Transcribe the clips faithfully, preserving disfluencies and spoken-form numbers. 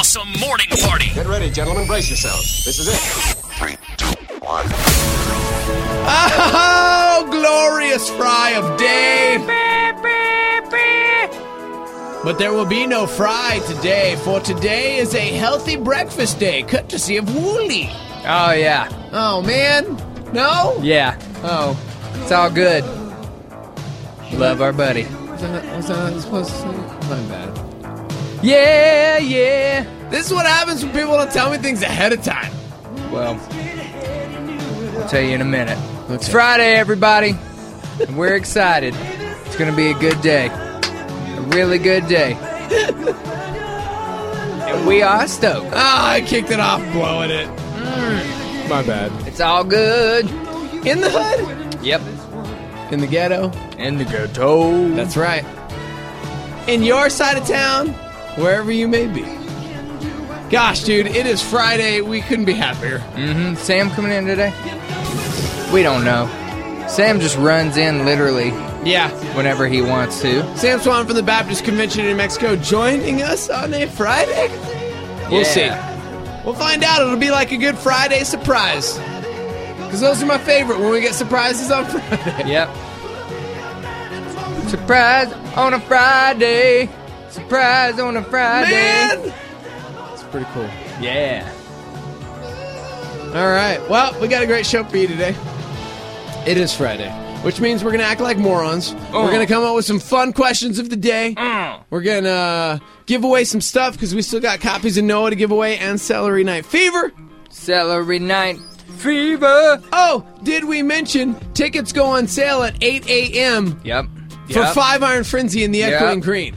awesome morning party. Get ready, gentlemen. Brace yourselves. This is it. Three, two, one. Oh, glorious fry of day. But there will be no fry today, for today is a healthy breakfast day, courtesy of Wooly. Oh, yeah. Oh, man. No? Yeah. Oh. It's all good. Love our buddy. Was that, was that not supposed to say? My bad. Yeah, yeah. This is what happens when people don't tell me things ahead of time. Well, I'll tell you in a minute. Okay. It's Friday, everybody. And we're excited. It's going to be a good day. A really good day. And we are stoked. Ah, oh, I kicked it off blowing it. Mm. My bad. It's all good. In the hood? Yep. In the ghetto? In the ghetto. That's right. In your side of town, wherever you may be. Gosh, dude, it is Friday. We couldn't be happier. Mm-hmm. Sam coming in today? We don't know. Sam just runs in literally. Yeah. Whenever he wants to. Sam Swan from the Baptist Convention in Mexico joining us on a Friday? We'll yeah. see. We'll find out. It'll be like a good Friday surprise. Because those are my favorite when we get surprises on Friday. Yep. Surprise on a Friday. Surprise on a Friday. Man! It's pretty cool. Yeah. All right. Well, we got a great show for you today. It is Friday, which means we're going to act like morons. Oh. We're going to come up with some fun questions of the day. Oh. We're going to uh, give away some stuff because we still got copies of Noah to give away and Celery Night Fever. Celery Night Fever. Oh, did we mention tickets go on sale at eight a.m. Yep. for yep. Five Iron Frenzy in the yep. Echoing Green.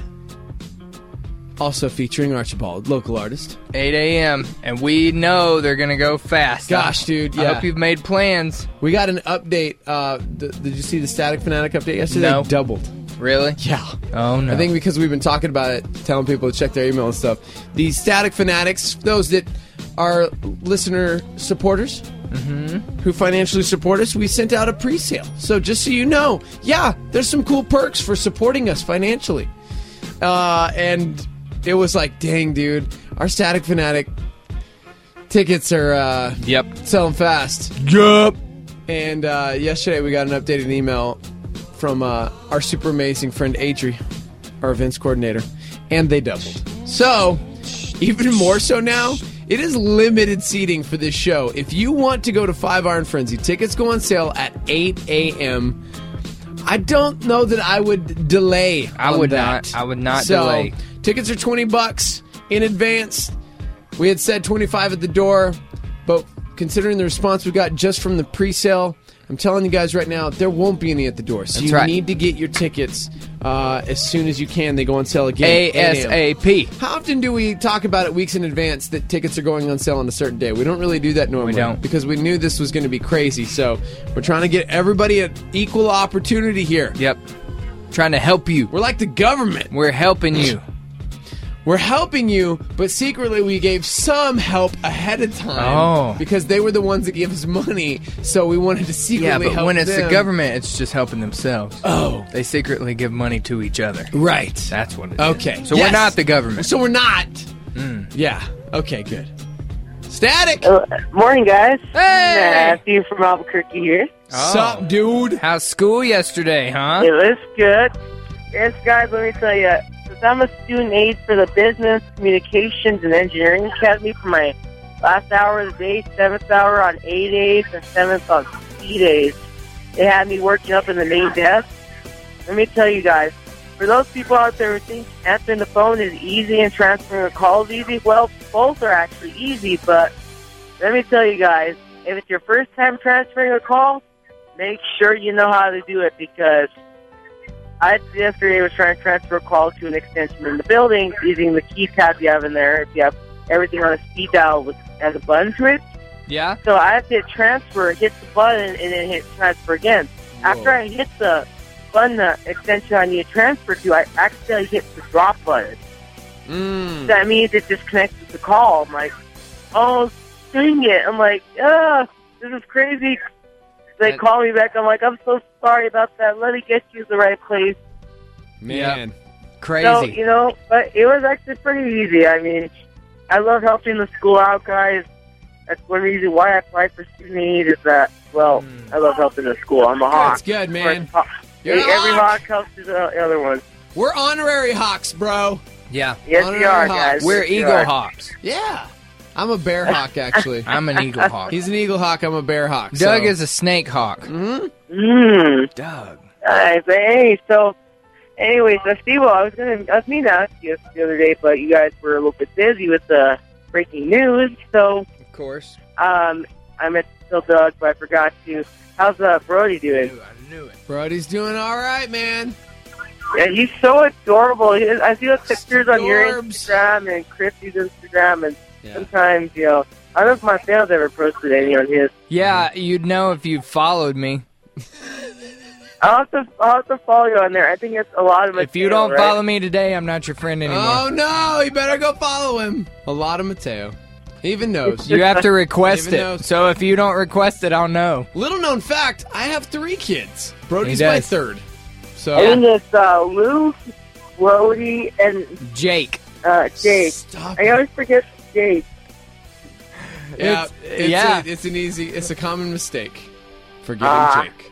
Also featuring Archibald, local artist. eight a.m. And we know they're going to go fast. Gosh, dude, yeah. I hope you've made plans. We got an update. Uh, th- did you see the Static Fanatic update yesterday? No. Doubled. Really? Yeah. Oh, no. I think because we've been talking about it, telling people to check their email and stuff. The Static Fanatics, those that are listener supporters, mm-hmm. who financially support us, we sent out a pre-sale. So just so you know, yeah, there's some cool perks for supporting us financially. Uh, and it was like, dang, dude, our Static Fanatic tickets are uh, yep. selling fast. Yep. And uh, yesterday we got an updated email from uh, our super amazing friend Adri, our events coordinator, and they doubled. So, even more so now, it is limited seating for this show. If you want to go to Five Iron Frenzy, tickets go on sale at eight a.m. I don't know that I would delay I on would that. not. I would not so, delay. Tickets are twenty bucks in advance. We had said twenty-five at the door, but considering the response we got just from the pre-sale, I'm telling you guys right now, there won't be any at the door. So That's you right. need to get your tickets uh, as soon as you can. They go on sale again. ASAP. How often do we talk about it weeks in advance that tickets are going on sale on a certain day? We don't really do that normally. We don't. Because we knew this was going to be crazy. So we're trying to get everybody an equal opportunity here. Yep. Trying to help you. We're like the government. We're helping you. We're helping you, but secretly we gave some help ahead of time. Oh. Because they were the ones that gave us money, so we wanted to secretly Yeah, but help when it's them. the government, it's just helping themselves. Oh. They secretly give money to each other. Right. That's what it is. Okay. So Yes. we're not the government. So we're not. Mm. Yeah. Okay, good. Static. Uh, morning, guys. Hey! Matthew from Albuquerque here. Oh. Sup, dude? How's school yesterday, huh? It was good. Yes, guys, let me tell you, since I'm a student aide for the Business, Communications, and Engineering Academy for my last hour of the day, seventh hour on A days and seventh on C days, they had me working up in the main desk. Let me tell you guys, for those people out there who think answering the phone is easy and transferring a call is easy, well, both are actually easy, but let me tell you guys, if it's your first time transferring a call, make sure you know how to do it, because I yesterday was trying to transfer a call to an extension in the building using the keypad you have in there. If you have everything on a speed dial with as a button switch, Yeah? so I have to hit transfer, hit the button, and then hit transfer again. Whoa. After I hit the button, the extension I need to transfer to, I accidentally hit the drop button. Mm. That means it disconnects the call. I'm like, oh, dang it. I'm like, ah, this is crazy. They That- call me back. I'm like, I'm so sorry about that. Let me get you to the right place. Man. Crazy. So, you know, but it was actually pretty easy. I mean, I love helping the school out, guys. That's one reason why I applied for student aid is that, well, mm. I love helping the school. I'm a hawk. That's good, man. Course, You're every hawk. hawk helps the other one. We're honorary hawks, bro. Yeah. Yes, honorary we are, hawks. guys. We're yes, eagle are. hawks. Yeah. I'm a bear hawk, actually. I'm an eagle hawk. He's an eagle hawk. I'm a bear hawk. Doug so. is a snake hawk. Mm-hmm. Mm. Doug. Nice. Hey, so, anyways, uh, Steve, I was going to, I was meaning to ask you this the other day, but you guys were a little bit busy with the breaking news, so. Of course. Um, I meant to tell Doug, but I forgot to. How's uh, Brody doing? I knew, I knew it. Brody's doing all right, man. Yeah, he's so adorable. He, I see the pictures on your Adorbs. Instagram and Christy's Instagram, and Yeah. sometimes, you know, I don't know if my fans ever posted any on his. Yeah, you'd know if you followed me. I'll have to, I'll have to follow you on there. I think it's a lot of material, If you don't right? follow me today, I'm not your friend anymore. Oh, no. You better go follow him. A lot of Mateo. He even knows. You have to request Even it. though- So if you don't request it, I'll know. Little known fact, I have three kids. Brody's He my does. third. So I think it's uh, Luke, Brody, and Jake. uh, Jake. Stop. I always forget Jake. Yeah, It's- it's, yeah. A, it's an easy, it's a common mistake. Forgetting Ah. Jake.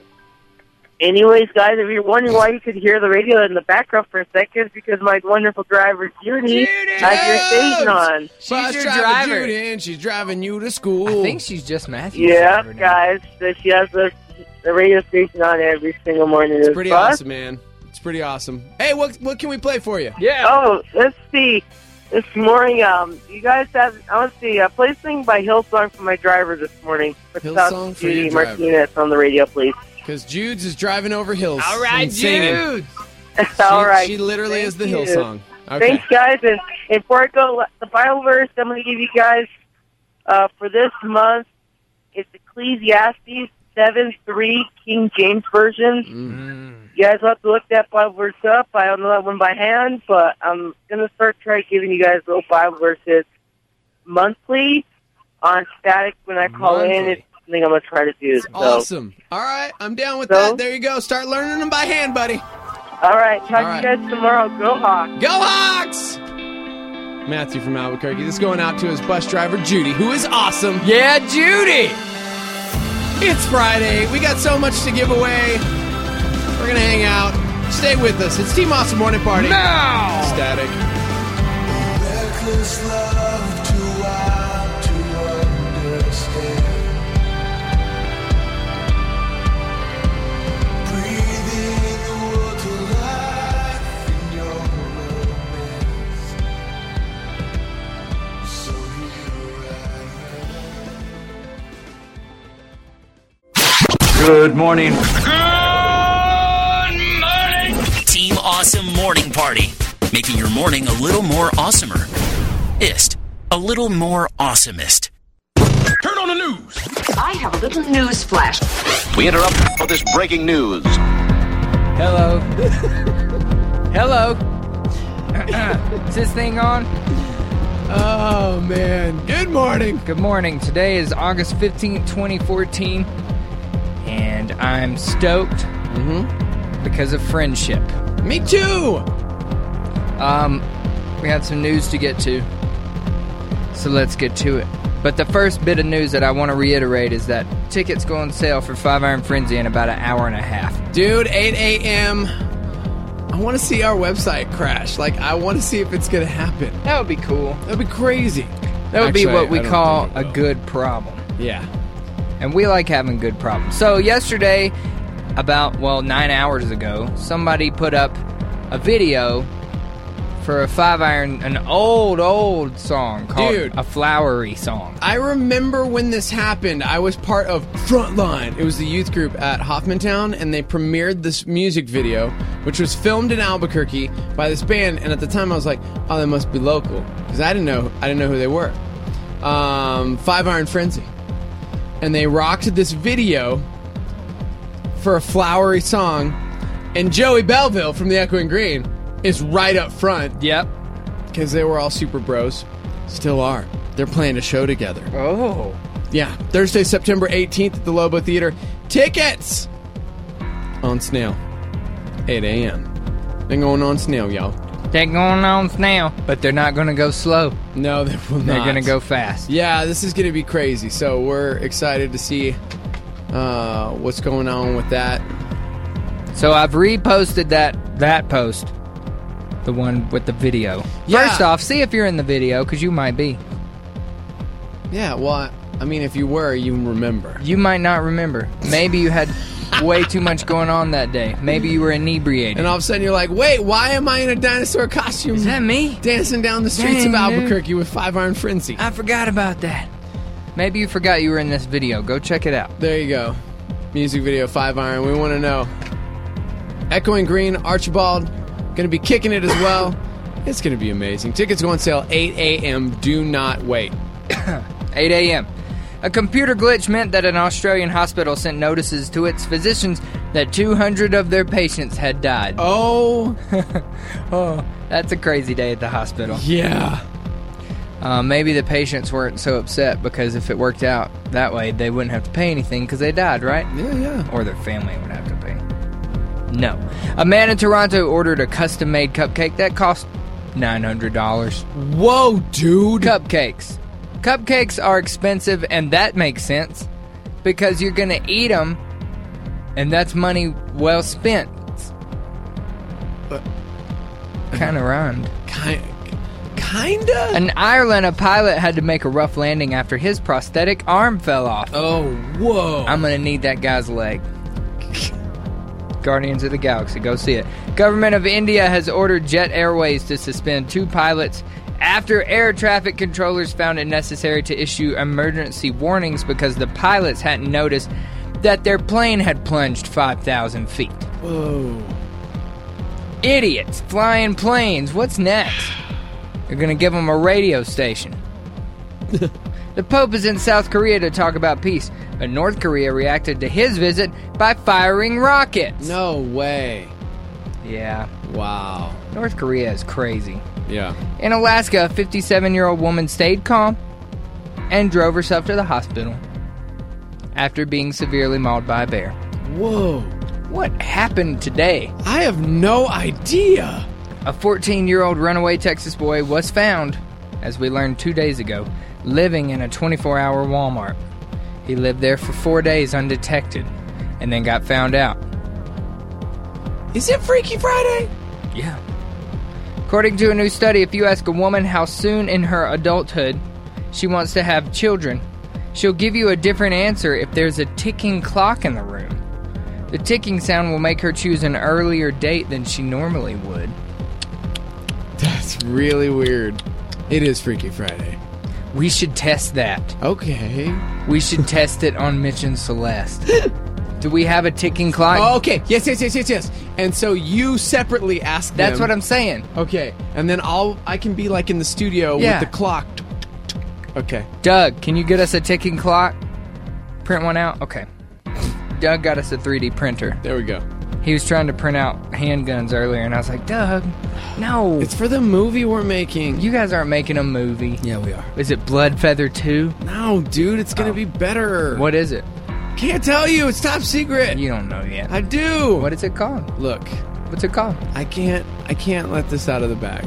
Anyways, guys, if you're wondering why you could hear the radio in the background for a second, it's because my wonderful driver, Judy, Judy! has your station on. She's Bus your driver driver. Judy, and she's driving you to school. I think she's just Matthew's Yeah, driver now. guys, so she has the, the radio station on every single morning. It's pretty awesome, man. It's pretty awesome. Hey, what what can we play for you? Yeah. Oh, let's see. This morning, um, you guys have, I want to see, uh, play something by Hillsong for my driver this morning. Put Hillsong South for Judy your driver. Martinez on the radio, please. Because Jude's is driving over hills. All right, and singing. dude. She, All right. She literally Thank is the you. Hillsong. Okay. Thanks, guys. And, and before I go, the Bible verse I'm going to give you guys uh, for this month is Ecclesiastes seven three, King James Version. Mm. You guys will have to look that Bible verse up. I don't know that one by hand, but I'm going to start trying giving you guys little Bible verses monthly on Static when I call in. Monthly. It's something I'm going to try to do. So. Awesome. All right, I'm down with So? that. There you go. Start learning them by hand, buddy. All right. Talk All to right. you guys tomorrow. Go Hawks. Go Hawks! Matthew from Albuquerque. This is going out to his bus driver, Judy, who is awesome. Yeah, Judy. It's Friday. We got so much to give away. We're going to hang out. Stay with us. It's Team Awesome Morning Party. Now. Static. Reckless love too wild to understand. Breathing the world to life in your romance. So here I am. Good morning. Team Awesome Morning Party. Making your morning a little more awesomer. Ist. A little more awesomest. Turn on the news. I have a little news flash. We interrupt for this breaking news. Hello. Hello. Is this thing on? Oh, man. Good morning. Good morning. Today is August fifteenth, twenty fourteen. And I'm stoked Mm-hmm. because of friendship. Me too. Um, we had some news to get to, so let's get to it. But the first bit of news that I want to reiterate is that tickets go on sale for Five Iron Frenzy in about an hour and a half. Dude, eight a.m. I want to see our website crash. Like, I want to see if it's going to happen. That would be cool. That'd be crazy. That would be Actually, what we I don't call think a it will. good problem. Yeah. And we like having good problems. So yesterday, about, well, nine hours ago, somebody put up a video for a Five Iron, an old, old song called Dude. A Flowery Song. I remember when this happened. I was part of Frontline. It was the youth group at Hoffmantown, and they premiered this music video, which was filmed in Albuquerque by this band. And at the time, I was like, "Oh, they must be local," because I didn't know. I didn't know who they were. Um, Five Iron Frenzy, and they rocked this video for a flowery song. And Joey Belleville from the Echoing Green is right up front. Yep. Because they were all super bros. Still are. They're playing a show together. Oh. Yeah. Thursday, September eighteenth at the Lobo Theater. Tickets on Snail. eight a.m. They're going on Snail, y'all. They're going on now, but they're not going to go slow. No, they will not. They're going to go fast. Yeah, this is going to be crazy. So we're excited to see uh, what's going on with that. So I've reposted that that post, the one with the video. Yeah. First off, see if you're in the video, because you might be. Yeah, well, I mean, if you were, you remember. You might not remember. Maybe you had way too much going on that day. Maybe you were inebriated. And all of a sudden you're like, wait, why am I in a dinosaur costume? Is that me? Dancing down the streets Dang, of Albuquerque dude. with Five Iron Frenzy. I forgot about that. Maybe you forgot you were in this video. Go check it out. There you go. Music video, Five Iron. We want to know. Echoing Green, Archibald, going to be kicking it as well. It's going to be amazing. Tickets go on sale eight a.m. Do not wait. eight a.m. A computer glitch meant that an Australian hospital sent notices to its physicians that two hundred of their patients had died. Oh. Oh, that's a crazy day at the hospital. Yeah. Uh, maybe the patients weren't so upset because if it worked out that way, they wouldn't have to pay anything because they died, right? Yeah, yeah. Or their family would have to pay. No. A man in Toronto ordered a custom-made cupcake that cost nine hundred dollars. Whoa, dude. Cupcakes. Cupcakes are expensive, and that makes sense because you're going to eat them, and that's money well spent. But, kind of rhymed. Kind, kinda? In Ireland, a pilot had to make a rough landing after his prosthetic arm fell off. Oh, whoa. I'm going to need that guy's leg. Guardians of the Galaxy, go see it. Government of India has ordered Jet Airways to suspend two pilots after air traffic controllers found it necessary to issue emergency warnings because the pilots hadn't noticed that their plane had plunged five thousand feet. Whoa. Idiots flying planes. What's next? They're going to give them a radio station. The Pope is in South Korea to talk about peace, but North Korea reacted to his visit by firing rockets. No way. Yeah. Wow. North Korea is crazy. Yeah. In Alaska, a fifty-seven-year-old woman stayed calm and drove herself to the hospital after being severely mauled by a bear. Whoa. What happened today? I have no idea. A fourteen-year-old runaway Texas boy was found, as we learned two days ago, living in a twenty-four hour Walmart. He lived there for four days undetected and then got found out. Is it Freaky Friday? Yeah. According to a new study, if you ask a woman how soon in her adulthood she wants to have children, she'll give you a different answer if there's a ticking clock in the room. The ticking sound will make her choose an earlier date than she normally would. That's really weird. It is Freaky Friday. We should test that. Okay. We should test it on Mitch and Celeste. Do we have a ticking clock? Oh, okay. Yes, yes, yes, yes, yes. And so you separately ask them. That's what I'm saying. Okay. And then I'll I can be like in the studio Yeah. with the clock. Okay. Doug, can you get us a ticking clock? Print one out? Okay. Doug got us a three D printer. There we go. He was trying to print out handguns earlier, and I was like, Doug, no. It's for the movie we're making. You guys aren't making a movie. Yeah, we are. Is it Blood Feather two? No, dude, it's going to Oh. be better. What is it? Can't tell you. It's top secret. You don't know yet. I do. What is it called? Look, What's it called? I can't I can't let this out of the bag.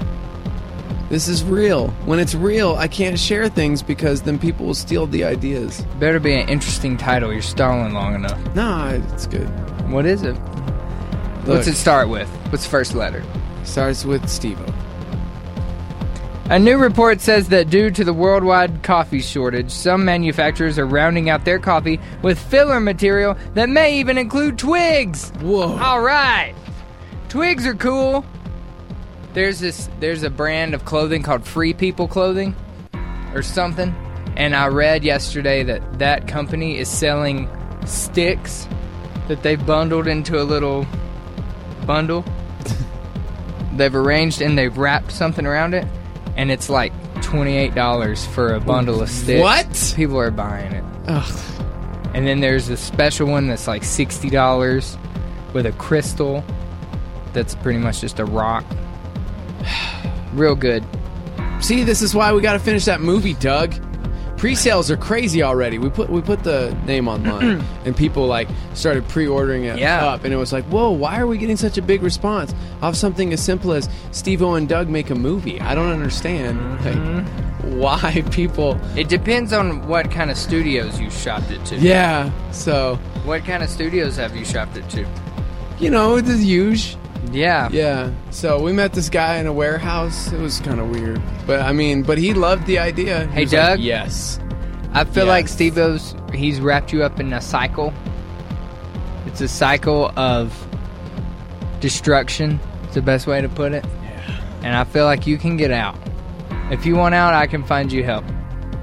This is real. When it's real, I can't share things because then people will steal the ideas. Better be an interesting title. You're stalling long enough. No, it's good. What is it? Look, What's it start with? What's the first letter? starts with Steve-O. A new report says that due to the worldwide coffee shortage, some manufacturers are rounding out their coffee with filler material that may even include twigs. Whoa. All right. Twigs are cool. There's this there's a brand of clothing called Free People Clothing or something, and I read yesterday that that company is selling sticks that they've bundled into a little bundle. They've arranged and they've wrapped something around it, and it's like twenty-eight dollars for a bundle of sticks. What? People are buying it. Ugh. And then there's a special one that's like sixty dollars with a crystal that's pretty much just a rock. Real good. See, this is why we got to finish that movie, Doug. Pre-sales are crazy already. We put we put the name online, and people like started pre-ordering it Yeah. up, and it was like, whoa, why are we getting such a big response off something as simple as Steve-O and Doug make a movie? I don't understand Mm-hmm. like, why people. It depends on what kind of studios you shopped it to. Yeah, so What kind of studios have you shopped it to? you know it's huge. Yeah. Yeah, so we met this guy in a warehouse. It was kind of weird, but I mean, but he loved the idea. He Hey, was like, Doug? yes. I feel Yes. like Steve-O's, he's wrapped you up in a cycle. It's a cycle of destruction. It's the best way to put it. Yeah. And I feel like you can get out. If you want out, I can find you help.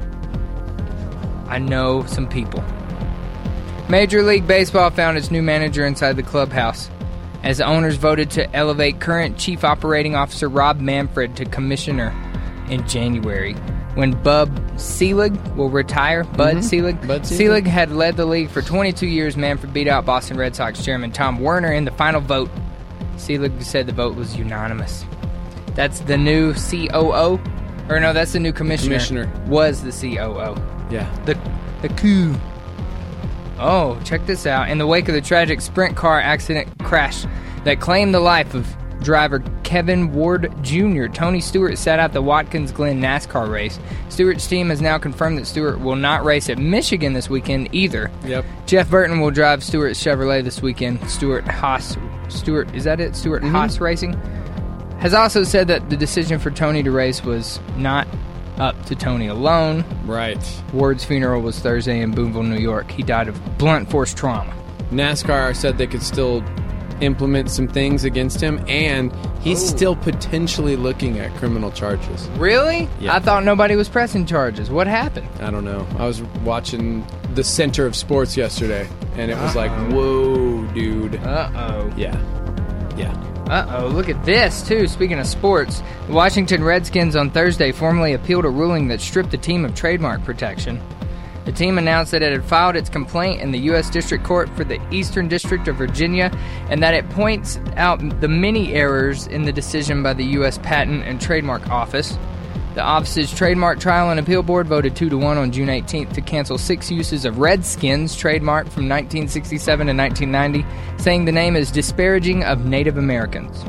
I know some people. Major League Baseball found its new manager inside the clubhouse as the owners voted to elevate current Chief Operating Officer Rob Manfred to commissioner in January, when Bub Selig will retire. Bud Mhm. Selig. Bud Selig. Selig had led the league for twenty-two years. Manfred beat out Boston Red Sox chairman Tom Werner in the final vote. Selig said the vote was unanimous. That's the new C O O? Or no, that's the new commissioner. Commissioner. Was the C O O. Yeah. The, the coup. Oh, check this out. In the wake of the tragic sprint car accident crash that claimed the life of driver Kevin Ward Junior, Tony Stewart sat out the Watkins Glen NASCAR race. Stewart's team has now confirmed that Stewart will not race at Michigan this weekend either. Yep. Jeff Burton will drive Stewart's Chevrolet this weekend. Stewart Haas, Stewart, is that it? Stewart Haas Racing has also said that the decision for Tony to race was not up to Tony alone. Right. Ward's funeral was Thursday in Boonville, New York. He died of blunt force trauma. NASCAR said they could still implement some things against him, and he's Oh. still potentially looking at criminal charges. Really? Yeah. I thought nobody was pressing charges. What happened? I don't know. I was watching the Center of Sports yesterday, and it was like, Uh-oh. whoa, dude. Uh-oh. Yeah. Yeah. Uh-oh, look at this, too. Speaking of sports, the Washington Redskins on Thursday formally appealed a ruling that stripped the team of trademark protection. The team announced that it had filed its complaint in the U S District Court for the Eastern District of Virginia and that it points out the many errors in the decision by the U S Patent and Trademark Office. The office's Trademark Trial and Appeal Board voted two to one on June eighteenth to cancel six uses of Redskins trademark from nineteen sixty-seven to nineteen ninety, saying the name is disparaging of Native Americans.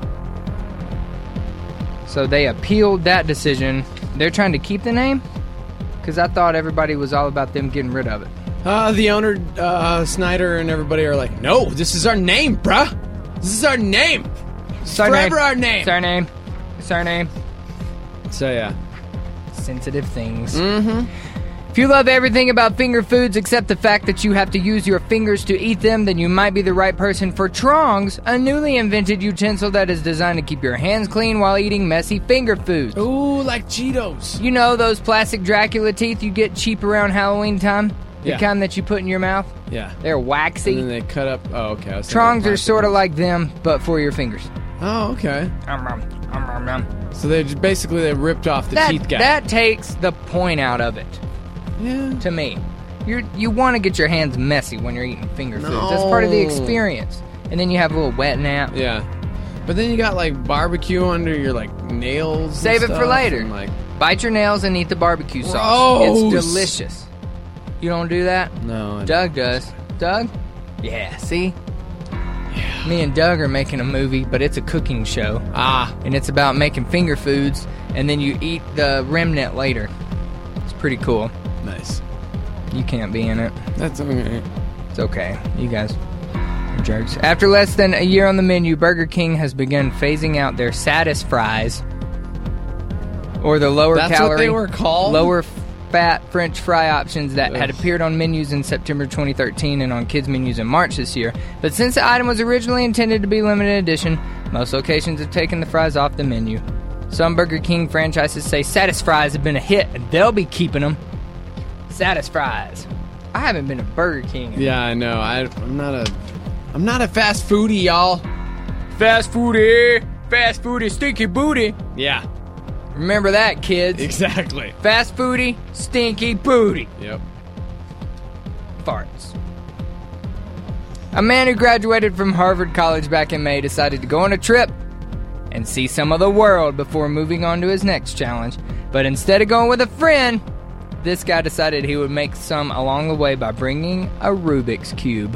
So they appealed that decision. They're trying to keep the name? Because I thought everybody was all about them getting rid of it. Uh, the owner, uh, Snyder, and everybody are like, no, this is our name, bruh. This is our name. It's forever our name. It's our name. It's our name. So, yeah. Sensitive things. Mm-hmm. If you love everything about finger foods except the fact that you have to use your fingers to eat them, then you might be the right person for Trongs, a newly invented utensil that is designed to keep your hands clean while eating messy finger foods. Ooh, like Cheetos. You know those plastic Dracula teeth you get cheap around Halloween time? The Yeah. kind that you put in your mouth? Yeah. They're waxy. And then they cut up. Oh, okay. I was thinking Trongs are plastic sort of ones. like them, but for your fingers. Oh, okay. Um, um, um, um, um. So they just basically they ripped off the That, teeth guy. that takes the point out of it, yeah. to me. You're, you want to get your hands messy when you're eating finger foods. That's part of the No. experience. And then you have a little wet nap. Yeah. But then you got like barbecue under your like nails. and Save it for stuff, later. and, like, Bite your nails and eat the barbecue sauce. Gross. It's delicious. You don't do that? no. I Doug does. Doug? Yeah, see? Me and Doug are making a movie, but it's a cooking show. Ah. And it's about making finger foods, and then you eat the remnant later. It's pretty cool. Nice. You can't be in it. That's okay. It's okay. You guys are jerks. After less than a year on the menu, Burger King has begun phasing out their Satis fries, or the lower That's calorie, what they were called? lower fat French fry options that had Ugh. appeared on menus in September twenty thirteen and on kids' menus in March this year. But since the item was originally intended to be limited edition, most locations have taken the fries off the menu. Some Burger King franchises say Satis fries have been a hit, and they'll be keeping them. Satis fries. I haven't been to Burger King. in- Yeah, I know. I, I'm not a. I'm not a fast foodie, y'all. Fast foodie, fast foodie, stinky booty. Yeah. Remember that, kids. Exactly. Fast foodie, stinky booty. Yep. Farts. A man who graduated from Harvard College back in May decided to go on a trip and see some of the world before moving on to his next challenge. But instead of going with a friend, this guy decided he would make some along the way by bringing a Rubik's Cube.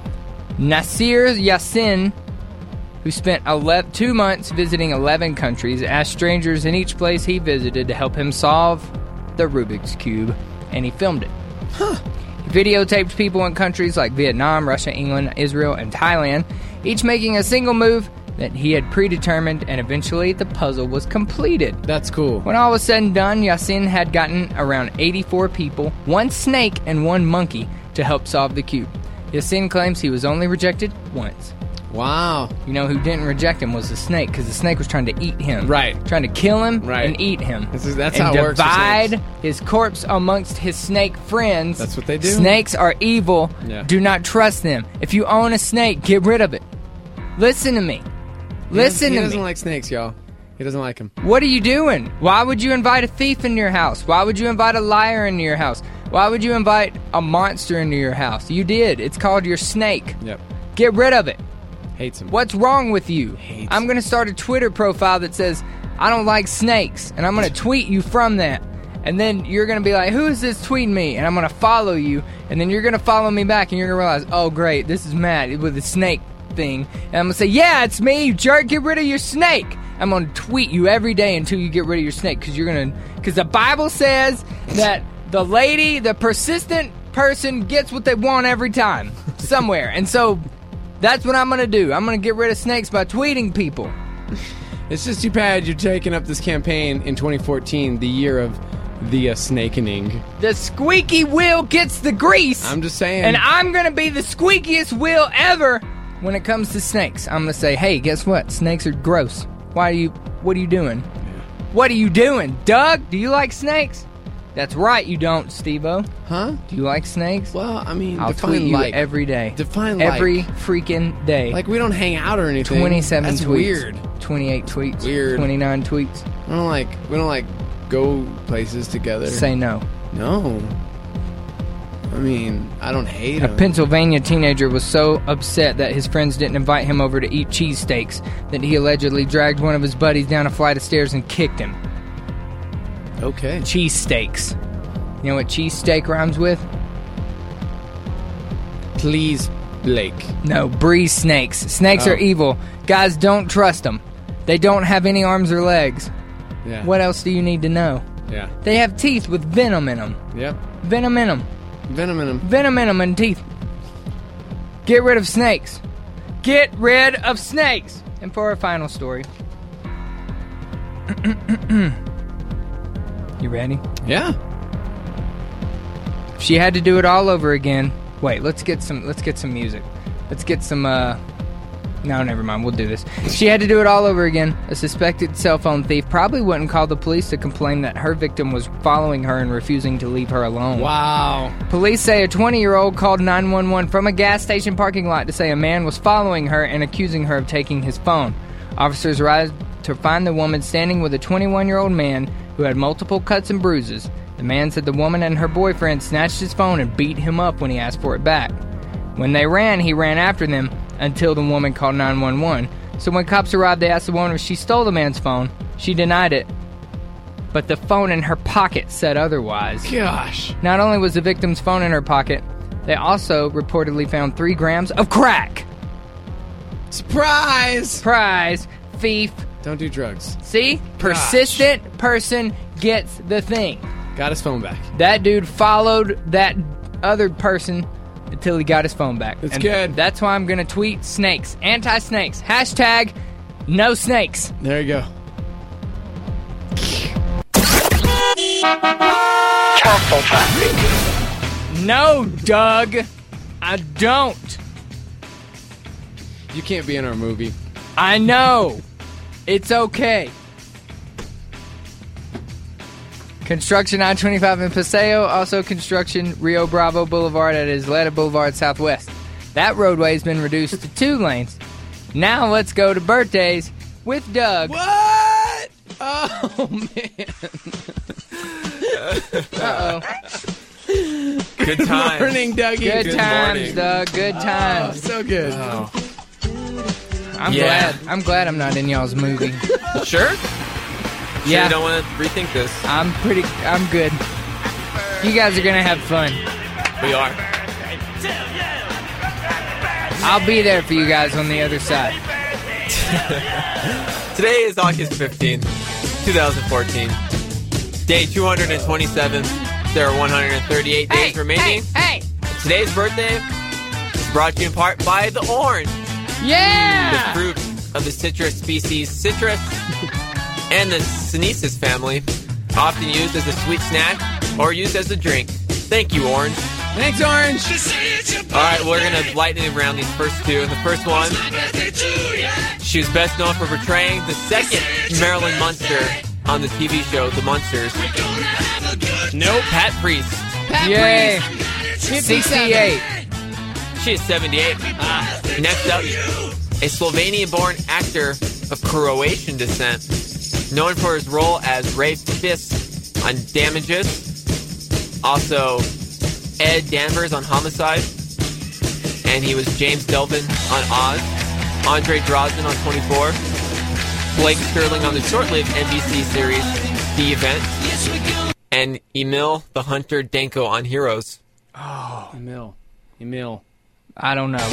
Nasir Yassin, who spent eleven, two months visiting eleven countries, asked strangers in each place he visited to help him solve the Rubik's Cube, and he filmed it. Huh. He videotaped people in countries like Vietnam, Russia, England, Israel, and Thailand, each making a single move that he had predetermined, and eventually the puzzle was completed. That's cool. When all was said and done, Yassin had gotten around eighty-four people, one snake, and one monkey to help solve the cube. Yassin claims he was only rejected once. Wow. You know who didn't reject him was the snake, because the snake was trying to eat him. Right. Trying to kill him right. and eat him. This is, that's and how it works. divide his corpse amongst his snake friends. That's what they do. Snakes are evil. Yeah. Do not trust them. If you own a snake, get rid of it. Listen to me. Listen he to doesn't me. like snakes, y'all. He doesn't like them. What are you doing? Why would you invite a thief into your house? Why would you invite a liar into your house? Why would you invite a monster into your house? You did. It's called your snake. Yep. Get rid of it. Hates him. What's wrong with you? Hates I'm going to start a Twitter profile that says, I don't like snakes, and I'm going to tweet you from that. And then you're going to be like, who is this tweeting me? And I'm going to follow you, and then you're going to follow me back, and you're going to realize, oh, great, this is Matt with the snake thing. And I'm going to say, yeah, it's me, you jerk, get rid of your snake. I'm going to tweet you every day until you get rid of your snake, because you're going to, because the Bible says that the lady, the persistent person gets what they want every time, somewhere. And so that's what I'm going to do. I'm going to get rid of snakes by tweeting people. It's just too bad you're taking up this campaign in twenty fourteen, the year of the uh, snakening. The squeaky wheel gets the grease. I'm just saying. And I'm going to be the squeakiest wheel ever when it comes to snakes. I'm going to say, hey, guess what? Snakes are gross. Why are you, what are you doing? Yeah. What are you doing? Doug, do you like snakes? That's right, you don't, Steve-O. Huh? Do you like snakes? Well, I mean, I'll define tweet you like. every day. Define every like. freaking day. Like, we don't hang out or anything. twenty-seven That's tweets. weird. twenty-eight tweets. Weird. twenty-nine tweets. We don't like, we don't like go places together. Say no. No. I mean, I don't hate A him. Pennsylvania teenager was so upset that his friends didn't invite him over to eat cheesesteaks that he allegedly dragged one of his buddies down a flight of stairs and kicked him. Okay. Cheesesteaks. You know what cheesesteak rhymes with? Please, Blake. No, breeze snakes. Snakes Oh. are evil. Guys, don't trust them. They don't have any arms or legs. Yeah. What else do you need to know? Yeah. They have teeth with venom in them. Yep. Venom in them. Venom in him. Venom in them and teeth. Get rid of snakes. Get rid of snakes. And for our final story. You ready? Yeah. If she had to do it all over again. Wait, let's get some let's get some music. Let's get some uh No, never mind. We'll do this. If she had to do it all over again, a suspected cell phone thief probably wouldn't call the police to complain that her victim was following her and refusing to leave her alone. Wow. Police say a twenty-year-old called nine one one from a gas station parking lot to say a man was following her and accusing her of taking his phone. Officers arrived to find the woman standing with a twenty-one-year-old man who had multiple cuts and bruises. The man said the woman and her boyfriend snatched his phone and beat him up when he asked for it back. When they ran, he ran after them until the woman called nine one one. So when cops arrived, they asked the woman if she stole the man's phone. She denied it, but the phone in her pocket said otherwise. Gosh. Not only was the victim's phone in her pocket, they also reportedly found three grams of crack. Surprise! Surprise, thief. Don't do drugs. See? Persistent person gets the thing. Got his phone back. That dude followed that other person until he got his phone back. That's And good. That's why I'm going to tweet snakes. Anti-snakes. Hashtag no snakes. There you go. Castle traffic. No, Doug. I don't. You can't be in our movie. I know. It's okay. Construction I twenty-five in Paseo. Also construction Rio Bravo Boulevard at Isleta Boulevard Southwest. That roadway has been reduced to two lanes. Now let's go to birthdays with Doug. What? Oh, man. Uh-oh. Good times. Morning, Dougie. Good, Good times, morning. Doug. Good Oh, times. so good. Oh. I'm Yeah. glad. I'm glad I'm not in y'all's movie. Sure? Yeah. Sure you don't want to rethink this. I'm pretty. I'm good. You guys are gonna have fun. We are. I'll be there for you guys on the other side. Today is August fifteenth, twenty fourteen. Day two hundred twenty-seven. There are one hundred thirty-eight days Hey, remaining. hey, hey! Today's birthday is brought to you in part by the orange, the Yeah! fruit of the citrus species citrus and the Sinensis family, often used as a sweet snack or used as a drink. Thank you, orange. Thanks, Orange. All right, we're going to lighten it around these first two. The first one, she was best known for portraying the second Marilyn Munster on the T V show The Munsters. Nope. Pat Priest. Pat Yay! Priest. sixty-eight. She is seventy-eight. Uh, next up, a Slovenian-born actor of Croatian descent, known for his role as Ray Fisk on Damages. Also, Ed Danvers on Homicide. And he was James Delvin on Oz. Andre Drosden on twenty-four. Blake Sterling on the short-lived N B C series The Event. And Emil the Hunter Danko on Heroes. Oh, Emil. Emil. I don't know.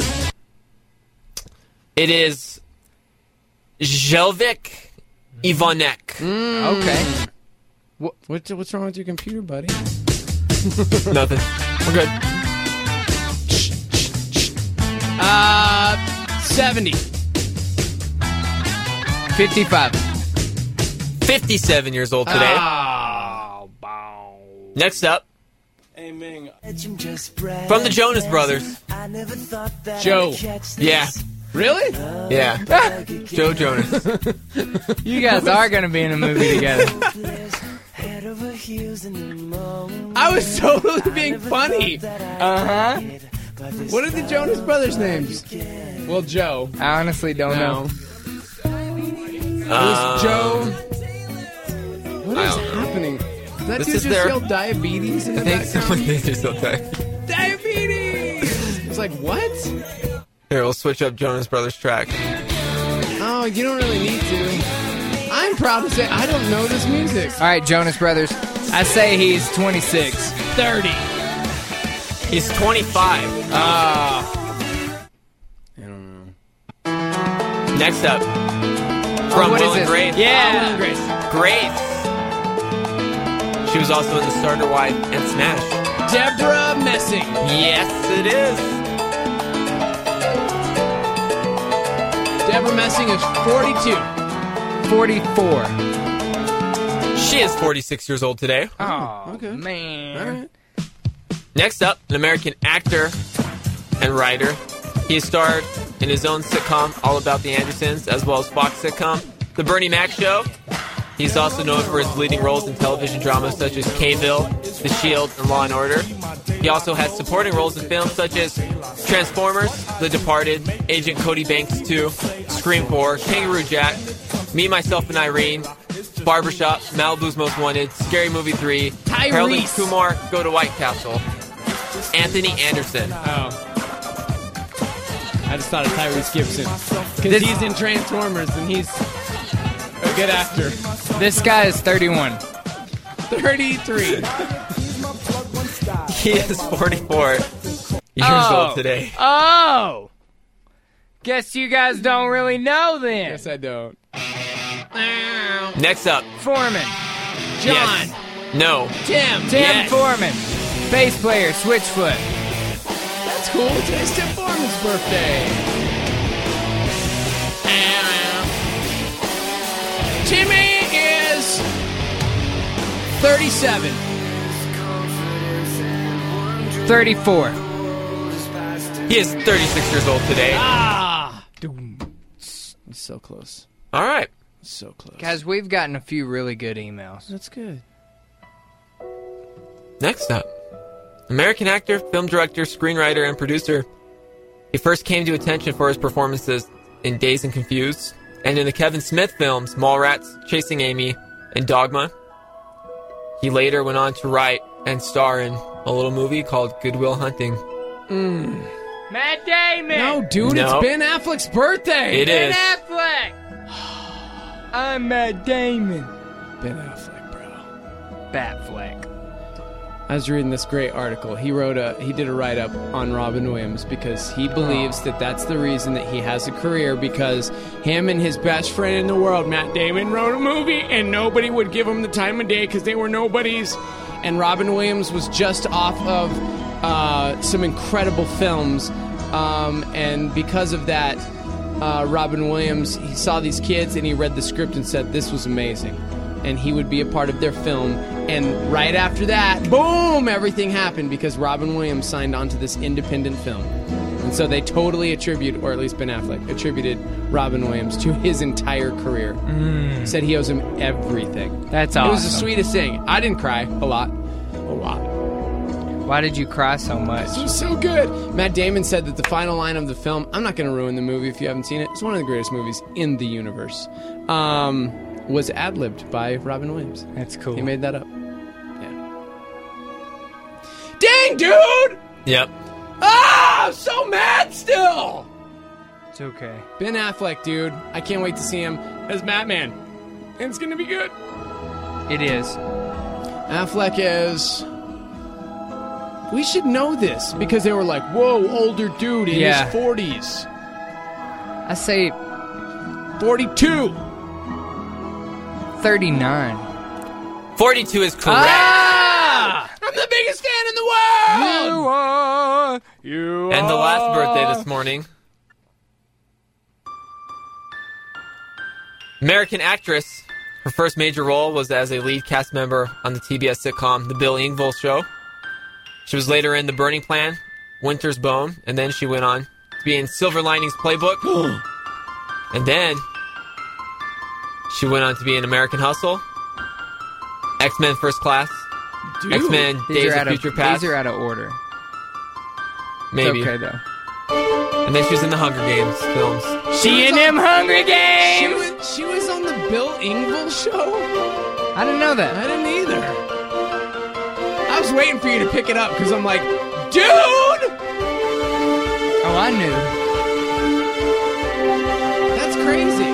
It is Jelvik Ivanek. Okay. What, what's, what's wrong with your computer, buddy? Nothing. We're good. Uh, seventy. fifty-five. fifty-seven years old today. Oh, bow. Next up, from the Jonas Brothers. Joe. Yeah. Really? Yeah. Joe Jonas. You guys are gonna be in a movie together. I was totally being funny. Uh-huh. What are the Jonas Brothers' names? Well, Joe. I honestly don't No. know. It Um, was Joe. What I is don't know. happening? Does that This dude is just their- yell diabetes in I the think background? someone did or something. Diabetes! It's like, what? Here, we'll switch up Jonas Brothers track. Oh, you don't really need to. I'm proud to say I don't know this music. All right, Jonas Brothers. I say he's twenty-six. thirty. He's twenty-five. Ah. I don't know. Next up, from what Will is and this? Grace. Yeah. Grace. Grace. She was also in The Starter Wife and Smash. Deborah Messing. Yes, it is. Deborah Messing is forty-two. forty-four. She is forty-six years old today. Oh, okay. man. All right. Next up, an American actor and writer. He has starred in his own sitcom, All About the Andersons, as well as Fox sitcom, The Bernie Mac Show. He's also known for his leading roles in television dramas such as K-Ville, The Shield, and Law and Order. He also has supporting roles in films such as Transformers, The Departed, Agent Cody Banks two, Scream four, Kangaroo Jack, Me, Myself, and Irene, Barbershop, Malibu's Most Wanted, Scary Movie three, Harold and Tyrese. Kumar Go to White Castle, Anthony Anderson. Oh. I just thought of Tyrese Gibson. Because This- he's in Transformers and he's a good actor. This guy is thirty-one. thirty-three. He is forty-four years Oh. old today. Oh! Guess you guys don't really know then. Yes, I don't. Next up, Foreman. John. yes. No. Tim. Tim Yes. Foreman. Bass player, Switchfoot. That's cool. Today's Tim Foreman's birthday. Timmy is thirty-seven. thirty-four. He is thirty-six years old today. Ah! It's so close. All right. So close. Guys, we've gotten a few really good emails. That's good. Next up, American actor, film director, screenwriter, and producer. He first came to attention for his performances in Dazed and Confused, and in the Kevin Smith films Mallrats, Chasing Amy, and Dogma. He later went on to write and star in a little movie called Good Will Hunting. Matt Damon. No, dude, No. it's Ben Affleck's birthday. It Ben is. Affleck. I'm Matt Damon. Ben Affleck, bro. Batfleck. I was reading this great article. He wrote a he did a write up on Robin Williams because he believes that that's the reason that he has a career, because him and his best friend in the world, Matt Damon, wrote a movie and nobody would give him the time of day because they were nobodies. And Robin Williams was just off of uh, some incredible films, um, and because of that, uh, Robin Williams, he saw these kids and he read the script and said this was amazing, and he would be a part of their film. And right after that, boom, everything happened because Robin Williams signed on to this independent film. And so they totally attribute, or at least Ben Affleck, attributed Robin Williams to his entire career. Mm. Said he owes him everything. That's It awesome. was the sweetest thing. I didn't cry a lot. A lot. Why did you cry so much? It was so good. Matt Damon said that the final line of the film, I'm not going to ruin the movie if you haven't seen it, it's one of the greatest movies in the universe, um, was ad-libbed by Robin Williams. That's cool. He made that up. Yeah. Dang, dude! Yep. Ah, I'm so mad still! It's okay. Ben Affleck, dude. I can't wait to see him as Batman. And it's going to be good. It is. Affleck is... We should know this because they were like, whoa, older dude in Yeah. his forties. I say forty-two. thirty-nine. forty-two is correct. Ah! I'm the biggest fan in the world! You are. You And the last are. birthday this morning. American actress. Her first major role was as a lead cast member on the T B S sitcom The Bill Engvall Show. She was later in The Burning Plan, Winter's Bone, and then she went on to be in Silver Linings Playbook. And then she went on to be in American Hustle, X-Men First Class, Dude. X-Men These Days are of out of, Future Past, These are out of order. maybe. It's okay, though. And then she was in the Hunger Games films. She in them Hungry She Games! was, she was on the Bill Engvall show? I didn't know that. I didn't either. I was waiting for you to pick it up because I'm like, dude! Oh, I knew. That's crazy.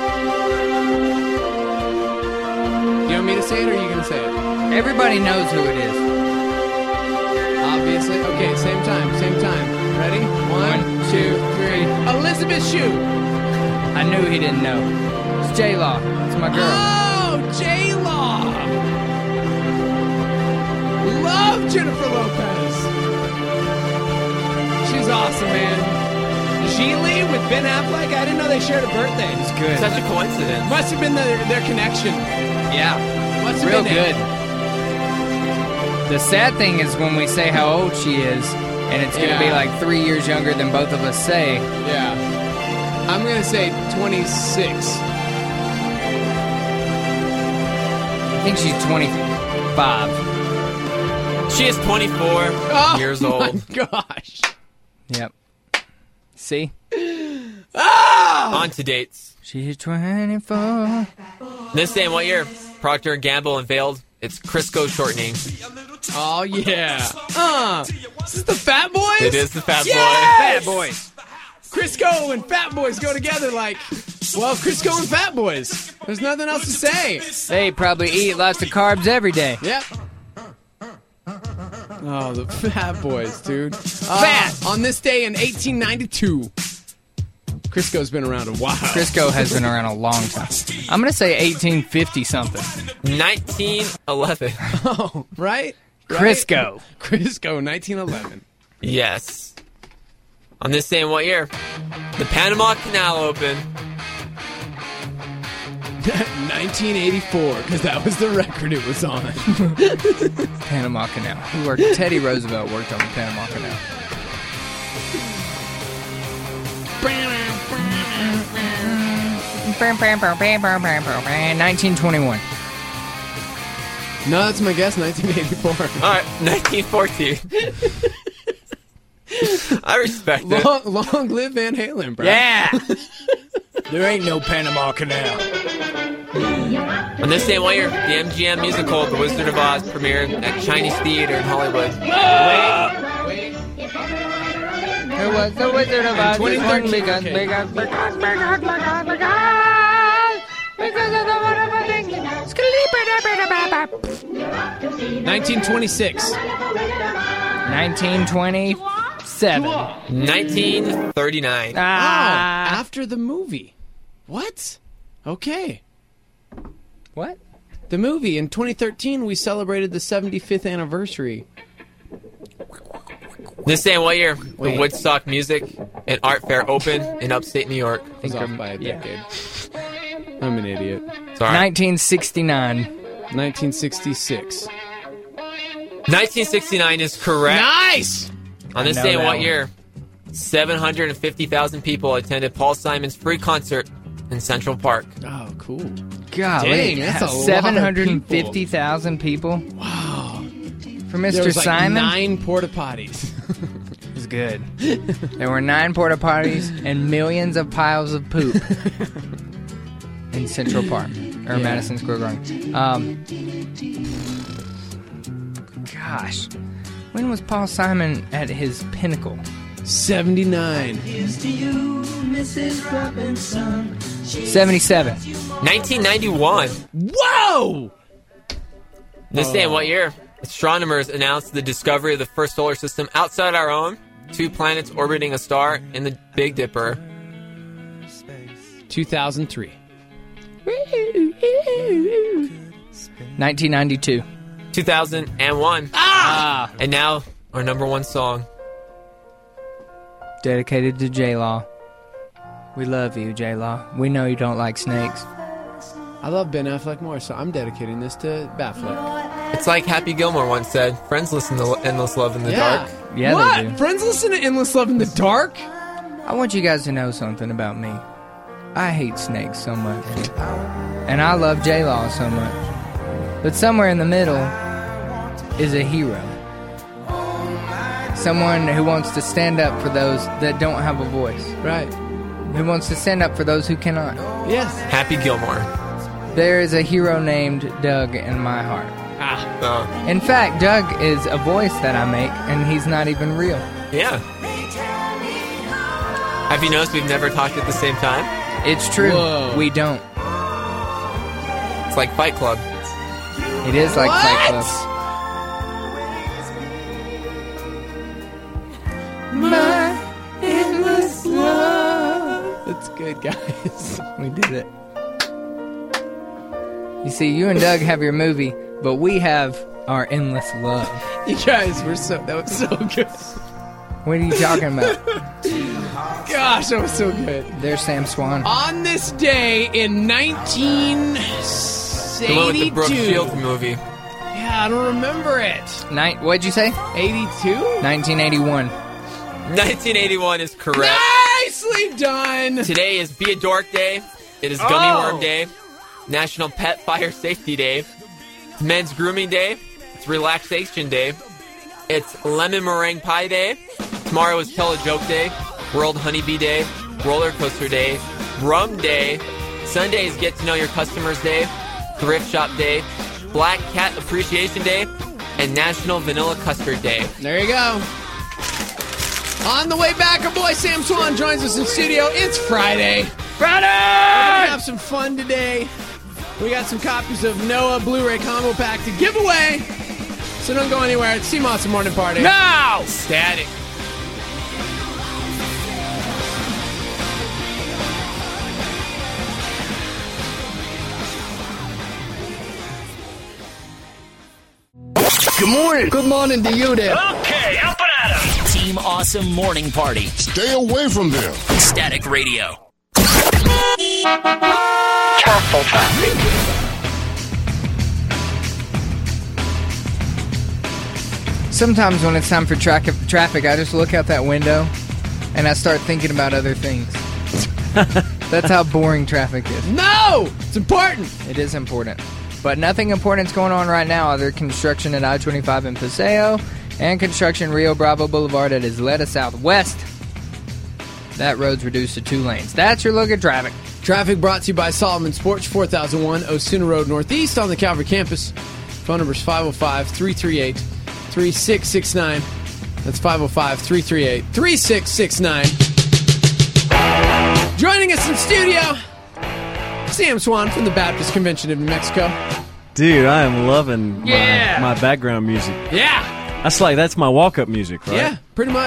You want me to say it or are you going to say it? Everybody knows who it is. Obviously. Okay, same time, same time. Ready? One, One, two, three. Elizabeth Shue. I knew he didn't know. It's J-Law. It's my girl. Oh, J-Law. Love Jennifer Lopez. She's awesome, man. Geely with Ben Affleck. I didn't know they shared a birthday. It's good. Such a coincidence. Must have been their, their connection. Yeah. Must have Real been good. it. The sad thing is when we say how old she is, and it's going to be Yeah. like three years younger than both of us say. Yeah. I'm going to say twenty-six. I think she's twenty-five. She is twenty-four Oh, years my old. gosh. Yep. See? Ah! On to dates. She's twenty-four. This day in what year? Procter and Gamble unveiled its Crisco shortening. Oh, yeah. Uh, this is the Fat Boys? It is the Fat Yes! Boy. Boy. Crisco and Fat Boys go together like, well, Crisco and Fat Boys. There's nothing else to say. They probably eat lots of carbs every day. Yep. Oh, the Fat Boys, dude. Fat! Uh, on this day in eighteen ninety-two. Crisco's been around a while. Crisco has been around a long time. I'm going to say eighteen fifty something. nineteen eleven. Oh, right? right? Crisco. Crisco, nineteen eleven. Yes. On this day in what year? The Panama Canal opened. nineteen eighty-four, because that was the record it was on. Panama Canal. Who worked? Teddy Roosevelt worked on the Panama Canal. nineteen twenty-one. No, that's my guess, nineteen eighty-four. All right, nineteen fourteen. I respect it. Long, long live Van Halen, bro. Yeah! There ain't no Panama Canal. On this day in what year? The M G M musical The Wizard of Oz premiered at Chinese Theater in Hollywood. Wait. There was the Wizard of Oz. twenty thirteen, Because, okay. because, because, because, because, because, because of the wonderful thing. nineteen twenty-six. nineteen twenty-seven. nineteen thirty-nine. Oh, Ah. after the movie. What? Okay. What? The movie. In twenty thirteen, we celebrated the seventy-fifth anniversary. This day in what year? Wait. The Woodstock Music and Art Fair opened in upstate New York. I was off by a yeah. decade. I'm an idiot. Sorry. nineteen sixty-nine. nineteen sixty-six. nineteen sixty-nine is correct. Nice! On this I know day in that what one. year? seven hundred fifty thousand people attended Paul Simon's free concert in Central Park. Oh, cool. Golly, Dang, that's a lot of seven hundred fifty thousand people. Wow. For There Mister was like Simon, nine porta potties. it was good. There were nine porta potties and millions of piles of poop in Central Park or Yeah. Madison Square Garden. Um, gosh, when was Paul Simon at his pinnacle? seventy-nine. seventy-seven. nineteen ninety-one. Whoa! This day in what year? Astronomers announced the discovery of the first solar system outside our own. Two planets orbiting a star in the Big Dipper. two thousand three. nineteen ninety-two. two thousand one. Ah! And now, our number one song. Dedicated to J-Law. We love you, J-Law. We know you don't like snakes. I love Ben Affleck more, so I'm dedicating this to Batfleck. It's like Happy Gilmore once said, friends listen to Endless Love in the Dark. Yeah, what? they do. Friends listen to Endless Love in the Dark? I want you guys to know something about me. I hate snakes so much. And I love J-Law so much. But somewhere in the middle is a hero. Someone who wants to stand up for those that don't have a voice. Right. Who wants to stand up for those who cannot. Yes. Happy Gilmore. There is a hero named Doug in my heart. Ah. Uh, In fact, Doug is a voice that I make, and he's not even real. yeah. Have you noticed we've never talked at the same time? It's true. Whoa. We don't. It's like Fight Club. It is like Fight What? Club. My endless love. That's good, guys. We did it. You see, you and Doug have your movie, but we have our endless love. You guys were so, that was so good. What are you talking about? Gosh, that was so good. There's Sam Swan. On this day in nineteen The one with the Brooke eighty-two. Shields movie. Yeah, I don't remember it. Night. What'd you say? eighty-two? nineteen eighty-one. nineteen eighty-one is correct. Nicely done. Today is Be a Dork Day. It is Gummy Oh. Worm Day. National Pet Fire Safety Day. It's Men's Grooming Day. It's Relaxation Day. It's Lemon Meringue Pie Day. Tomorrow is Tell a Joke Day. World Honeybee Day. Roller Coaster Day. Rum Day. Sunday is Get to Know Your Customers Day. Thrift Shop Day. Black Cat Appreciation Day. And National Vanilla Custard Day. There you go. On the way back, our boy Sam Swan joins us in studio. It's Friday. Friday! We're gonna have some fun today. We got some copies of Noah Blu-ray combo pack to give away. So don't go anywhere. It's Team Awesome Morning Party. Now! Static. Good morning. Good morning to you there. Okay, up and at 'em. Team Awesome Morning Party. Stay away from them. Static Radio. Castle traffic. Sometimes when it's time for tra- traffic, I just look out that window and I start thinking about other things. That's how boring traffic is. No! It's important. It is important. But nothing important's going on right now other construction at I twenty-five in Paseo and construction Rio Bravo Boulevard at Isleta Southwest. That road's reduced to two lanes. That's your look at traffic. Traffic brought to you by Solomon Sports, four thousand one Osuna Road Northeast on the Calvary campus. Phone number is five oh five, three three eight, three six six nine. That's five oh five, three three eight, three six six nine. Joining us in studio, Sam Swan from the Baptist Convention of New Mexico. Dude, I am loving my, Yeah. my background music. Yeah. That's like that's my walk-up music, right? Yeah, pretty much.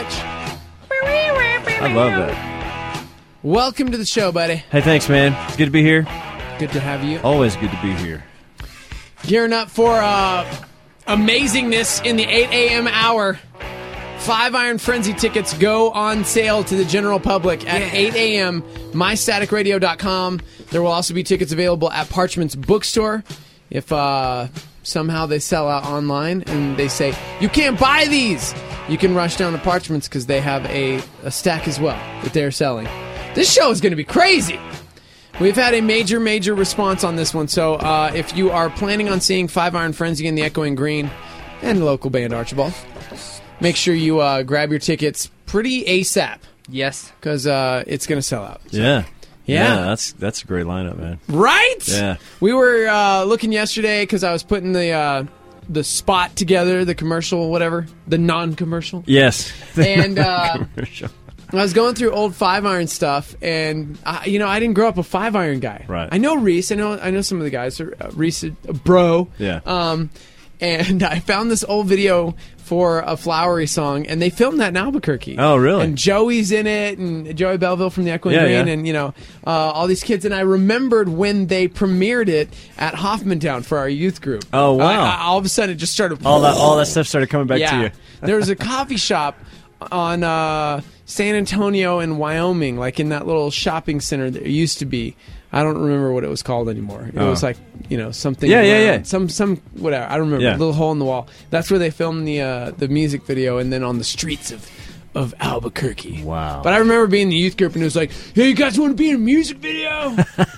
I love that. Welcome to the show, buddy. Hey, thanks, man. It's good to be here. Good to have you. Always good to be here. Gearing up for uh, amazingness in the eight a.m. hour. Five Iron Frenzy tickets go on sale to the general public at eight a.m. my static radio dot com. There will also be tickets available at Parchment's bookstore. If uh, somehow they sell out online and they say, you can't buy these, you can rush down to Parchment's because they have a, a stack as well that they're selling. This show is going to be crazy. We've had a major, major response on this one. So uh, if you are planning on seeing Five Iron Frenzy in the Echoing Green and local band Archibald, make sure you uh, grab your tickets pretty ASAP. Yes. Because uh, it's going to sell out. Yeah. Yeah. that's that's a great lineup, man. Right? Yeah. We were uh, looking yesterday because I was putting the uh, the spot together, the commercial, whatever, the non-commercial. Yes. And uh, Commercial. I was going through old Five Iron stuff, and I, you know, I didn't grow up a Five Iron guy. Right. I know Reese. I know. I know some of the guys. Uh, Reese, uh, bro. Yeah. Um, and I found this old video for a Flowery song, and they filmed that in Albuquerque. Oh, really? And Joey's in it, and Joey Belleville from the Echoing Yeah, Green, yeah. and you know, uh, all these kids. And I remembered when they premiered it at Hoffmantown for our youth group. Oh, wow. I- I- all of a sudden, it just started. all that all that stuff started coming back yeah. to you. There was a coffee shop on uh, San Antonio in Wyoming, like in that little shopping center that it used to be. I don't remember what it was called anymore. It Oh. was like, you know, something. Yeah, yeah, around- yeah. Some, some, whatever. I don't remember. Yeah. A little hole in the wall. That's where they filmed the uh, the music video, and then on the streets of of Albuquerque. Wow. But I remember being in the youth group, and it was like, "Hey, you guys want to be in a music video?"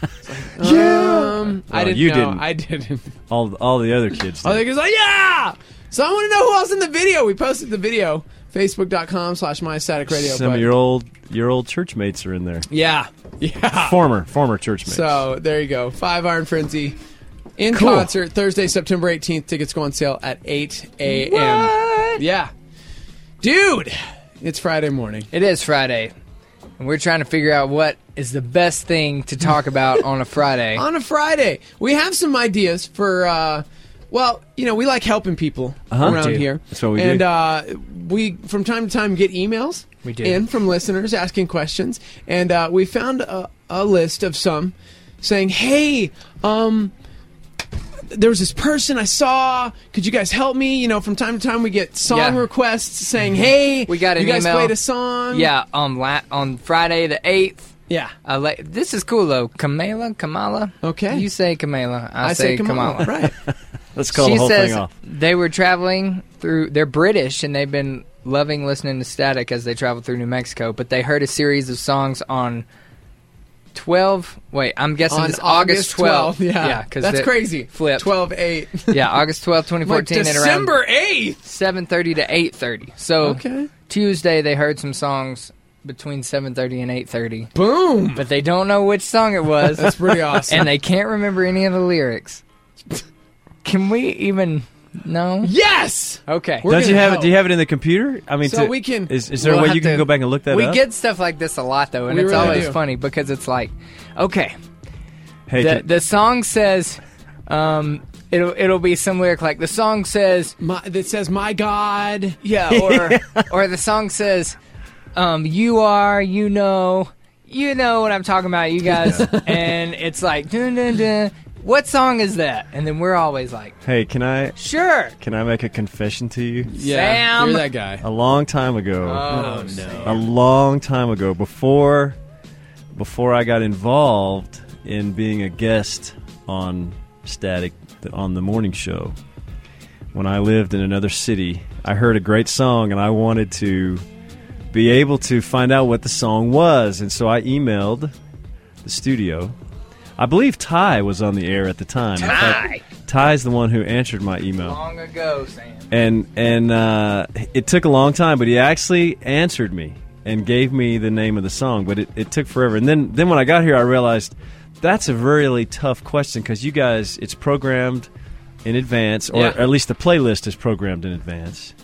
Yeah. Um, I Well, didn't. you know. didn't. I didn't. All all the other kids. I did. think it's like, yeah! So I want to know who else in the video. We posted the video. Facebook.com slash My Static Radio. Some but- of your old your old church mates are in there. Yeah. Yeah. Former former church mates. So there you go. Five Iron Frenzy in Cool. concert Thursday, September eighteenth. Tickets go on sale at eight a.m. Yeah. Dude, it's Friday morning. It is Friday, and we're trying to figure out what is the best thing to talk about on a Friday. On a Friday, we have some ideas for, uh, well, you know, we like helping people Uh-huh. around We do. here. That's what we and, do. uh, we, from time to time, get emails We do. in from listeners asking questions. And uh, we found a, a list of some saying, hey, um... there was this person I saw. Could you guys help me? You know, from time to time we get song Yeah. requests saying, "Hey, We got an you guys email. played a song." Yeah, um, la- on Friday the eighth. yeah. Uh, la- this is cool though. Kamala, Kamala. Okay. You say Kamala. I, I say Kamala. Kamala. Right. Let's call She the whole says thing off. they were traveling through. They're British and they've been loving listening to Static as they travel through New Mexico. But they heard a series of songs on twelve. Wait, I'm guessing On it's August twelfth. Yeah, yeah, because that's crazy. Flipped. twelve eight. Yeah, August twelfth, twenty Like fourteen, at around December eighth. seven thirty to eight thirty. So Okay. Tuesday they heard some songs between seven thirty and eight thirty, Boom. but they don't know which song it was. That's pretty awesome. And they can't remember any of the lyrics. Can we even know? yes. Okay. We're Don't you gonna have help. it? Do you have it in the computer? I mean, So to- we can- Is, is there We'll a way have you can to- go back and look that we up? get stuff like this a lot though, and We it's really always do. funny because it's like, okay, hey, the can- the song says, um, it'll it'll be some lyric like the song says, My, that says, "My God." yeah, or or the song says, um, you are, you know, you know what I'm talking about, you guys, and it's like, dun, dun, dun. What song is that? And then we're always like, hey, can I sure, can I make a confession to you? Yeah, Sam. you're that guy. A long time ago. oh no, a long time ago, before before I got involved in being a guest on Static on the morning show, when I lived in another city, I heard a great song and I wanted to be able to find out what the song was, and so I emailed the studio. I believe Ty was on the air at the time. In fact, Ty. Ty's the one who answered my email. long ago, Sam. And and uh, it took a long time, but he actually answered me and gave me the name of the song. But it, it took forever. And then, then when I got here, I realized that's a really tough question because you guys, it's programmed in advance, or Yeah. at least the playlist is programmed in advance.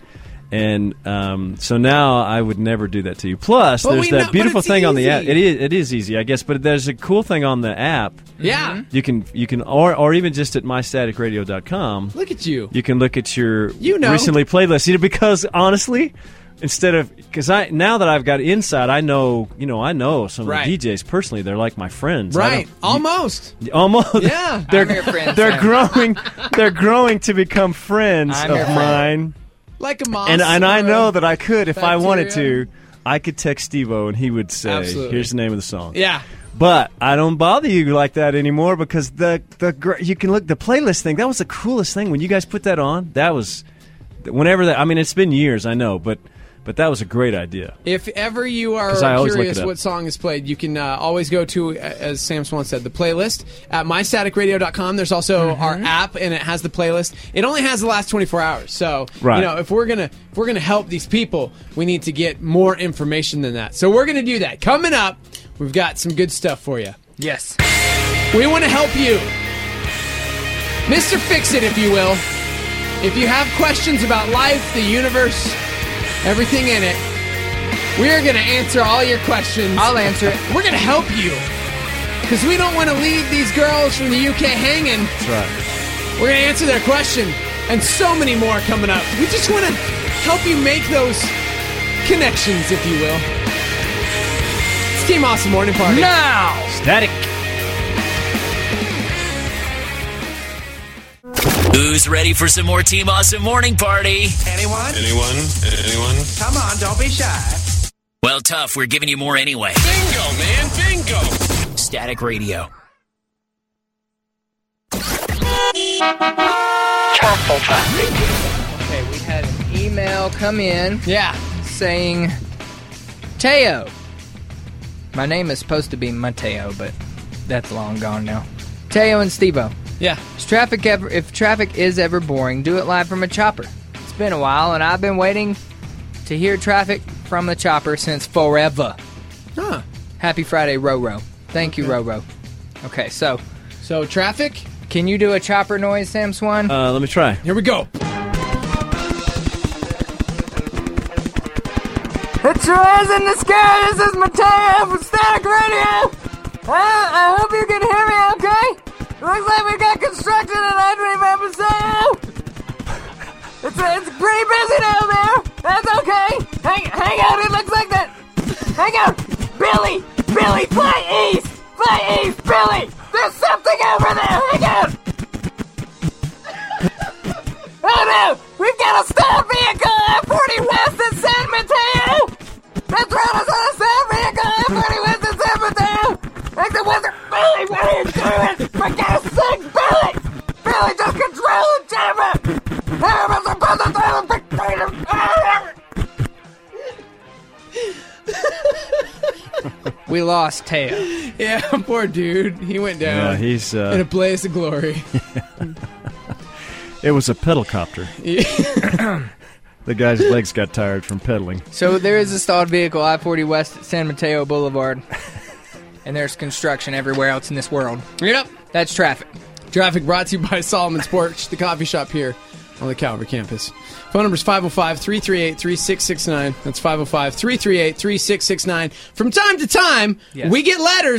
And um, so now I would never do that to you. Plus, But there's we that know- but beautiful it's thing on the app. easy. It is it is easy, I guess. But there's a cool thing on the app. Yeah. You can you can or or even just at my static radio dot com. Look at you. You can look at your You know. recently played list. You know, because honestly, instead of because I now that I've got inside, I know you know I know some Right. of the D Js personally. They're like my friends. I Right. don't- Almost. you- almost. Yeah. they're I'm your friend, they're Sam. growing. They're growing to become friends I'm of your friend. mine. Like a moss. And and I or know a- that I could if I wanted bacteria. to. I could text Steve-O and he would say, Absolutely. "Here's the name of the song." Yeah. But I don't bother you like that anymore because the the gr- you can look the playlist thing. That was the coolest thing when you guys put that on. That was whenever that. I mean, it's been years, I know, but but that was a great idea. If ever you are 'Cause I always look curious it up. what song is played, you can uh, always go to, as Sam Swan said, the playlist at my static radio dot com. There's also Mm-hmm. our app, and it has the playlist. It only has the last twenty-four hours. So, Right. you know, if we're gonna if we're gonna help these people, we need to get more information than that. So we're gonna do that. Coming up, we've got some good stuff for you. Yes. We want to help you, Mister Fix-It, if you will. If you have questions about life, the universe, everything in it, we are going to answer all your questions. I'll answer it. We're going to help you because we don't want to leave these girls from the U K hanging. That's right. We're going to answer their question and so many more coming up. We just want to help you make those connections, if you will. It's Team Awesome Morning Party. Now! Static. Who's ready for some more Team Awesome Morning Party? Anyone? Anyone? Anyone? Come on, don't be shy. Well, tough. We're giving you more anyway. Bingo, man, bingo! Static Radio. Castle traffic. Okay, we had an email come in Yeah. saying, Teo. My name is supposed to be Mateo, but that's long gone now. Teo and Steve-O. Yeah. Is traffic ever, if traffic is ever boring, do it live from a chopper. It's been a while, and I've been waiting to hear traffic from the chopper since forever. Huh. Happy Friday, Roro. Thank you, Roro. Okay, so So, traffic, can you do a chopper noise, Sam Swan? Uh, let me try. here we go. It's your eyes in the sky. This is Mateo from Static Radio. I, I hope you can hear me okay. Looks like we got construction in I twenty-five percent. It's, it's pretty busy down there. That's okay. Hang, hang out. It looks like that. Hang out. Billy. Billy, fly east. Fly east, Billy. There's something over there. Hang out. Oh no! We've got a stop vehicle I forty west at San Mateo! That's right, I saw a stop vehicle I forty west at San Mateo! Exit west. Billy, what are you doing? For God's sake, Billy! Billy, just control the chopper! I'm supposed to throw the big freedom! We lost Teo. Yeah, poor dude. He went down Yeah, he's. in Uh, a blaze of glory. it was a pedal copter. The guy's legs got tired from pedaling. So there is a stalled vehicle I forty west at San Mateo Boulevard. And there's construction everywhere else in this world. Yep. That's traffic. Traffic brought to you by Solomon's Porch, the coffee shop here on the Calvary campus. Phone number is five oh five, three three eight, three six six nine. That's five oh five, three three eight, three six six nine. From time to time, Yes. we get letters.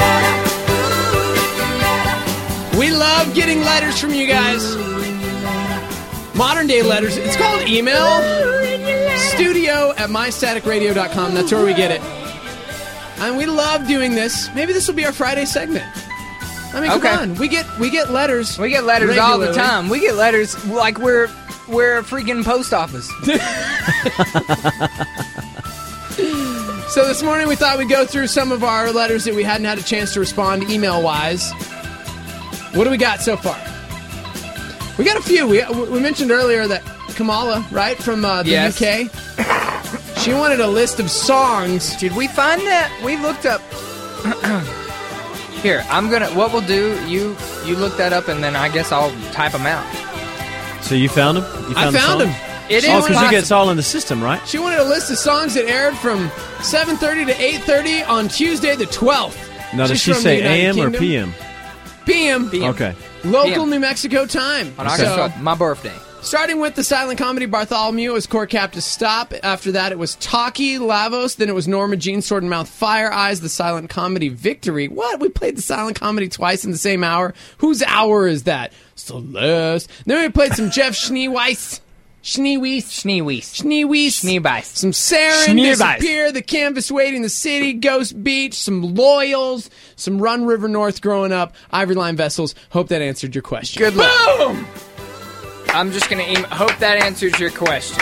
We love getting letters from you guys. Modern day letters. It's called email. Studio at my static radio dot com. That's where we get it. And we love doing this. Maybe this will be our Friday segment. I mean, come Okay. on. We get we get letters. We get letters all the regularly. time. We get letters like we're we're a freaking post office. So this morning we thought we'd go through some of our letters that we hadn't had a chance to respond email-wise. What do we got so far? We got a few. We, we mentioned earlier that Kamala, right, from uh, the Yes. U K, she wanted a list of songs. Did we find that? We looked up. Here, I'm gonna. What we'll do? You you look that up, and then I guess I'll type them out. So you found him? You I the found song? them. It She is Oh, wanted- because you get it's possible. all in the system, right? She wanted a list of songs that aired from seven thirty to eight thirty on Tuesday the twelfth. Now, does She's she from say the United A M or Kingdom. P M? P M. P M. Okay. Local P M. New Mexico time. On August So, twelfth, my birthday. Starting with the silent comedy Bartholomew, it was Core Cap to Stop. After that, it was Taki Lavos. Then it was Norma Jean Sword and Mouth Fire Eyes, the silent comedy Victory. What? We played the silent comedy twice in the same hour? Whose hour is that? Celeste. Then we played some Jeff Schneeweiss. Schneeweis. Schneeweis. Schneeweis. Schneeweis. Some Saren, Schneeweis. Disappear, The Canvas Waiting, The City, Ghost Beach, some Loyals, some Run River North growing up, Ivory Line Vessels. Hope that answered your question. Good luck. Boom! I'm just going to email. Hope that answers your question.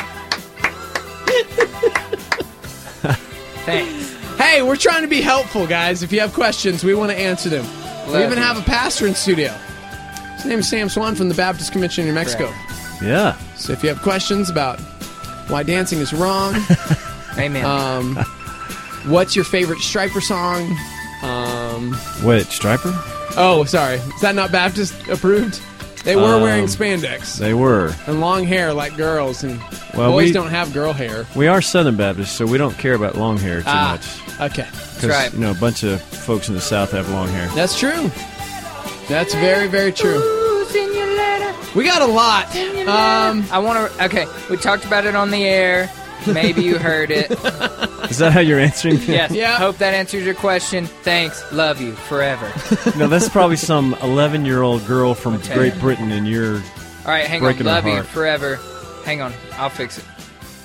Thanks. Hey, we're trying to be helpful, guys. If you have questions, we want to answer them. We Love even you. have a pastor in studio. His name is Sam Swan from the Baptist Convention in New Mexico. Yeah. So if you have questions about why dancing is wrong, Amen. um, what's your favorite Striper song? Um, Wait, Striper? oh, sorry. Is that not Baptist approved? They were Um, wearing spandex They were. and long hair like girls, and Well, boys we- don't have girl hair. We are Southern Baptists, so we don't care about long hair too Ah, much. okay. Because, right. you know, a bunch of folks in the South have long hair. That's true. That's very, very true. We got a lot. Um, I want to. Okay, we talked about it on the air. Maybe you heard it. Is that how you're answering? Yes. Yeah. Hope that answers your question. Thanks. Love you forever. No, that's probably some eleven-year-old girl from Okay. Great Britain, and you're... All right, hang Breaking on. her Love you heart. forever. Hang on. I'll fix it.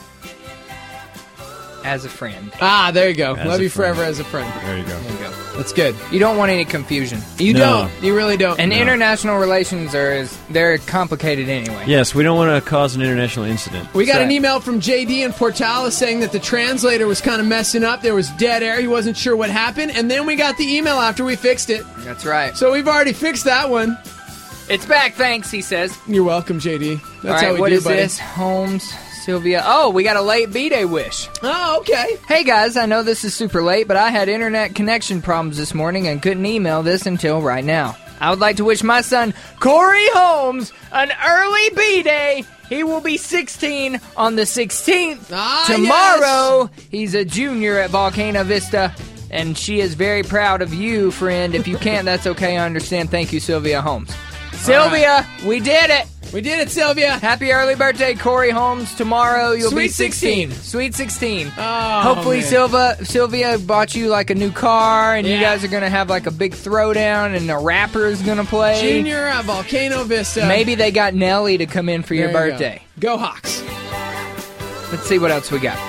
As a friend. ah, there you go. As Love a you friend. forever as a friend. There you go. There you go. That's good. You don't want any confusion. You No. don't. You really don't. And No. international relations are is they're complicated anyway. Yes, we don't want to cause an international incident. We got That's an right. email from J D in Portales saying that the translator was kind of messing up. There was dead air. He wasn't sure what happened. And then we got the email after we fixed it. That's right. So we've already fixed that one. It's back, thanks, he says. You're welcome, J D. That's All right, how we what do, is buddy. this? Holmes, Sylvia. Oh, we got a late B-Day wish. Oh, okay. Hey guys, I know this is super late, but I had internet connection problems this morning and couldn't email this until right now. I would like to wish my son, Corey Holmes, an early B-Day. He will be sixteen on the sixteenth. Ah, Tomorrow, he's a junior at Volcano Vista, and she is very proud of you, friend. If you can't, that's okay, I understand. Thank you, Sylvia Holmes. Sylvia, we did it! We did it, Sylvia. Happy early birthday, Corey Holmes. Tomorrow you'll be Sweet sixteen. sixteen. Sweet sixteen. Oh, Hopefully man. Silva, Sylvia bought you like a new car and you Yeah. guys are going to have like a big throwdown and a rapper is going to play. Junior at Volcano Vista. Maybe they got Nelly to come in for your There you birthday. Go. Go Hawks. Let's see what else we got.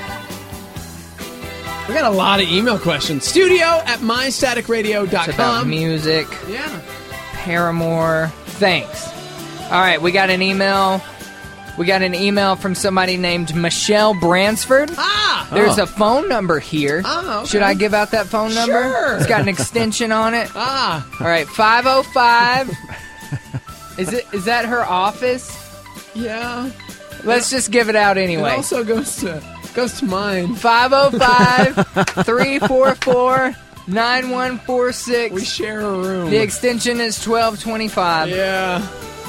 We got a lot of email questions. Studio at my static radio dot It's about com. music, Yeah. Paramore. Thanks. All right, we got an email. We got an email from somebody named Michelle Bransford. Ah! There's Oh. a phone number here. Oh, okay. Should I give out that phone number? Sure. It's got an extension on it. Ah. All right, five oh five. Is it? Is that her office? Yeah. Let's just give it out It anyway. also goes to goes to mine. five oh five, three four four, nine one four six. We share a room. The extension is twelve twenty-five. Yeah.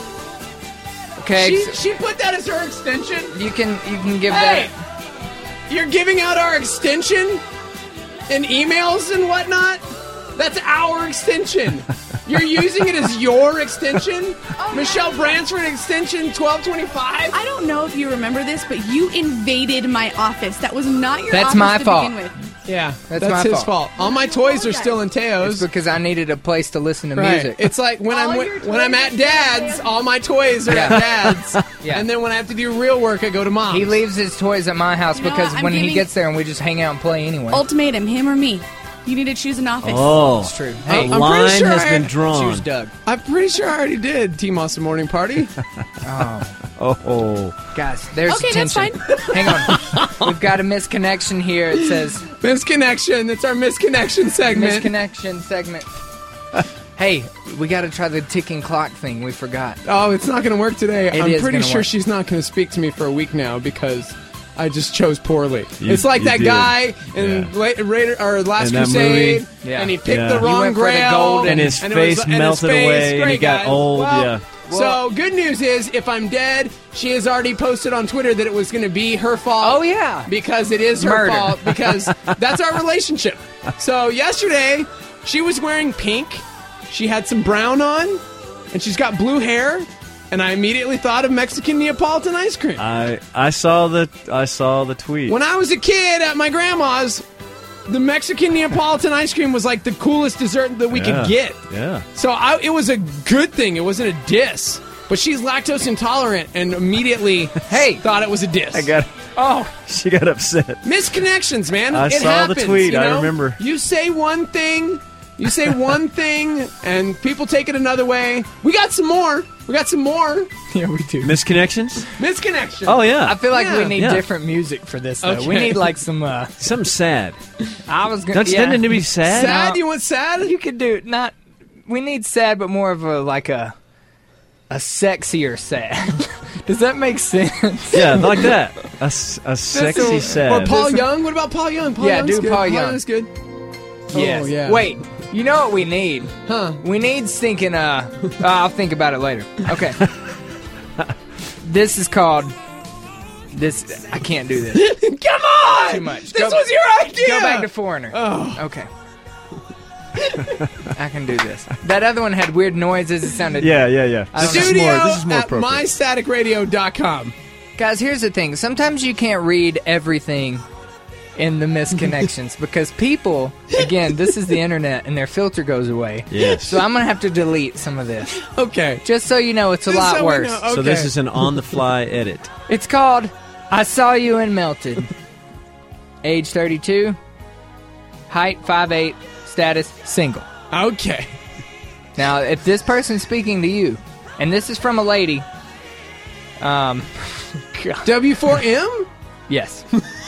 Okay, She, so she put that as her extension? you can you can give Hey! that. You're giving out our extension in emails and whatnot? That's our extension. You're using it as your extension? Michelle Bransford extension twelve twenty-five? I don't know if you remember this, but you invaded my office. That was not your That's office my to fault. begin with. Yeah, That's that's, my his fault. fault. All my toys are still in It's Teo's. because I needed a place to listen to Right. music. It's like when All I'm your when I'm toys at are dad's, still all my toys are Yeah. at dad's. Yeah. And then when I have to do real work, I go to mom's. He leaves his toys at my house You know because what? I'm when he giving- gets there and we just hang out and play anyway. Ultimatum, him or me. You need to choose an office. Oh, It's true. The Hey, I'm pretty line sure has I- been drawn. choose Doug. I'm pretty sure I already did Team Awesome Morning Party. Oh, Oh, guys, there's Okay, that's tension. Hang on. We've got a misconnection here. It says Misconnection. It's our misconnection segment. misconnection segment. Hey, we got to try the ticking clock thing. We forgot. Oh, it's not going to work today. It I'm is pretty gonna sure work. she's not going to speak to me for a week now because I just chose poorly. You- it's like you that did. guy in Yeah. La- Raider, or Last In that Crusade, movie. Yeah. and he picked Yeah. the He wrong went for the grail, golden- And his it was- face and his melted face- away, and he great, got guys. old, Well, yeah. So good news is, if I'm dead, she has already posted on Twitter that it was going to be her fault. Oh, yeah. because it is her Murder. fault. Because that's our relationship. So yesterday, she was wearing pink. She had some brown on, and she's got blue hair. and I immediately thought of Mexican Neapolitan ice cream. I I saw the I saw the tweet. When I was a kid at my grandma's, the Mexican Neapolitan ice cream was like the coolest dessert that we Yeah, could get. Yeah. So I, it was a good thing. It wasn't a diss. But she's lactose intolerant and immediately Hey. thought it was a diss. I got. Oh, She got upset. misconnections, man. I it saw the happens, tweet. you I know? remember. You say one thing, you say one thing, and people take it another way. We got some more. We got some more Yeah, we do. Misconnections? misconnections. Oh yeah. I feel like we Yeah. need Yeah. different music for this, though. We Okay. need like some. Uh, Something sad. I was gonna. Don't you yeah. need to be sad? Sad? No. You want sad? You could do not. We need sad, but more of a like a a sexier sad. Does that make sense? Yeah, like that. A, s- a sexy Or sad. Paul Young? What about Paul Young? Paul Yeah, Young's do good. Paul Young. Young's good. Yes. Oh, yeah. Wait. You know what we need? Huh. We need stinking. Uh, uh, I'll think about it later. Okay. This is called. This I can't do this. Come on! Too much. This Go- was your idea! Go back to Foreigner. Oh. Okay. I can do this. That other one had weird noises. It sounded. Yeah, yeah, yeah. I don't This is Studio more. This is more at appropriate. my static radio dot com. Guys, here's the thing. Sometimes you can't read everything in the misconnections because people, again, this is the internet and their filter goes away. Yes. So I'm going to have to delete some of this. Okay. Just so you know, it's a Just lot so we worse. know. Okay. So this is an on-the-fly edit. It's called I Saw You and Melted. Age thirty-two. Height five eight. Status single. Okay. Now, if this person's speaking to you, and this is from a lady, um, God. W four M? Yes.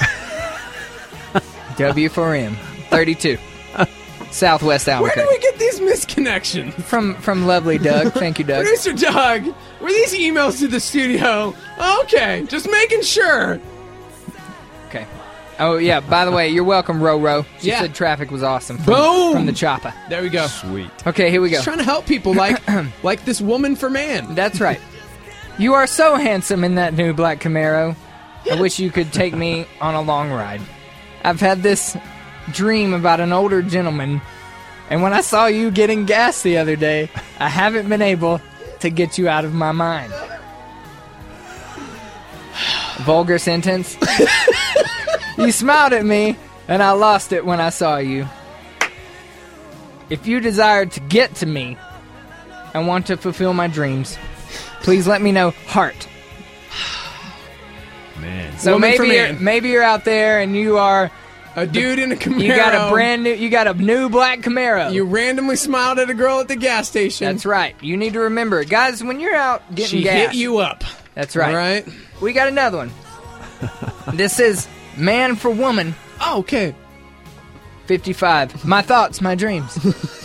W four M. thirty-two. Southwest Where Albuquerque. do we get these misconnections? From from lovely Doug. Thank you, Doug. Producer Doug, were these emails to the studio? Okay, just making sure. Okay. Oh, yeah, by the way, you're welcome, Ro-Ro. She Yeah. said traffic was awesome. From, Boom! From the chopper. There we go. Sweet. Okay, here we go. Just trying to help people like like this woman for man. That's right. You are so handsome in that new black Camaro. I wish you could take me on a long ride. I've had this dream about an older gentleman, and when I saw you getting gas the other day, I haven't been able to get you out of my mind. Vulgar sentence. You smiled at me, and I lost it when I saw you. If you desire to get to me and want to fulfill my dreams, please let me know. Heart. Man. So Woman for maybe you're, man. maybe you're out there and you are A dude in a Camaro. you got a brand new you got a new black Camaro. You randomly smiled at a girl at the gas station. That's right. You need to remember, guys, when you're out getting She gas. hit you up. That's right. All right. We got another one. This is man for woman. Oh, okay. fifty-five. My thoughts, my dreams.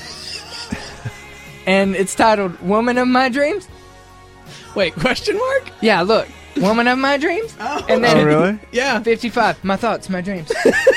And it's titled Woman of My Dreams. Wait, question mark? Yeah, look. Woman of my dreams. Oh, And then Oh, really? yeah. fifty-five. My thoughts, my dreams.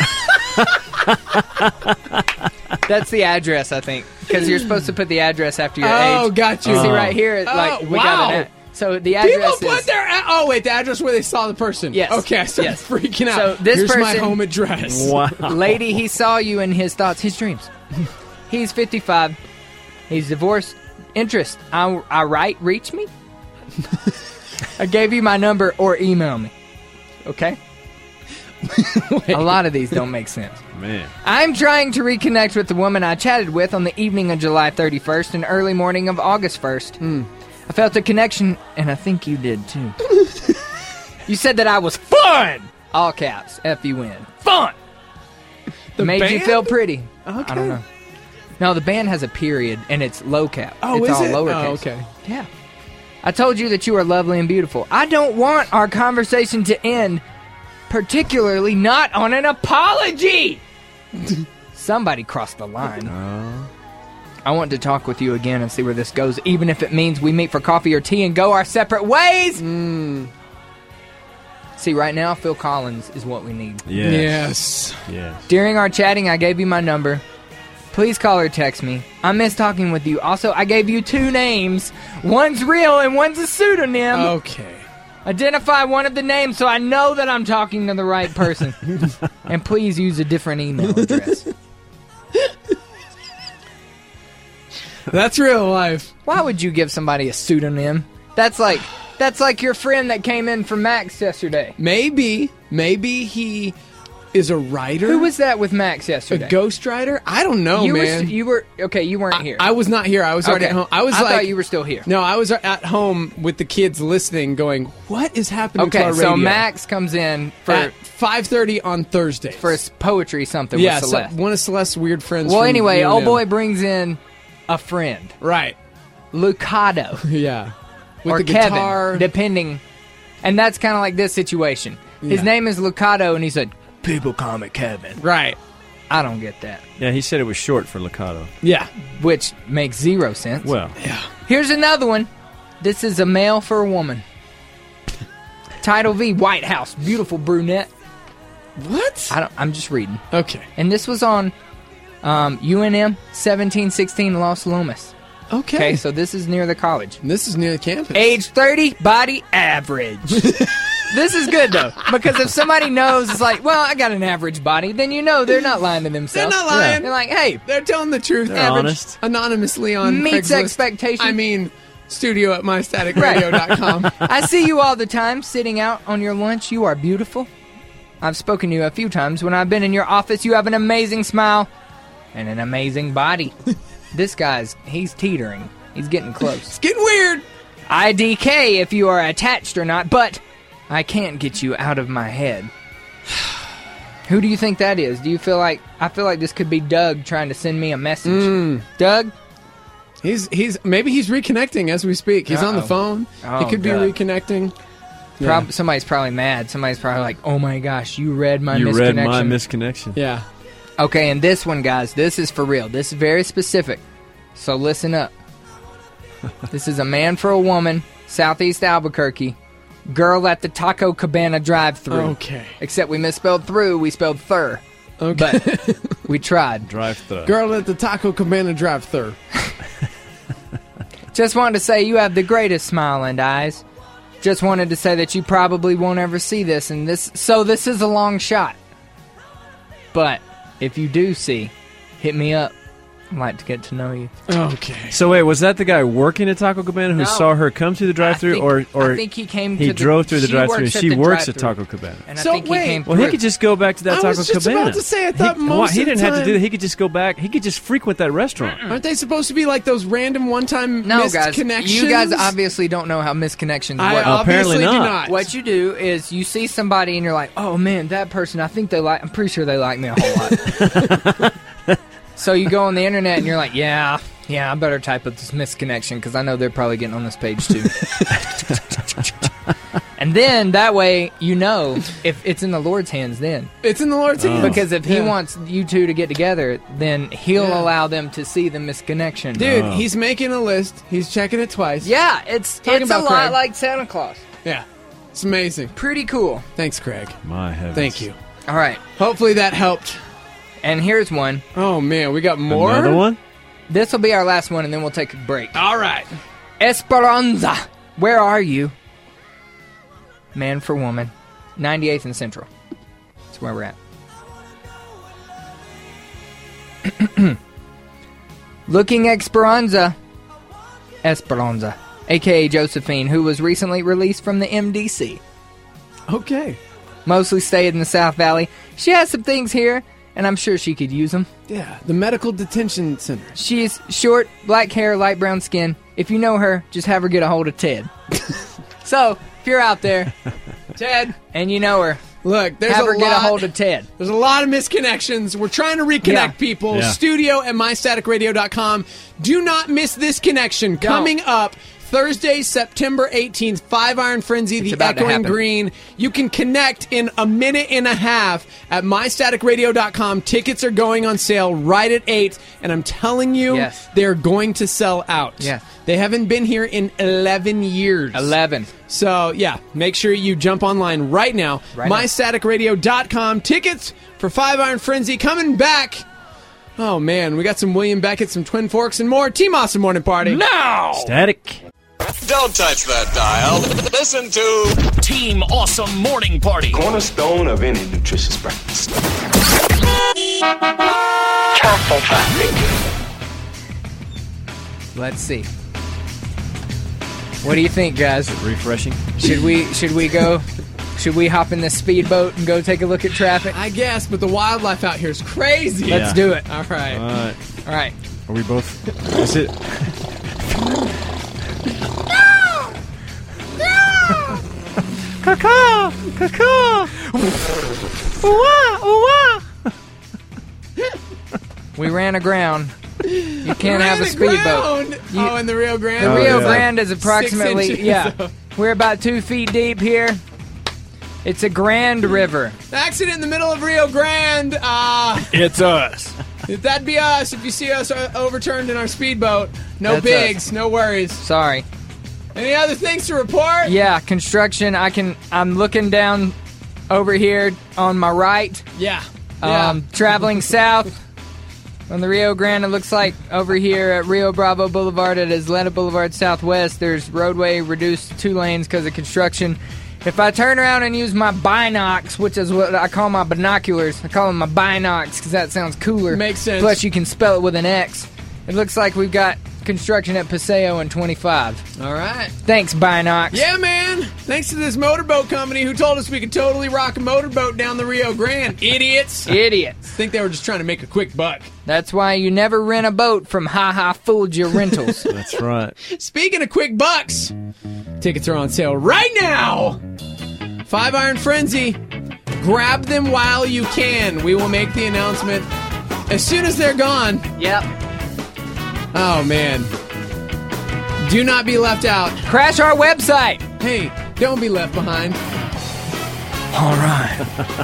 That's the address, I think, because you're supposed to put the address after your Oh, age. got you. See Oh. right here, Oh, like we wow. got an ad- so the People address put is their a- oh wait the address where they saw the person. Yes. Okay, I started Yes. freaking out. So this Here's my person- home address. Wow. lady. He saw you in his thoughts, his dreams. He's fifty-five. He's divorced. Interest. I, I write. Reach me. I gave you my number or email me. Okay. A lot of these don't make sense. Man. I'm trying to reconnect with the woman I chatted with on the evening of July thirty-first and early morning of August first. I felt a connection, and I think you did too. You said that I was fun! All caps. F U N. Fun! The Made you band? feel pretty. Okay. I don't know. No, the band has a period, and it's low cap. Oh, it's is all it? lowercase. Oh, okay. Yeah. I told you that you are lovely and beautiful. I don't want our conversation to end, particularly not on an apology. Somebody crossed the line. I want to talk with you again and see where this goes, even if it means we meet for coffee or tea and go our separate ways. Mm. See, right now, Phil Collins is what we need. Yes. Yes. Yes. During our chatting, I gave you my number. Please call or text me. I miss talking with you. Also, I gave you two names. One's real and one's a pseudonym. Okay. Identify one of the names so I know that I'm talking to the right person. And please use a different email address. That's real life. Why would you give somebody a pseudonym? That's like that's like your friend that came in from Max yesterday. Maybe, maybe he is a writer. Who was that with Max a yesterday? ghostwriter? I don't know, you man. Were, you were okay. You weren't here. I, I was not here. I was already Okay. at home. I was I like, thought you were still here. No, I was at home with the kids listening, going, "What is happening to Okay, our radio?" so Max comes in for at five thirty on Thursday for his poetry something yeah, with so Celeste. one of Celeste's weird friends. well, from anyway, U N M. old boy brings in a friend, right? Lucado. Yeah, with or the Kevin, guitar. depending. And that's kind of like this situation. His Yeah. name is Lucado, and he said, "People call me Kevin." Right. I don't get that. Yeah, he said it was short for Lucado. Yeah. Which makes zero sense. Well, Here's another one. This is a male for a woman. Title V, White House, beautiful brunette. What? I don't. I'm just reading. Okay. And this was on um, U N M seventeen sixteen Los Lomas. Okay. Okay, so this is near the college. This is near the campus. Age thirty, body average. This is good, though, because if somebody knows, it's like, well, I got an average body, then you know they're not lying to They're themselves. not lying. They're like, hey, They're telling the truth. They're Average, honest. Anonymously on Meets Craigslist. expectations. I mean, studio at my static radio dot com. I see you all the time sitting out on your lunch. You are beautiful. I've spoken to you a few times. When I've been in your office, you have an amazing smile and an amazing body. This guy's, he's teetering. He's getting close. It's getting weird. I D K if you are attached or not, but I can't get you out of my head. Who do you think that is? Do you feel like, I feel like this could be Doug trying to send me a message. Mm. Doug? He's he's maybe he's reconnecting as we speak. He's on the Uh-oh. phone. Oh, he could be God. reconnecting. Prob- Yeah. Somebody's probably mad. Somebody's probably like, oh my gosh, you read my you misconnection. read my misconnection. Yeah. Okay, and this one, guys, this is for real. This is very specific. So listen up. This is a man for a woman, Southeast Albuquerque. Girl at the Taco Cabana drive-thru. Okay. Except we misspelled through, we spelled thur. Okay. But we tried. Drive through. Girl at the Taco Cabana drive-thru. Just wanted to say you have the greatest smile and eyes. Just wanted to say that you probably won't ever see this, and this. So this is a long shot. But if you do see, hit me up. I'd like to get to know you. Okay. So wait, was that the guy working at Taco Cabana who No. saw her come through the drive-thru, I think- or or I think he came he to the- drove through the she drive-thru and works at she the works at drive-thru. Taco Cabana? And So, I think wait. he came Well, he through. could just go back to that I Taco was just Cabana. about to say, I thought he, most why- he of the didn't have to do time- that. He could just go back. He could just frequent that restaurant. Aren't they supposed to be like those random one-time No, missed guys, connections? you guys obviously don't know how misconnections I work. obviously Apparently do not. not. What you do is you see somebody and you're like, oh man, that person, I think they like, I'm pretty sure they like me a whole lot. So you go on the internet and you're like, yeah, yeah, I better type up this misconnection because I know they're probably getting on this page too. And then that way you know if it's in the Lord's hands then. It's in the Lord's hands. Because if he Yeah. wants you two to get together, then he'll Yeah. allow them to see the misconnection. Dude, Oh. he's making a list. He's checking it twice. Yeah, it's Talking it's a about lot Craig. like Santa Claus. Yeah. It's amazing. Pretty cool. Thanks, Craig. My heavens. Thank you. All right. Hopefully that helped. And here's one. Oh, man. We got more? Another one? This will be our last one, and then we'll take a break. All right. Esperanza, where are you? Man for woman. ninety-eighth and Central. That's where we're at. Looking Esperanza. Esperanza. A K A Josephine, who was recently released from the M D C. Okay. Mostly stayed in the South Valley. She has some things here, and I'm sure she could use them. Yeah. The Medical Detention Center. She's short, black hair, light brown skin. If you know her, just have her get a hold of Ted. So, if you're out there, Ted, and you know her, Look, there's have a her lot, get a hold of Ted. There's a lot of misconnections. We're trying to reconnect Yeah. people. Yeah. Studio at my static radio dot com. Do not miss this connection. Coming up Thursday, September eighteenth, Five Iron Frenzy, It's the about to Echoing happen. Green. You can connect in a minute and a half at my static radio dot com. Tickets are going on sale right at eight, and I'm telling you, Yes. they're going to sell out. Yeah. They haven't been here in eleven years. eleven. So, yeah, make sure you jump online right now. Right now. my static radio dot com. Tickets for Five Iron Frenzy coming back. Oh, man, we got some William Beckett, some Twin Forks, and more. Team Awesome Morning Party. Now! Static. Don't touch that dial. Listen to Team Awesome Morning Party. Cornerstone of any nutritious breakfast. Castle traffic. Let's see. What do you think, guys? Refreshing. Should we should we go? Should we hop in this speedboat and go take a look at traffic? I guess, but the wildlife out here is crazy. Let's Yeah. do it. All right. All right. All right. Are we both? Is it? Caw-caw! Caw-caw! Ooh-wah! Ooh-wah! We ran aground. You can't have a Ran speedboat. aground. You- oh, in the Rio Grande. The Oh, Rio yeah. Grande is approximately Six inches. yeah. We're about two feet deep here. It's a grand river. Accident in the middle of Rio Grande. Ah, It's us. that'd be us if you see us uh, overturned in our speedboat. No That's bigs, no worries. Sorry. Any other things to report? Yeah, construction. I can. I'm looking down over here on my right. Yeah. Yeah. Um, traveling south on the Rio Grande. It looks like over here at Rio Bravo Boulevard at Isleta Boulevard Southwest, there's roadway reduced to two lanes because of construction. If I turn around and use my binocs, which is what I call my binoculars, I call them my binocs because that sounds cooler. Makes sense. Plus, you can spell it with an X. It looks like we've got construction at Paseo and twenty-five. All right. Thanks, binocs. Yeah, man. Thanks to this motorboat company who told us we could totally rock a motorboat down the Rio Grande. Idiots. Idiots. I think they were just trying to make a quick buck. That's why you never rent a boat from Ha Ha Fulgia Rentals. That's right. Speaking of quick bucks, tickets are on sale right now. Five Iron Frenzy. Grab them while you can. We will make the announcement as soon as they're gone. Yep. Oh, man. Do not be left out. Crash our website. Hey, don't be left behind. All right.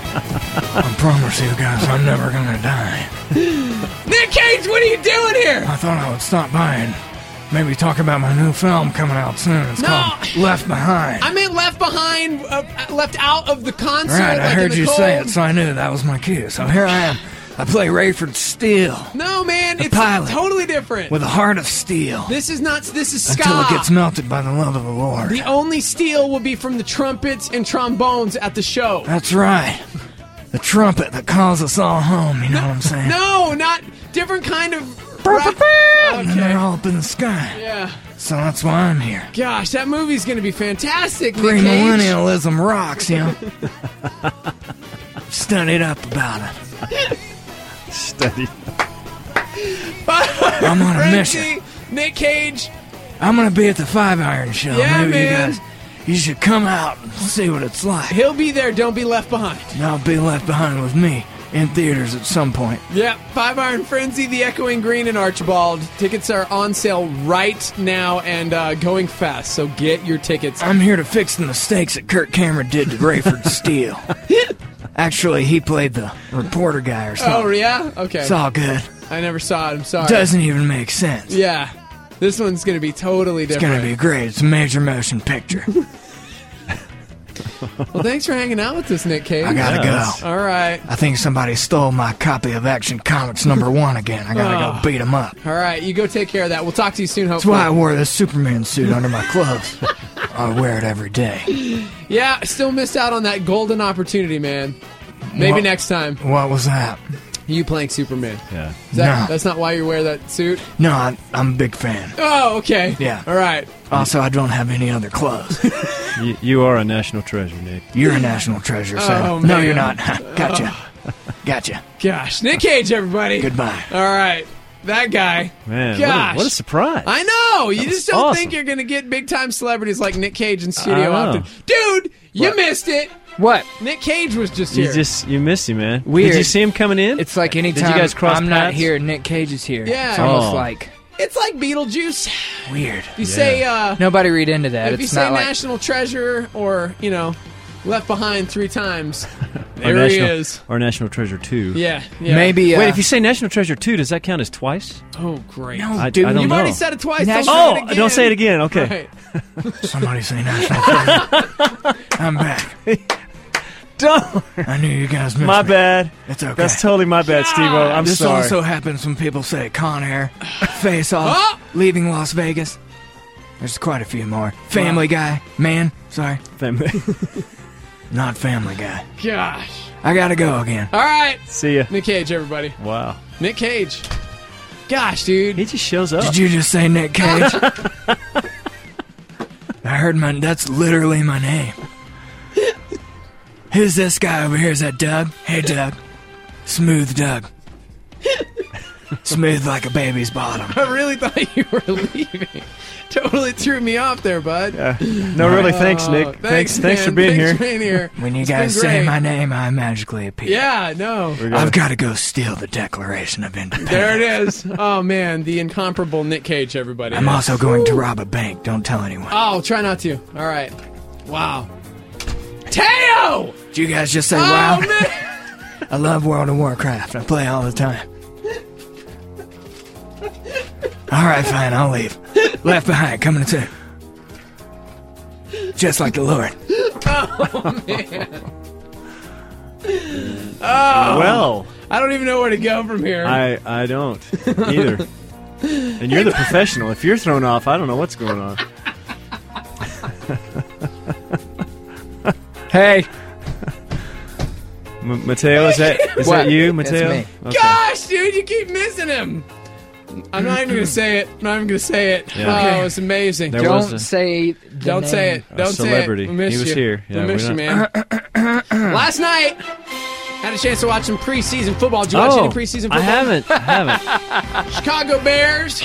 I promise you guys I'm never gonna die. Nick Cage, what are you doing here? I thought I would stop by and maybe talk about my new film coming out soon. It's No. called Left Behind. I meant left behind, uh, left out of the concert. Right, I like in heard the you cold. say it, so I knew that was my cue. So here I am. I play Rayford Steele No, man, The it's pilot. totally different. with a heart of steel This is not. This is ska. until it gets melted by the love of the Lord. The only steel will be from the trumpets and trombones at the show. That's right. The trumpet that calls us all home, you know what I'm saying? No, not different kind of. And then Okay. they're all up in the sky. Yeah. So that's why I'm here. Gosh, that movie's gonna be fantastic. Nick Cage. Premillennialism rocks, you know? Studied up about it. Study. I'm on a Frenzy, mission. Nick Cage. I'm gonna be at the Five Iron show. Yeah, Maybe you man. guys, you should come out and see what it's like. He'll be there. Don't be left behind. And I'll be left behind with me in theaters at some point. Yeah, Five Iron Frenzy, The Echoing Green, and Archibald. Tickets are on sale right now and uh, going fast, so get your tickets. I'm here to fix the mistakes that Kirk Cameron did to Rayford Steele. Actually, he played the reporter guy or something. Oh, yeah? Okay. It's all good. I never saw it. I'm sorry. Doesn't even make sense. Yeah. This one's going to be totally It's different. gonna be great. It's a major motion picture. Well, thanks for hanging out with us, Nick Cage. I gotta Yes. go. All right. I think somebody stole my copy of Action Comics number one again. I gotta Oh. go beat him up. All right. You go take care of that. We'll talk to you soon, That's hopefully. why I wore this Superman suit under my clothes. I wear it every day. Yeah, still missed out on that golden opportunity, man. Maybe What- next time. What was that? You playing Superman. Yeah. Is that, No. That's not why you wear that suit? No, I, I'm a big fan. Oh, okay. Yeah. All right. Also, I don't have any other clothes. You, you are a national treasure, Nick. You're a national treasure, sir. Oh, no, man. you're not. Gotcha. Gotcha. Gosh. Nick Cage, everybody. Goodbye. All right. That guy. Man, what Gosh. a, what a surprise. I know. You That was just don't awesome. think you're going to get big time celebrities like Nick Cage in studio I know. often. Dude, you What? missed it. What? Nick Cage was just You here. just you missed him, man. Weird. Did you see him coming in? It's like anytime Did you guys cross I'm not paths? here, Nick Cage is here. Yeah. It's almost Oh. like It's like Beetlejuice. Weird. You say, uh, nobody read into that. if you It's say not like National Treasure or, you know, Left Behind three times, Or there he National, is. Or National Treasure two. Yeah, yeah. maybe. Uh, Wait, if you say National Treasure two, does that count as twice? Oh, great. No, I, dude. I don't You've know. already said it twice. Don't National- say Oh, it again. don't say it again. Okay. Right. Somebody say national treasure. I'm back. Don't. I knew you guys missed My me. bad. It's okay. That's totally my bad, Steve-O. I'm this sorry. also happens when people say Con Air, Face Off, Oh! Leaving Las Vegas. There's quite a few more. Family Guy. Man, sorry. Family. Not Family Guy. Gosh. I gotta go again. All right. See ya. Nick Cage, everybody. Wow. Nick Cage. Gosh, dude. He just shows up. Did you just say Nick Cage? I heard my. That's literally my name. Who's this guy over here? Is that Doug? Hey, Doug. Smooth Doug. Smooth like a baby's bottom. I really thought you were leaving. Totally threw me off there, bud. Yeah. No, really, thanks, Nick. Oh, thanks, thanks, thanks for man. being Thanks here. for being here. When you It's guys been say great. my name, I magically appear. Yeah, no. I've got to go steal the Declaration of Independence. There it is. Oh, man. The incomparable Nick Cage, everybody. I'm also going to rob a bank. Don't tell anyone. Oh, try not to. All right. Wow. Teo! Did you guys just say Oh, wow? man. I love World of Warcraft. I play all the time. All right, fine. I'll leave. Left behind, coming to. Just like the Lord. Oh, man. Oh. Well, I don't even know where to go from here. I, I don't either. And you're the professional. If you're thrown off, I don't know what's going on. Hey. M- Mateo, is that is What? that you, That's Mateo? me. Okay. Gosh, dude, you keep missing him. I'm not even going to say it. I'm not even going to say it. Yeah. Oh, it's amazing. There Don't was a- say. The Don't name. say it. A Don't celebrity. say it. We miss He was you. here. Yeah, we miss we're you, man. Last night, had a chance to watch some preseason football. Did you watch Oh, any preseason football? I haven't. I haven't. Chicago Bears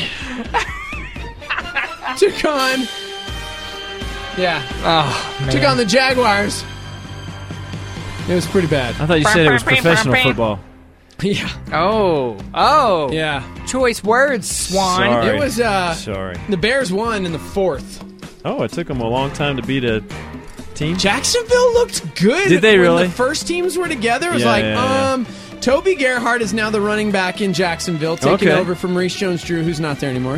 took on. Yeah, Oh, man. took on the Jaguars. It was pretty bad. I thought you said it was professional football. Yeah, Oh. Oh. yeah. Choice words, Swan. Sorry. It was. uh Sorry. The Bears won in the fourth. Oh, it took them a long time to beat a team. Jacksonville looked good. Did they when really? the first teams were together. It was Yeah, like, yeah, yeah. um, Toby Gerhardt is now the running back in Jacksonville, taking Okay. over from Reese Jones-Drew, who's not there anymore.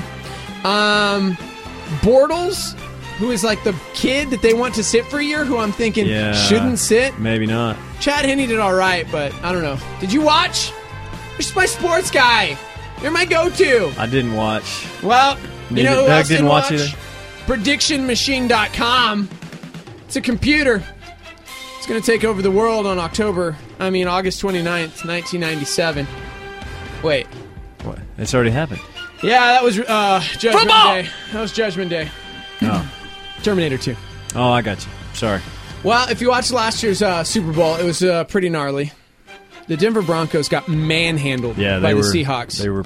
Um, Bortles, who is like the kid that they want to sit for a year, who I'm thinking Yeah. shouldn't sit. Maybe not. Chad Henne did all right, but I don't know. Did you watch? You're just my sports guy. You're my go-to. I didn't watch. Well, you Neither- know who Doug else didn't watch either? prediction machine dot com. It's a computer. It's going to take over the world on October, I mean, August twenty-ninth, nineteen ninety-seven. Wait. What? It's already happened. Yeah, that was uh, Judgment Football! Day. That was Judgment Day. Oh. Terminator two. Oh, I got you. Sorry. Well, if you watched last year's uh, Super Bowl, it was uh, pretty gnarly. The Denver Broncos got manhandled Yeah, by they the were. Seahawks. They were.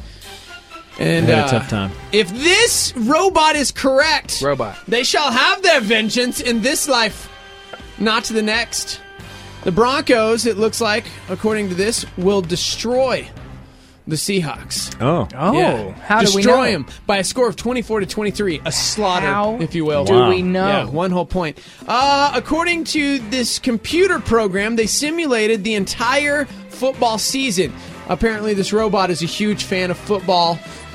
and They had uh, a tough time. If this robot is correct, Robot. they shall have their vengeance in this life, not to the next. The Broncos, it looks like, according to this, will destroy the Seahawks. Oh. Oh. Yeah. How do we destroy know? them by a score of twenty-four to twenty-three, a slaughter, How if you will. do Wow. we know? Yeah, one whole point. Uh, according to this computer program, they simulated the entire football season. Apparently, this robot is a huge fan of football,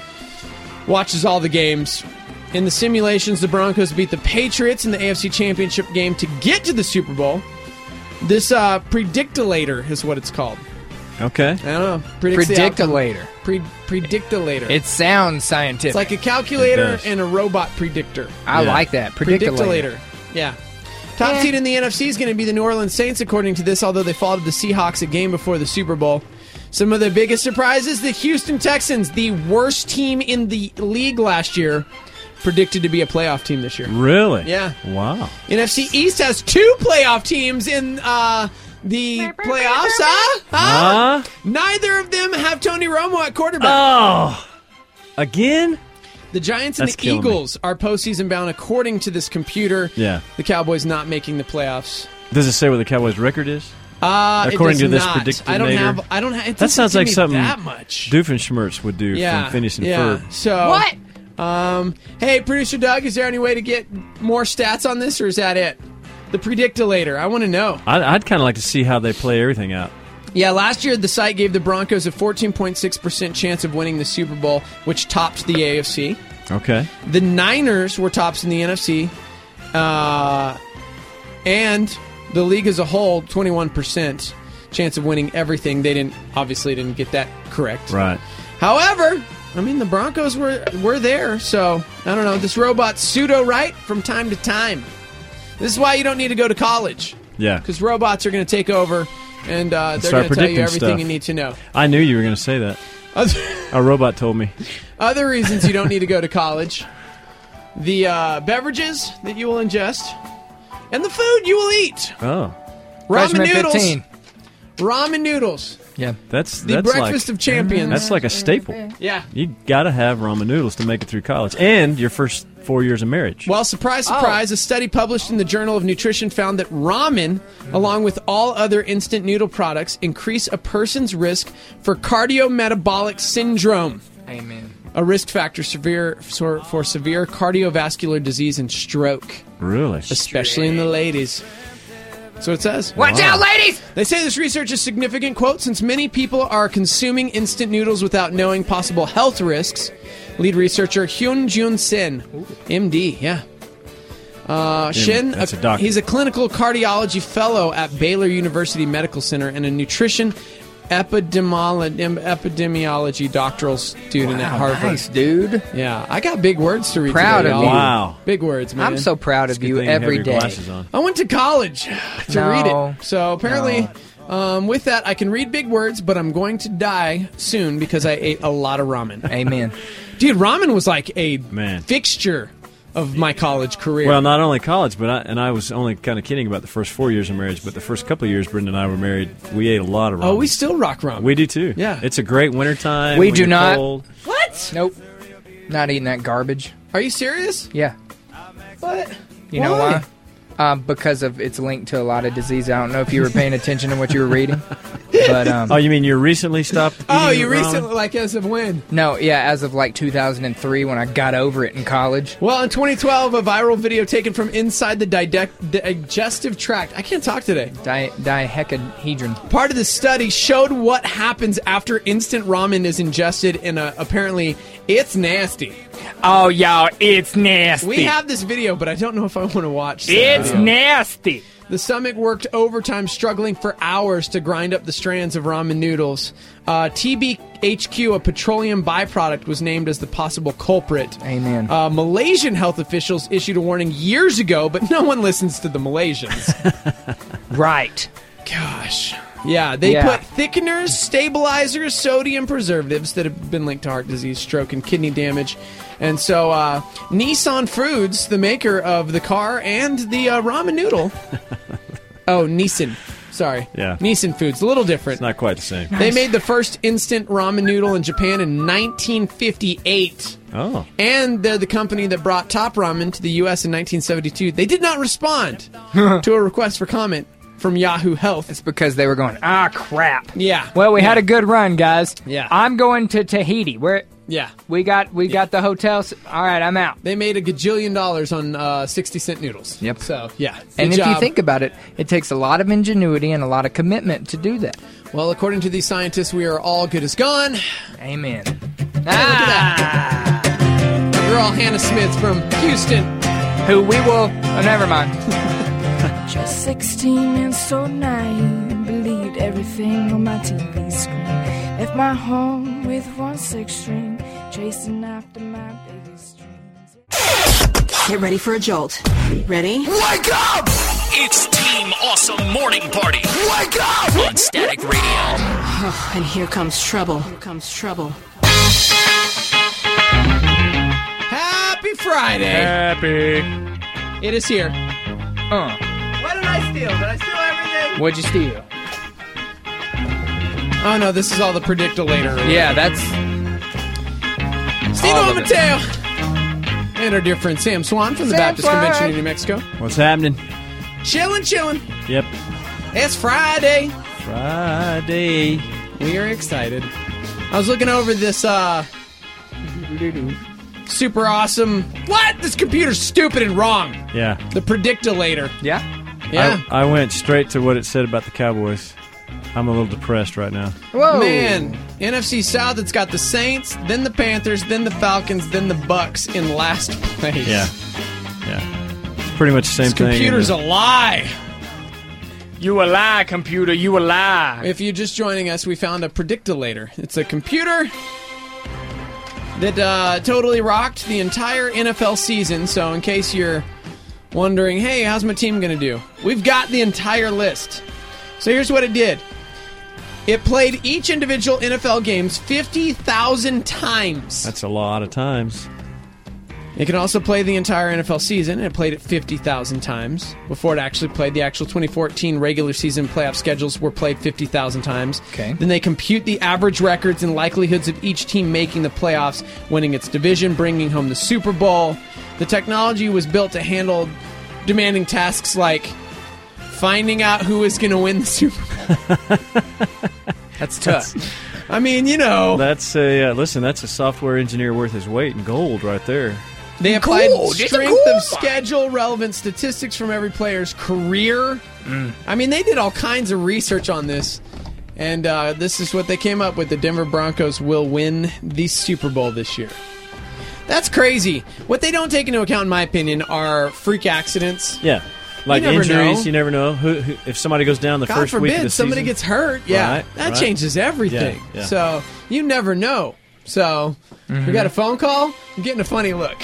watches all the games. In the simulations, the Broncos beat the Patriots in the A F C Championship game to get to the Super Bowl. This uh, predictolator is what it's called. Okay. I don't know. Predicts the outcome. Predictolator. Pre- predictolator. It sounds scientific. It's like a It calculator does. and a robot predictor. I Yeah. like that. Predictolator. Predictolator. Yeah. Top Yeah. seed in the N F C is going to be the New Orleans Saints, according to this, although they fought the Seahawks a game before the Super Bowl. Some of the biggest surprises, the Houston Texans, the worst team in the league last year, predicted to be a playoff team this year. Really? Yeah. Wow. N F C East has two playoff teams in uh, the playoffs, huh? Huh? Huh? Neither of them have Tony Romo at quarterback. Oh. Again? The Giants and That's the killing me. Eagles are postseason bound, according to this computer. Yeah. The Cowboys not making the playoffs. Does it say what the Cowboys' record is? Uh, According it to does this not. predictinator. I don't have. I don't have. It That doesn't sounds give like me something that much. Doofenshmirtz would do yeah, from Finishing yeah. Ferb. So What? Um. Hey, producer Doug, is there any way to get more stats on this, or is that it? The predictolator. I want to know. I'd, I'd kind of like to see how they play everything out. Yeah, last year the site gave the Broncos a fourteen point six percent chance of winning the Super Bowl, which topped the A F C. Okay. The Niners were tops in the N F C. Uh, and the league as a whole, twenty-one percent chance of winning everything. They didn't obviously didn't get that correct. Right. However, I mean the Broncos were were there, so I don't know. This robot's pseudo right from time to time. This is why you don't need to go to college, Yeah. because robots are going to take over and uh, they're start going to tell you predicting everything stuff. you need to know. I knew you were going to say that. Other, A robot told me. other reasons you don't need to go to college. the uh, beverages that you will ingest, and the food you will eat. Oh. Ramen Freshman noodles. fifteen. Ramen noodles. Yeah. That's The that's breakfast like, of champions. That's like a staple. Yeah. You got to have ramen noodles to make it through college and your first four years of marriage. Well, surprise, surprise, a study published in the Journal of Nutrition found that ramen, along with all other instant noodle products, increase a person's risk for cardiometabolic syndrome. Amen. A risk factor severe for, for severe cardiovascular disease and stroke. Really? Especially in the ladies. That's what it says. Watch out, ladies! They say this research is significant, quote, since many people are consuming instant noodles without knowing possible health risks. Lead researcher Hyun Jun Sin, M D, yeah. Uh, Shin, that's a doctor. he's a clinical cardiology fellow at Baylor University Medical Center and a nutrition epidemiology, epidemiology doctoral student at Harvard. Nice, dude. Yeah, I got big words to read Proud today, of y'all. you. Wow. Big words, man. I'm so proud of Good you thing have every your day. glasses on. I went to college to No. read it. So apparently, um, with that, I can read big words, but I'm going to die soon because I ate a lot of ramen. Amen. Dude, ramen was like a Man. fixture of my college career. Well, not only college, but I, and I was only kind of kidding about the first four years of marriage, but the first couple of years Brenda and I were married, we ate a lot of ramen. oh, we still rock ramen. We do too. Yeah. It's a great wintertime. We when do you're not. cold. What? Nope. Not eating that garbage. Are you serious? Yeah. What? You know why? Um, because of its link to a lot of disease. I don't know if you were paying attention to what you were reading, but um, Oh, you mean you recently stopped eating Oh, you ramen? recently, like as of when? no, yeah, as of like two thousand three when I got over it in college. Well, in twenty twelve, a viral video taken from inside the dide- digestive tract. I can't talk today. Di- dihecahedron. Part of the study showed what happens after instant ramen is ingested in a, apparently, it's nasty. Oh, y'all, it's nasty. We have this video, but I don't know if I want to watch that It's video. nasty. The stomach worked overtime, struggling for hours to grind up the strands of ramen noodles. Uh, T B H Q, a petroleum byproduct, was named as the possible culprit. Amen. Uh, Malaysian health officials issued a warning years ago, but no one listens to the Malaysians. Right. Gosh. Yeah, they Yeah. put thickeners, stabilizers, sodium preservatives that have been linked to heart disease, stroke, and kidney damage. And so uh, Nissan Foods, the maker of the car and the uh, ramen noodle. oh, Nissan. Sorry. Yeah. Nissan Foods. A little different. It's not quite the same. They made the first instant ramen noodle in Japan in nineteen fifty-eight. Oh. And they're the company that brought Top Ramen to the U S in nineteen seventy-two. They did not respond to a request for comment from Yahoo Health. It's because they were going, ah, crap. Yeah. Well, we yeah. had a good run, guys. Yeah. I'm going to Tahiti. Where Yeah. we got we got the hotels. All right, I'm out. They made a gajillion dollars on uh, sixty cent noodles. Yep. So, yeah. And Good if you job. think about it, it takes a lot of ingenuity and a lot of commitment to do that. Well, according to these scientists, we are all good as gone. Amen. Ah! You're all Hannah Smith from Houston. Who we will... Oh, never mind. Just sixteen and so naive, believed everything on my T V screen. Left my home with one six string, chasing after my biggest dreams. Get ready for a jolt. Ready? Wake up! It's Team Awesome Morning Party. Wake up! On Static Radio. Oh, and here comes trouble. Here comes trouble. Happy Friday. Happy. It is here. Uh, What did I steal? Did I steal everything? what'd you steal? Oh, no, this is all the predictolator. Yeah, that's... Steve all of it. Mateo. And our dear friend Sam Swan from the Sam Baptist Swan. Convention in New Mexico. What's happening? Chillin', chillin'. Yep. It's Friday. Friday. We are excited. I was looking over this uh super awesome. What? This computer's stupid and wrong. Yeah. The predictolator. Yeah? Yeah. I, I went straight to what it said about the Cowboys. I'm a little depressed right now. Whoa. Man, N F C South, it's got the Saints, then the Panthers, then the Falcons, then the Bucks in last place. Yeah. Yeah. It's pretty much the same This thing. computer's a lie. You a lie, computer. You a lie. If you're just joining us, we found a predictolator. It's a computer that uh, totally rocked the entire N F L season. So in case you're wondering, hey, how's my team going to do? We've got the entire list. So here's what it did. It played each individual N F L games fifty thousand times. That's a lot of times. It can also play the entire N F L season, and it played it fifty thousand times before it actually played. The actual twenty fourteen regular season playoff schedules were played fifty thousand times. Okay. Then they compute the average records and likelihoods of each team making the playoffs, winning its division, bringing home the Super Bowl. The technology was built to handle demanding tasks like finding out who is going to win the Super Bowl. That's tough. I mean, you know. That's a uh, listen. That's a software engineer worth his weight in gold, right there. They applied Gold. It's a strength gold of schedule, relevant statistics from every player's career. Mm. I mean, they did all kinds of research on this, and uh, this is what they came up with. The Denver Broncos will win the Super Bowl this year. That's crazy. What they don't take into account, in my opinion, are freak accidents. Yeah. Like You never injuries, know. you never know. Who, who, if somebody goes down the God first forbid week of the somebody season, gets hurt. Yeah, Right, that right. changes everything. Yeah, yeah. So you never know. So we got a phone call. I'm getting a funny look.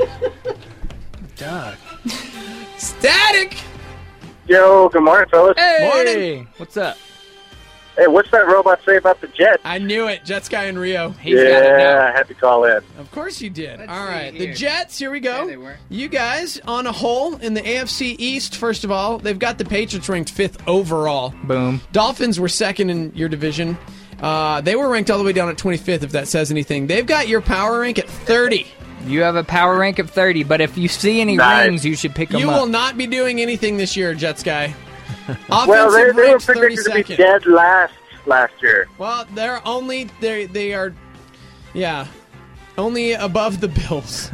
Doug. Static. Yo, good morning, fellas. Hey, Morning. what's up? Hey, what's that robot say about the Jets? I knew it. Jets guy in Rio. He's got it yeah, now. I had to call in. Of course you did. Let's all see right. here. The Jets, here we go. Yeah, they were. You guys on a hole in the A F C East, first of all. They've got the Patriots ranked fifth overall. Boom. Dolphins were second in your division. Uh, they were ranked all the way down at twenty-fifth, if that says anything. They've got your power rank at thirty. You have a power rank of thirty, but if you see any Nice. rings, you should pick them You up. will not be doing anything this year, Jets guy. Well, they, Offensive they were ranked predicted to be thirty-second. dead last last year. Well, they're only they they are, yeah, only above the Bills.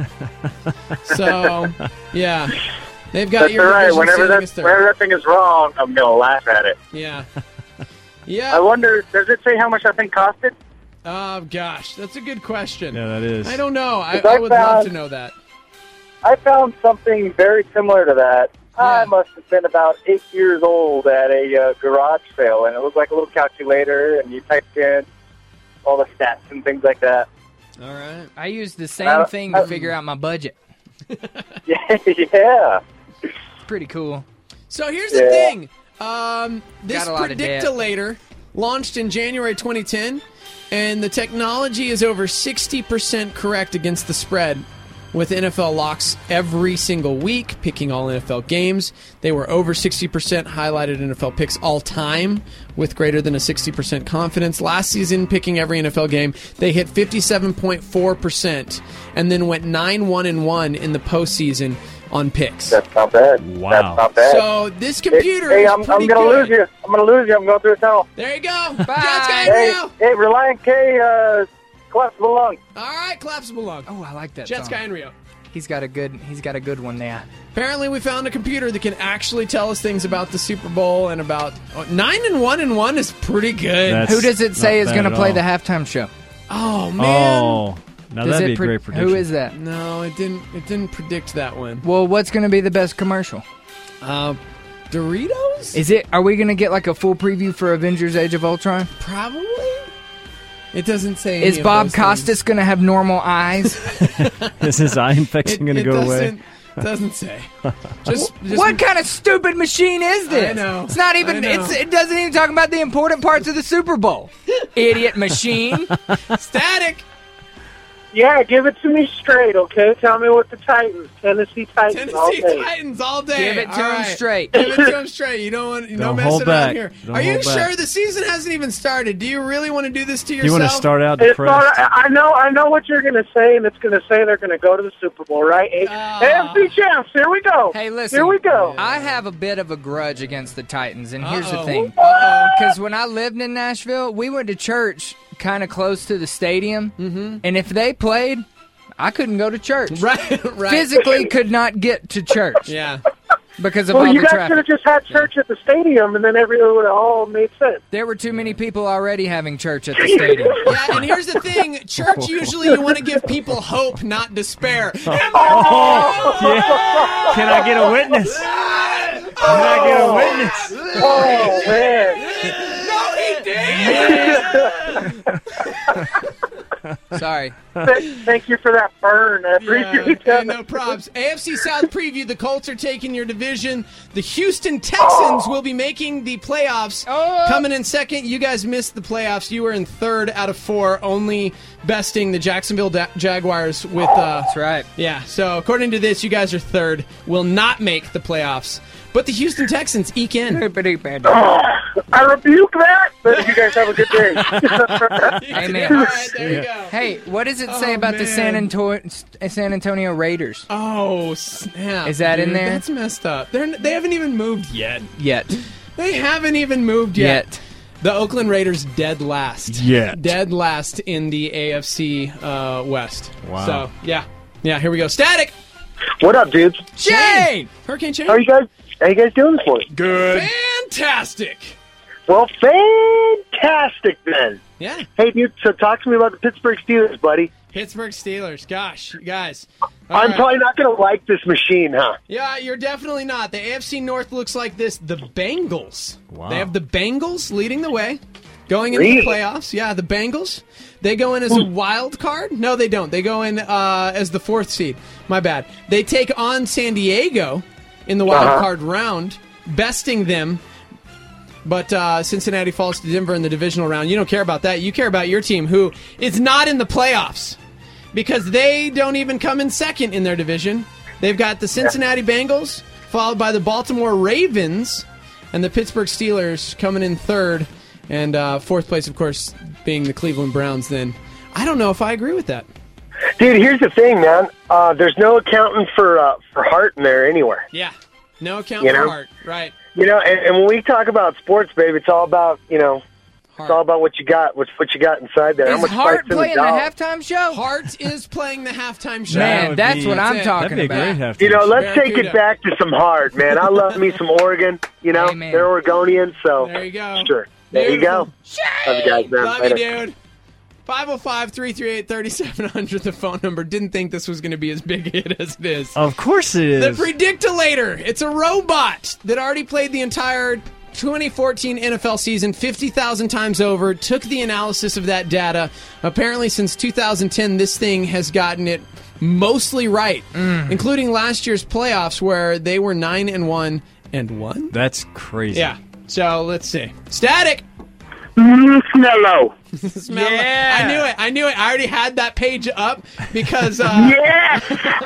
So, yeah, they've got That's your all right. division Whenever sitting that, as third. whenever that thing is wrong, I'm going to laugh at it. Yeah, I yeah. wonder, does it say how much that thing costed? Oh gosh, that's a good question. Yeah, that is. I don't know. I, 'Cause I I would love found- to know that. I found something very similar to that. I Yeah. must have been about eight years old at a uh, garage sale, and it looked like a little calculator, and you typed in all the stats and things like that. All right. I use the same Uh, thing to uh, figure out my budget. Yeah, yeah. Pretty cool. So here's the Yeah. thing. Um, this Got a lot of debt. Predictolator launched in January twenty ten, and the technology is over sixty percent correct against the spread with N F L locks every single week, picking all N F L games. They were over sixty percent highlighted N F L picks all time with greater than a sixty percent confidence. Last season, picking every N F L game, they hit fifty-seven point four percent and then went nine one and one in the postseason on picks. That's not bad. Wow. That's not bad. So this computer Hey, is I'm, I'm pretty going to good. lose you. I'm going to lose you. I'm going through a tunnel. There you go. Bye. Jets guy Hey, Rio. hey, Reliant K, uh, collapsible lung. All right, collapsible lung. Oh, I like that Jets song. guy in Rio. He's got a good. He's got a good one there. Apparently, we found a computer that can actually tell us things about the Super Bowl and about oh, nine and one and one is pretty good. That's Who does it say not is bad going to at play all. the halftime show? oh man, Oh, now Does that'd it be a pre- great prediction. Who is that? no, it didn't. It didn't predict that one. Well, what's going to be the best commercial? Uh, Doritos? Is it? Are we going to get like a full preview for Avengers: Age of Ultron? Probably. It doesn't say. Any Is of Bob those Costas going to have normal eyes? Is his eye things. infection It, going to it go away? doesn't, doesn't say. Just, just What kind of stupid machine is this? I know. It's not I even. know. It's. It doesn't even talk about the important parts of the Super Bowl. Idiot machine. static. Yeah, give it to me straight, okay? Tell me what the Titans, Tennessee Titans, all Tennessee day. Titans all day. Give it to All him right. straight. Give it to him straight. You don't want. You don't, Don't mess hold it back. around here. Don't Are you hold back. sure the season hasn't even started? Do you really want to do this to You yourself? want to start out It's depressed? not, I know, I know what you're going to say, and it's going to say they're going to go to the Super Bowl, right? A- Ah. A F C champs, here we go. Hey, listen. Here we go. I have a bit of a grudge against the Titans, and here's the Uh-oh. thing. Uh-oh. Because when I lived in Nashville, we went to church kind of close to the stadium, mm-hmm. and if they played, I couldn't go to church. Right, right. Physically could not get to church Yeah. because of Well, all you the guys should have traffic. just had church at the stadium, and then every, it would have all made sense. There were too many people already having church at the stadium. Yeah, and here's the thing. Church, usually you want to give people hope, not despair. Oh, yeah. Can I get a witness? Can I get a witness? Oh, man. No, he did! Sorry. Th- Thank you for that burn. I appreciate Yeah, that. hey, no props. A F C South preview. The Colts are taking your division. The Houston Texans will be making the playoffs. Oh. Coming in second. You guys missed the playoffs. You were in third out of four. Only besting the Jacksonville da- Jaguars with. Uh, That's right. Yeah. So according to this, you guys are third. Will not make the playoffs, but the Houston Texans eke in. Oh, I rebuke that. But you guys have a good day. Amen. All right, there you go. Hey, what does it say Oh, about the San, man. Anto- San Antonio Raiders? Oh snap! Is that in dude. there? That's messed up. They're they haven't even moved yet. Yet. They haven't even moved yet. Yet. The Oakland Raiders dead last. Yet. Dead last in the A F C uh, West. Wow. So yeah, yeah. Here we go. Static. What up, dudes? Shane. Hurricane Shane. How are you guys? How you guys doing this morning? Good. Fantastic. Well, fantastic then. Yeah. Hey, dude. So talk to me about the Pittsburgh Steelers, buddy. Pittsburgh Steelers. Gosh, you guys. All I'm right. probably not going to like this machine, huh? Yeah, you're definitely not. The A F C North looks like this. The Bengals. Wow. They have the Bengals leading the way, going into Really? the playoffs. Yeah, the Bengals. They go in as a wild card. No, they don't. They go in uh, as the fourth seed. My bad. They take on San Diego in the wild Uh-huh. card round, besting them. But uh, Cincinnati falls to Denver in the divisional round. You don't care about that. You care about your team, who is not in the playoffs because they don't even come in second in their division. They've got the Cincinnati Bengals, followed by the Baltimore Ravens, and the Pittsburgh Steelers coming in third, and uh, fourth place, of course, being the Cleveland Browns. Then I don't know if I agree with that. Dude, here's the thing, man. Uh, there's no accounting for uh, for heart in there anywhere. Yeah, no account You for know? heart, right? You know, and, and when we talk about sports, babe, it's all about, you know, Heart. it's all about what you got, what's what you got inside there. How Is much Hart fight's in playing the dollar. halftime show? Hart is playing the halftime show. Man, would that's be- what I'm That's it. talking That'd be a about. great halftime. You know, show. let's take Barracuda. it back to some heart, man. I love me some Oregon. You know, Amen. they're Oregonians, so There you go. sure. There you go. Love you guys, man. Love Later. you, dude. five oh five, three three eight, three seven zero zero, the phone number. Didn't think this was going to be as big a hit as it is. Of course it The is. Predictolator. It's a robot that already played the entire twenty fourteen N F L season fifty thousand times over, took the analysis of that data. Apparently, since two thousand ten, this thing has gotten it mostly right, including last year's playoffs where they were nine and one and one. That's crazy. Yeah. So let's see. Static. Mm, Snello. Smell Yeah. I knew it. I knew it. I already had that page up because uh, Yes.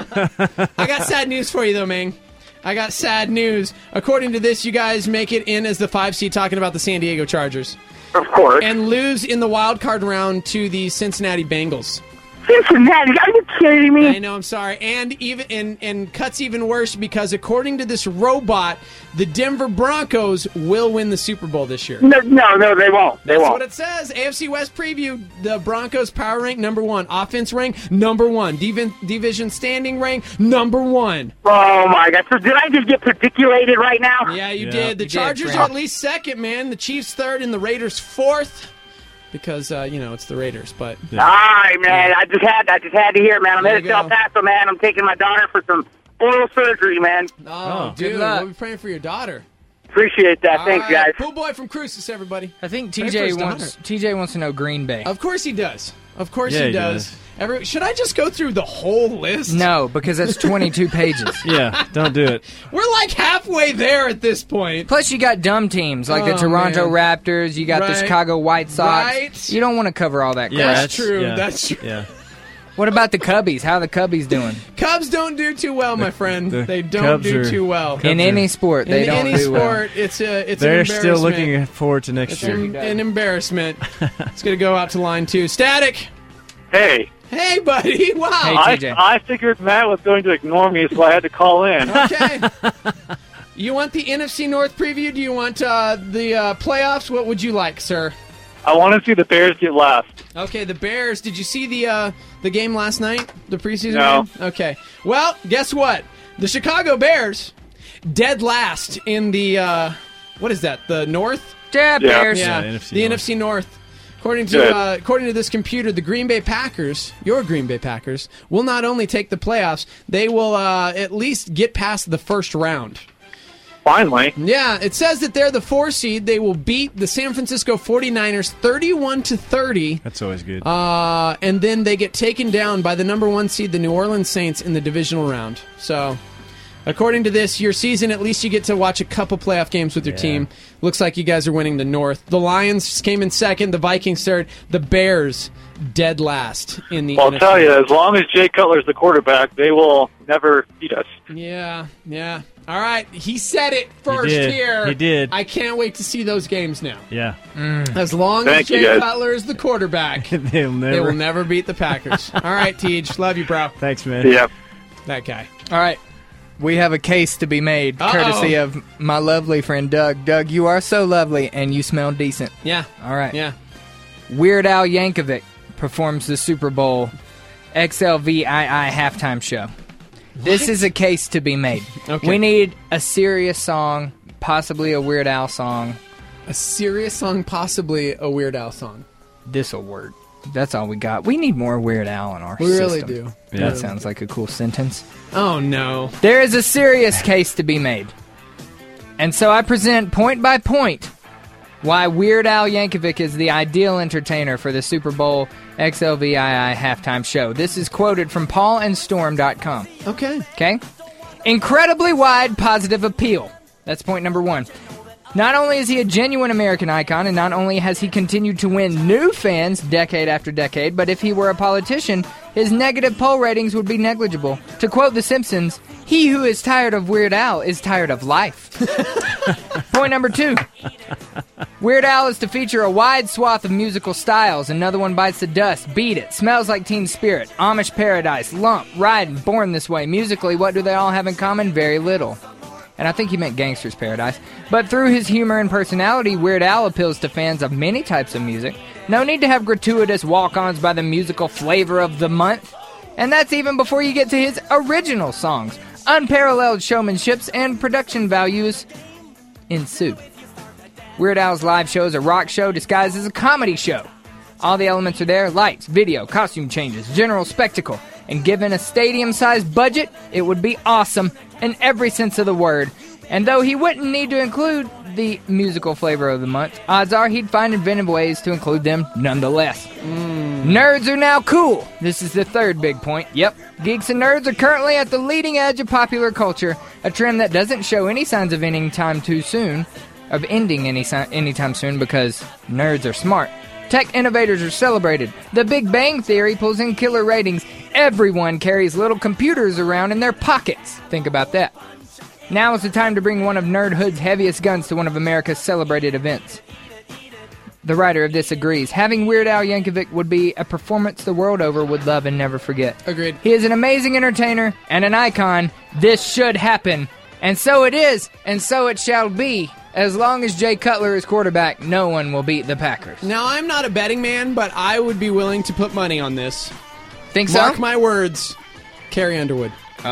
I got sad news for you, though, man. I got sad news. According to this, you guys make it in as the five seed, talking about the San Diego Chargers, Of course. and lose in the wild card round to the Cincinnati Bengals. Cincinnati, are you kidding me? I know, I'm sorry. And even and, and cuts even worse because according to this robot, the Denver Broncos will win the Super Bowl this year. No, no, no, they won't. They That's won't. what it says. A F C West preview. The Broncos power rank number one. Offense rank number one. Div- division standing rank number one. Oh my God! So did I just get particulated right now? Yeah, you Yeah. did. The You did, Chargers Frank. are at least second, man. The Chiefs third and the Raiders fourth. Because uh, you know it's the Raiders, but All right, man. I just had, I just had to hear, man. I'm There headed you to El go. Paso, man. I'm taking my daughter for some oral surgery, man. oh, Oh, dude, good luck. we'll be praying for your daughter. Appreciate that. All Thanks, right, guys. Pool boy from Cruces, everybody. I think Pray for T J his wants daughter. T J wants to know Green Bay. Of course he does. Of course Yeah, he he does. does. Every, should I just go through the whole list? No, because that's twenty-two pages. Yeah, don't do it. We're like halfway there at this point. Plus, you got dumb teams like the Oh, Toronto man. Raptors. You got the Right. Chicago White Sox. Right. You don't want to cover all that crap. Yeah, That's true. yeah, That's true. Yeah. What about the Cubbies? How are the Cubbies doing? Cubs don't do too well, my friend. the They don't Cubs do are- too well. Cubs In are- any sport, they In don't any do well. sport, it's a it's They're an still embarrassment. looking forward to next It's year. an, an embarrassment. It's going to go out to line two. Static. Hey, Hey, buddy. Wow. Hey, I, T J. I figured Matt was going to ignore me, so I had to call in. Okay. You want the N F C North preview? Do you want uh, the uh, playoffs? What would you like, sir? I want to see the Bears get last. Okay, the Bears. Did you see the uh, the game last night? The preseason No. game? Okay. Well, guess what? The Chicago Bears, dead last in the, uh, what is that, the North? Yeah, Yeah. Bears. Yeah, N F C the North. N F C North. According to Good. uh, according to this computer, the Green Bay Packers, your Green Bay Packers, will not only take the playoffs, they will uh, at least get past the first round. Finally. Yeah, it says that they're the four seed. They will beat the San Francisco forty-niners thirty-one to thirty. That's always good. Uh, and then they get taken down by the number one seed, the New Orleans Saints, in the divisional round. So, According to this, your season, at least you get to watch a couple playoff games with your Yeah. team. Looks like you guys are winning the North. The Lions came in second, the Vikings third, the Bears dead last in the I'll N F C. tell you, as long as Jay Cutler's the quarterback, they will never beat us. Yeah, yeah. All right, he said it first did. here. He did. I can't wait to see those games now. Yeah. As long Thank as you, Jay guys. Cutler is the quarterback, They'll never. they will never beat the Packers. All right, Tej, love you, bro. Thanks, man. Yeah. That guy. All right. We have a case to be made, Uh-oh. courtesy of my lovely friend Doug. Doug, you are so lovely, and you smell decent. Yeah. All right. Yeah. Weird Al Yankovic performs the Super Bowl X L V I I halftime show. This is a case to be made. Okay. We need a serious song, possibly a Weird Al song. A serious song, possibly a Weird Al song. This'll work. That's all we got. We need more Weird Al in our We system. really do. That Yeah. sounds like a cool sentence. Oh, no. There is a serious case to be made. And so I present point by point why Weird Al Yankovic is the ideal entertainer for the Super Bowl X L V I I halftime show. This is quoted from paul and storm dot com. Okay. Okay? Incredibly wide positive appeal. That's point number one. Not only is he a genuine American icon, and not only has he continued to win new fans decade after decade, but if he were a politician, his negative poll ratings would be negligible. To quote The Simpsons, he who is tired of Weird Al is tired of life. Point number two. Weird Al is to feature a wide swath of musical styles. Another One Bites the Dust, Beat It, Smells Like Teen Spirit, Amish Paradise, Lump, Riding, Born This Way. Musically, what do they all have in common? Very little. And I think he meant Gangster's Paradise. But through his humor and personality, Weird Al appeals to fans of many types of music. No need to have gratuitous walk-ons by the musical flavor of the month. And that's even before you get to his original songs. Unparalleled showmanships and production values ensue. Weird Al's live show is a rock show disguised as a comedy show. All the elements are there: lights, video, costume changes, general spectacle. And given a stadium-sized budget, it would be awesome in every sense of the word. And though he wouldn't need to include the musical flavor of the month, odds are he'd find inventive ways to include them nonetheless. Mm. Nerds are now cool. This is the third big point. Yep, geeks and nerds are currently at the leading edge of popular culture, a trend that doesn't show any signs of ending time too soon, of ending any si- anytime soon, because nerds are smart. Tech innovators are celebrated. The Big Bang Theory pulls in killer ratings. Everyone carries little computers around in their pockets. Think about that. Now is the time to bring one of Nerdhood's heaviest guns to one of America's celebrated events. The writer of this agrees. Having Weird Al Yankovic would be a performance the world over would love and never forget. Agreed. He is an amazing entertainer and an icon. This should happen. And so it is, and so it shall be. As long as Jay Cutler is quarterback, no one will beat the Packers. Now, I'm not a betting man, but I would be willing to put money on this. Think so? Mark my words, Carrie Underwood. Oh,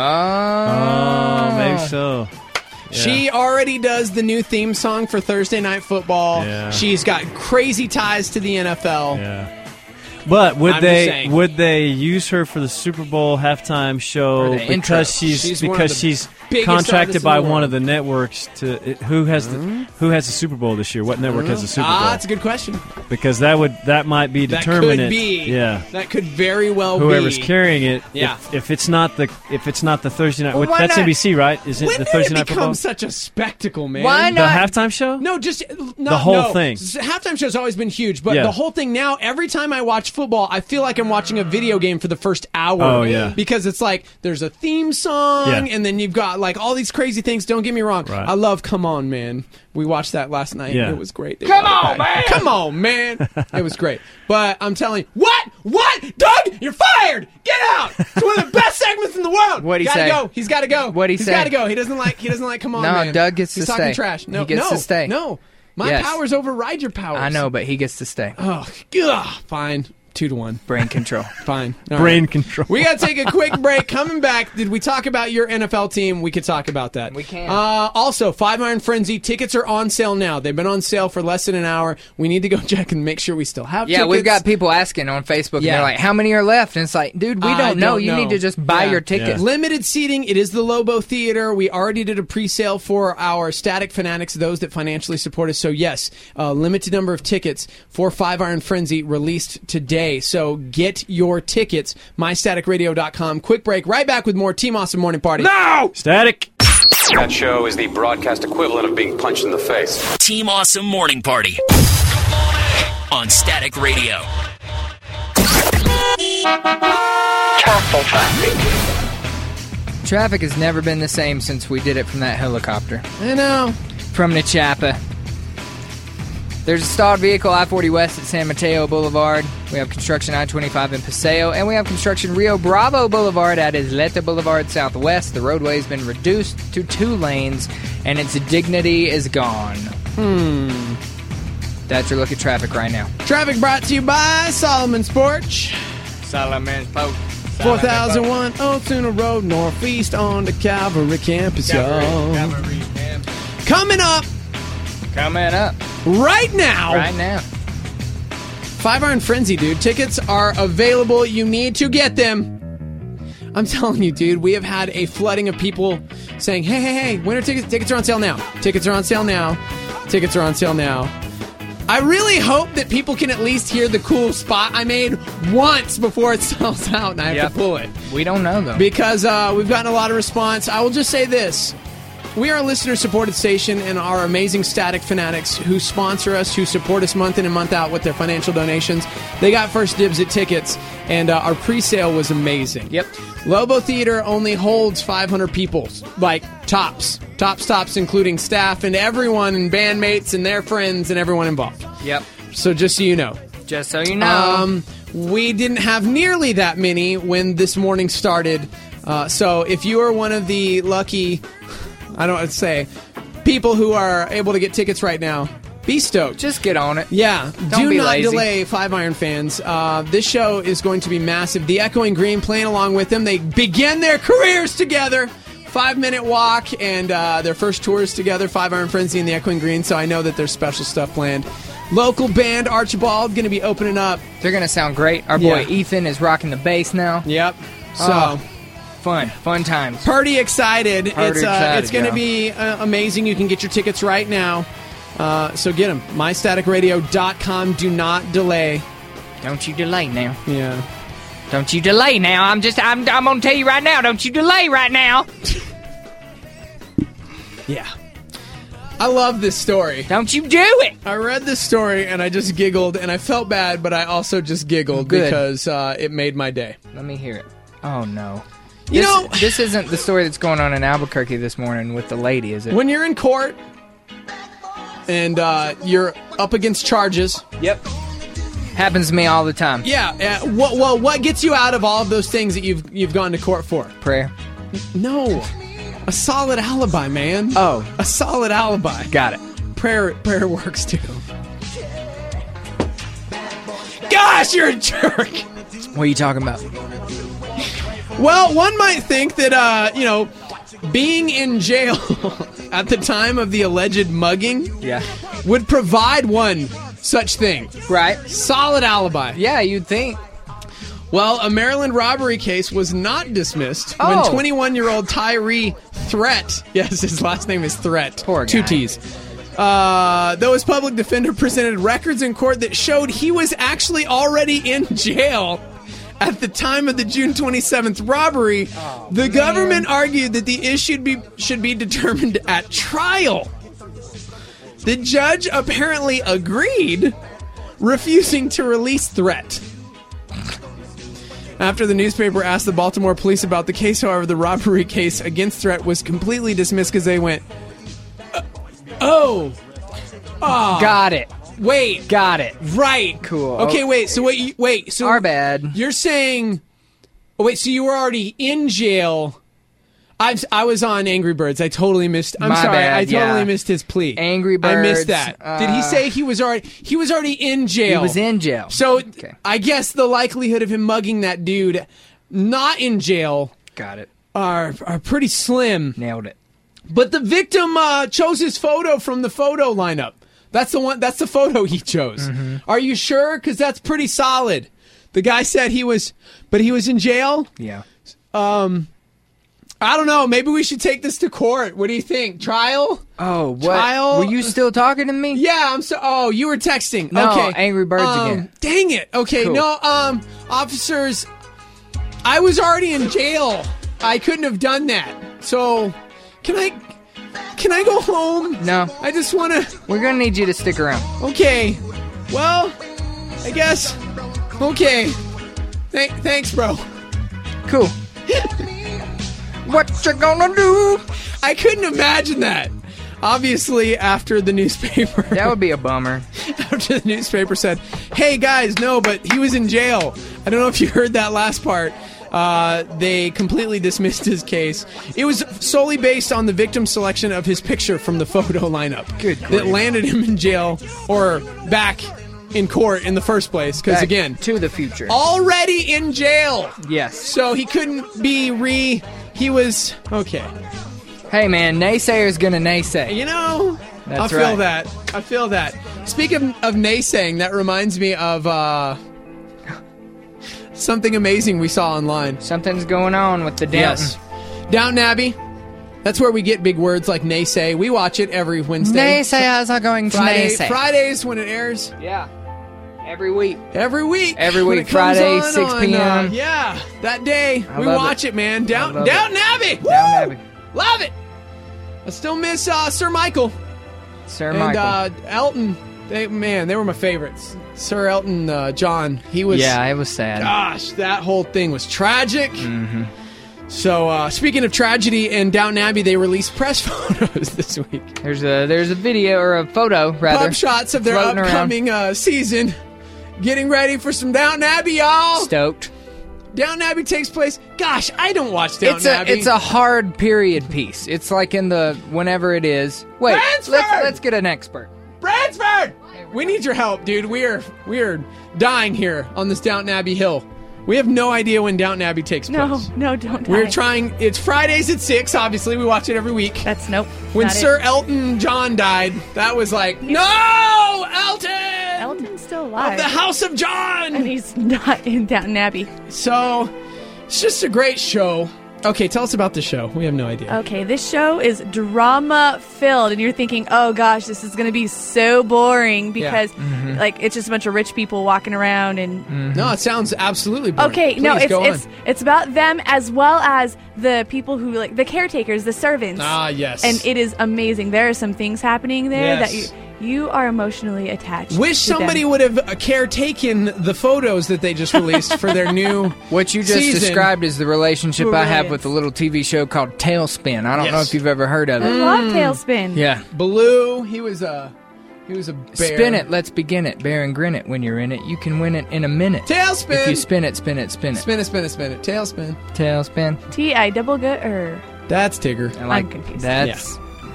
Oh, maybe so. Yeah. She already does the new theme song for Thursday Night Football. Yeah. She's got crazy ties to the N F L. Yeah. But would I'm just they saying. would they use her for the Super Bowl halftime show Or the because intro. she's, She's one of because the she's biggest contracted artists in by the one world. of the networks to it, who has the who has the Super Bowl this year? What network has the Super Bowl? Ah, that's a good question. Because that would that might be That determinant. could be. Yeah. That could very well Whoever's be. carrying it, Yeah. if, if it's not the if it's not the Thursday night, Well, why that's not? N B C, right? Is it When the did Thursday it night become football? such a spectacle, man? Why The not? halftime show? No, just no, The whole no. thing. S- Halftime show's always been huge, but Yeah. the whole thing now, every time I watch football, I feel like I'm watching a video game for the first hour. Oh, yeah. Because it's like there's a theme song, Yeah. and then you've got like all these crazy things. Don't get me wrong. Right. I love Come On, Man. We watched that last night. Yeah. It was great. They Come brought it on, back. man! Come on, man. It was great. But I'm telling you, what? What? Doug, you're fired! Get out! It's one of the best segments in the world. What'd he gotta say? go. He's got to go. What'd he He's say? got to go. He doesn't like. He doesn't like. Come on, No, man. Doug gets He's to talking stay. trash. No, He gets no, to stay. No, my Yes. powers override your powers. I know, but he gets to stay. Oh, ugh, fine. Two to one. Brain control. Fine. All Brain right. control. We got to take a quick break. Coming back, did we talk about your N F L team? We could talk about that. We can. Uh, also, Five Iron Frenzy tickets are on sale now. They've been on sale for less than an hour. We need to go check and make sure we still have Yeah, tickets. we've got people asking on Facebook, and Yeah. they're like, how many are left? And it's like, dude, we I don't know. don't You know. need to just buy Yeah. your ticket. Yeah. Limited seating. It is the Lobo Theater. We already did a pre-sale for our Static Fanatics, those that financially support us. So yes, uh, limited number of tickets for Five Iron Frenzy released today. So get your tickets. my static radio dot com. Quick break. Right back with more Team Awesome Morning Party. No! Static. That show is the broadcast equivalent of being punched in the face. Team Awesome Morning Party. On Static Radio. Castle traffic. Traffic has never been the same since we did it from that helicopter. I know. From Nachapa. There's a stalled vehicle I forty West at San Mateo Boulevard. We have construction I twenty-five in Paseo. And we have construction Rio Bravo Boulevard at Isleta Boulevard Southwest. The roadway has been reduced to two lanes, and its dignity is gone. Hmm. That's your look at traffic right now. Traffic brought to you by Solomon's Porch. Solomon's Porch. four thousand one Osuna Road, Northeast on the Calvary campus, y'all. Coming up. Coming up. Right now. Right now. Five Iron Frenzy, dude. Tickets are available. You need to get them. I'm telling you, dude, we have had a flooding of people saying, hey, hey, hey, winter tickets, tickets are on sale now. Tickets are on sale now. Tickets are on sale now. I really hope that people can at least hear the cool spot I made once before it sells out and I have Yep. to pull it. We don't know, though. Because uh, we've gotten a lot of response. I will just say this. We are a listener-supported station, and our amazing Static fanatics who sponsor us, who support us month in and month out with their financial donations, they got first dibs at tickets, and uh, our pre-sale was amazing. Yep. Lobo Theater only holds five hundred people, like tops. Tops, tops, including staff and everyone, and bandmates and their friends and everyone involved. Yep. So just so you know. Just so you know. Um, we didn't have nearly that many when this morning started. Uh, so if you are one of the lucky, I don't want to say, people who are able to get tickets right now, be stoked. Just get on it. Yeah. Don't do be not lazy. delay, Five Iron fans. Uh, this show is going to be massive. The Echoing Green playing along with them. They begin their careers together. Five-minute walk and uh, their first tours together, Five Iron Frenzy and the Echoing Green, so I know that there's special stuff planned. Local band Archibald going to be opening up. They're going to sound great. Our boy Yeah. Ethan is rocking the bass now. Yep. So, Oh, fun. Fun times. pretty excited. Pretty it's uh, excited, it's going to y'all. be uh, amazing. You can get your tickets right now. Uh, so get them. my static radio dot com. Do not delay. Don't you delay now. Yeah. Don't you delay now. I'm just, I'm, I'm going to tell you right now. Don't you delay right now. Yeah. I love this story. Don't you do it. I read this story and I just giggled and I felt bad, but I also just giggled Good. because uh, it made my day. Let me hear it. Oh, no. You this, know- this isn't the story that's going on in Albuquerque this morning with the lady, is it? When you're in court and uh, you're up against charges. Yep. Happens to me all the time. Yeah. Uh, what, well, what gets you out of all of those things that you've you've gone to court for? Prayer. No. A solid alibi, man. Oh. A solid alibi. Got it. Prayer prayer works too. Gosh, you're a jerk. What are you talking about? Well, one might think that, uh, you know, being in jail at the time of the alleged mugging Yeah. would provide one such thing. Right. Solid alibi. Yeah, you'd think. Well, a Maryland robbery case was not dismissed Oh. when twenty-one-year-old Tyree Threat, yes, his last name is Threat, Poor two guy. T's, uh, though his public defender presented records in court that showed he was actually already in jail at the time of the June twenty-seventh robbery, Oh, the government argued that the issue be, should be determined at trial. The judge apparently agreed, refusing to release Threat. After the newspaper asked the Baltimore police about the case, however, the robbery case against Threat was completely dismissed because they went, uh, oh, oh, Got it. wait, Got it. right, Cool. Okay, wait. So what? You, wait. So Our bad. You're saying, oh, wait. So you were already in jail. I I was on Angry Birds. I totally missed. I'm My sorry. bad, I totally yeah. missed his plea. Angry I Birds, missed that. Did he uh, say he was already? He was already in jail. He was in jail. So Okay. I guess the likelihood of him mugging that dude, not in jail, Got it. are are pretty slim. Nailed it. But the victim uh, chose his photo from the photo lineup. That's the one. That's the photo he chose. Mm-hmm. Are you sure? Because that's pretty solid. The guy said he was, but he was in jail. Yeah. Um, I don't know. Maybe we should take this to court. What do you think? Trial? Oh, what? Trial? Were you still talking to me? Yeah, I'm so. Oh, you were texting. No, okay. Angry Birds Um, again. Dang it. Okay. Cool. No. Um, officers, I was already in jail. I couldn't have done that. So, Can I can I go home? No. I just want to... We're going to need you to stick around. Okay. Well, I guess... Okay. Th- thanks, bro. Cool. What you gonna do? I couldn't imagine that. Obviously, after the newspaper... That would be a bummer. After the newspaper said, hey, guys, no, but he was in jail. I don't know if you heard that last part. Uh, they completely dismissed his case. It was solely based on the victim's selection of his picture from the photo lineup. Good that grief. landed him in jail or back in court in the first place. Because, Back again... to the future. Already in jail. Yes. So he couldn't be re... He was... Okay. Hey, man, naysayer's gonna naysay. You know, That's I feel right. that. I feel that. Speaking of, of naysaying, that reminds me of uh, something amazing we saw online. Something's going on with the Downton. Yes. Downton Abbey. That's where we get big words like naysay. We watch it every Wednesday. Naysayers are going to Friday, naysay. Fridays when it airs. Yeah. Every week. Every week. Every When week, it comes Friday, on six on, p.m. uh, yeah, that day. I we love watch it. it, man. Down, I love Downton it. Abbey. Woo! Downton Abbey. Love it. I still miss uh, Sir Michael. Sir and, Michael. uh, Elton. They, man, they were my favorites. Sir Elton uh, John. He was. Yeah, it was sad. Gosh, that whole thing was tragic. Mm-hmm. So, uh, speaking of tragedy and Downton Abbey, they released press photos this week. There's a there's a video or a photo rather. Pub shots of their floating around. upcoming uh, season. Getting ready for some Downton Abbey, y'all. Stoked. Downton Abbey takes place. Gosh, I don't watch Downton It's a Abbey. it's a hard period piece. It's like in the whenever it is. Wait, let's Bransford! let's get an expert. Bransford! We need your help, dude. We are we are dying here on this Downton Abbey hill. We have no idea when Downton Abbey takes No, place. no, don't die. We're trying. It's Fridays at six. Obviously, we watch it every week. That's nope. When not Sir it. Elton John died, that was like, no, Elton. Elton's still alive. Of the House of John. And he's not in Downton Abbey. So, it's just a great show. Okay, tell us about the show. We have no idea. Okay, this show is drama filled, and you're thinking, "Oh gosh, this is going to be so boring because, Yeah. Mhm. like, it's just a bunch of rich people walking around and." No, it sounds absolutely boring. Okay, no, Please, it's go it's on. it's about them as well as the people who like the caretakers, the servants. Ah, yes. And it is amazing. There are some things happening there Yes. that you you are emotionally attached. Wish to them. somebody would have uh, caretaken the photos that they just released for their new What you just season. described is the relationship I have Brilliant. with a little T V show called Tailspin. I don't know Yes. if you've ever heard of I it. love Tailspin. Yeah. Baloo, he was a he was a bear. Spin it, let's begin it. Bear and grin it. When you're in it, you can win it in a minute. Tailspin. If you spin it, spin it, spin it. Spin it, spin it, spin it. Tailspin. Tailspin. T I double G er. That's Tigger. I like I'm confused. That's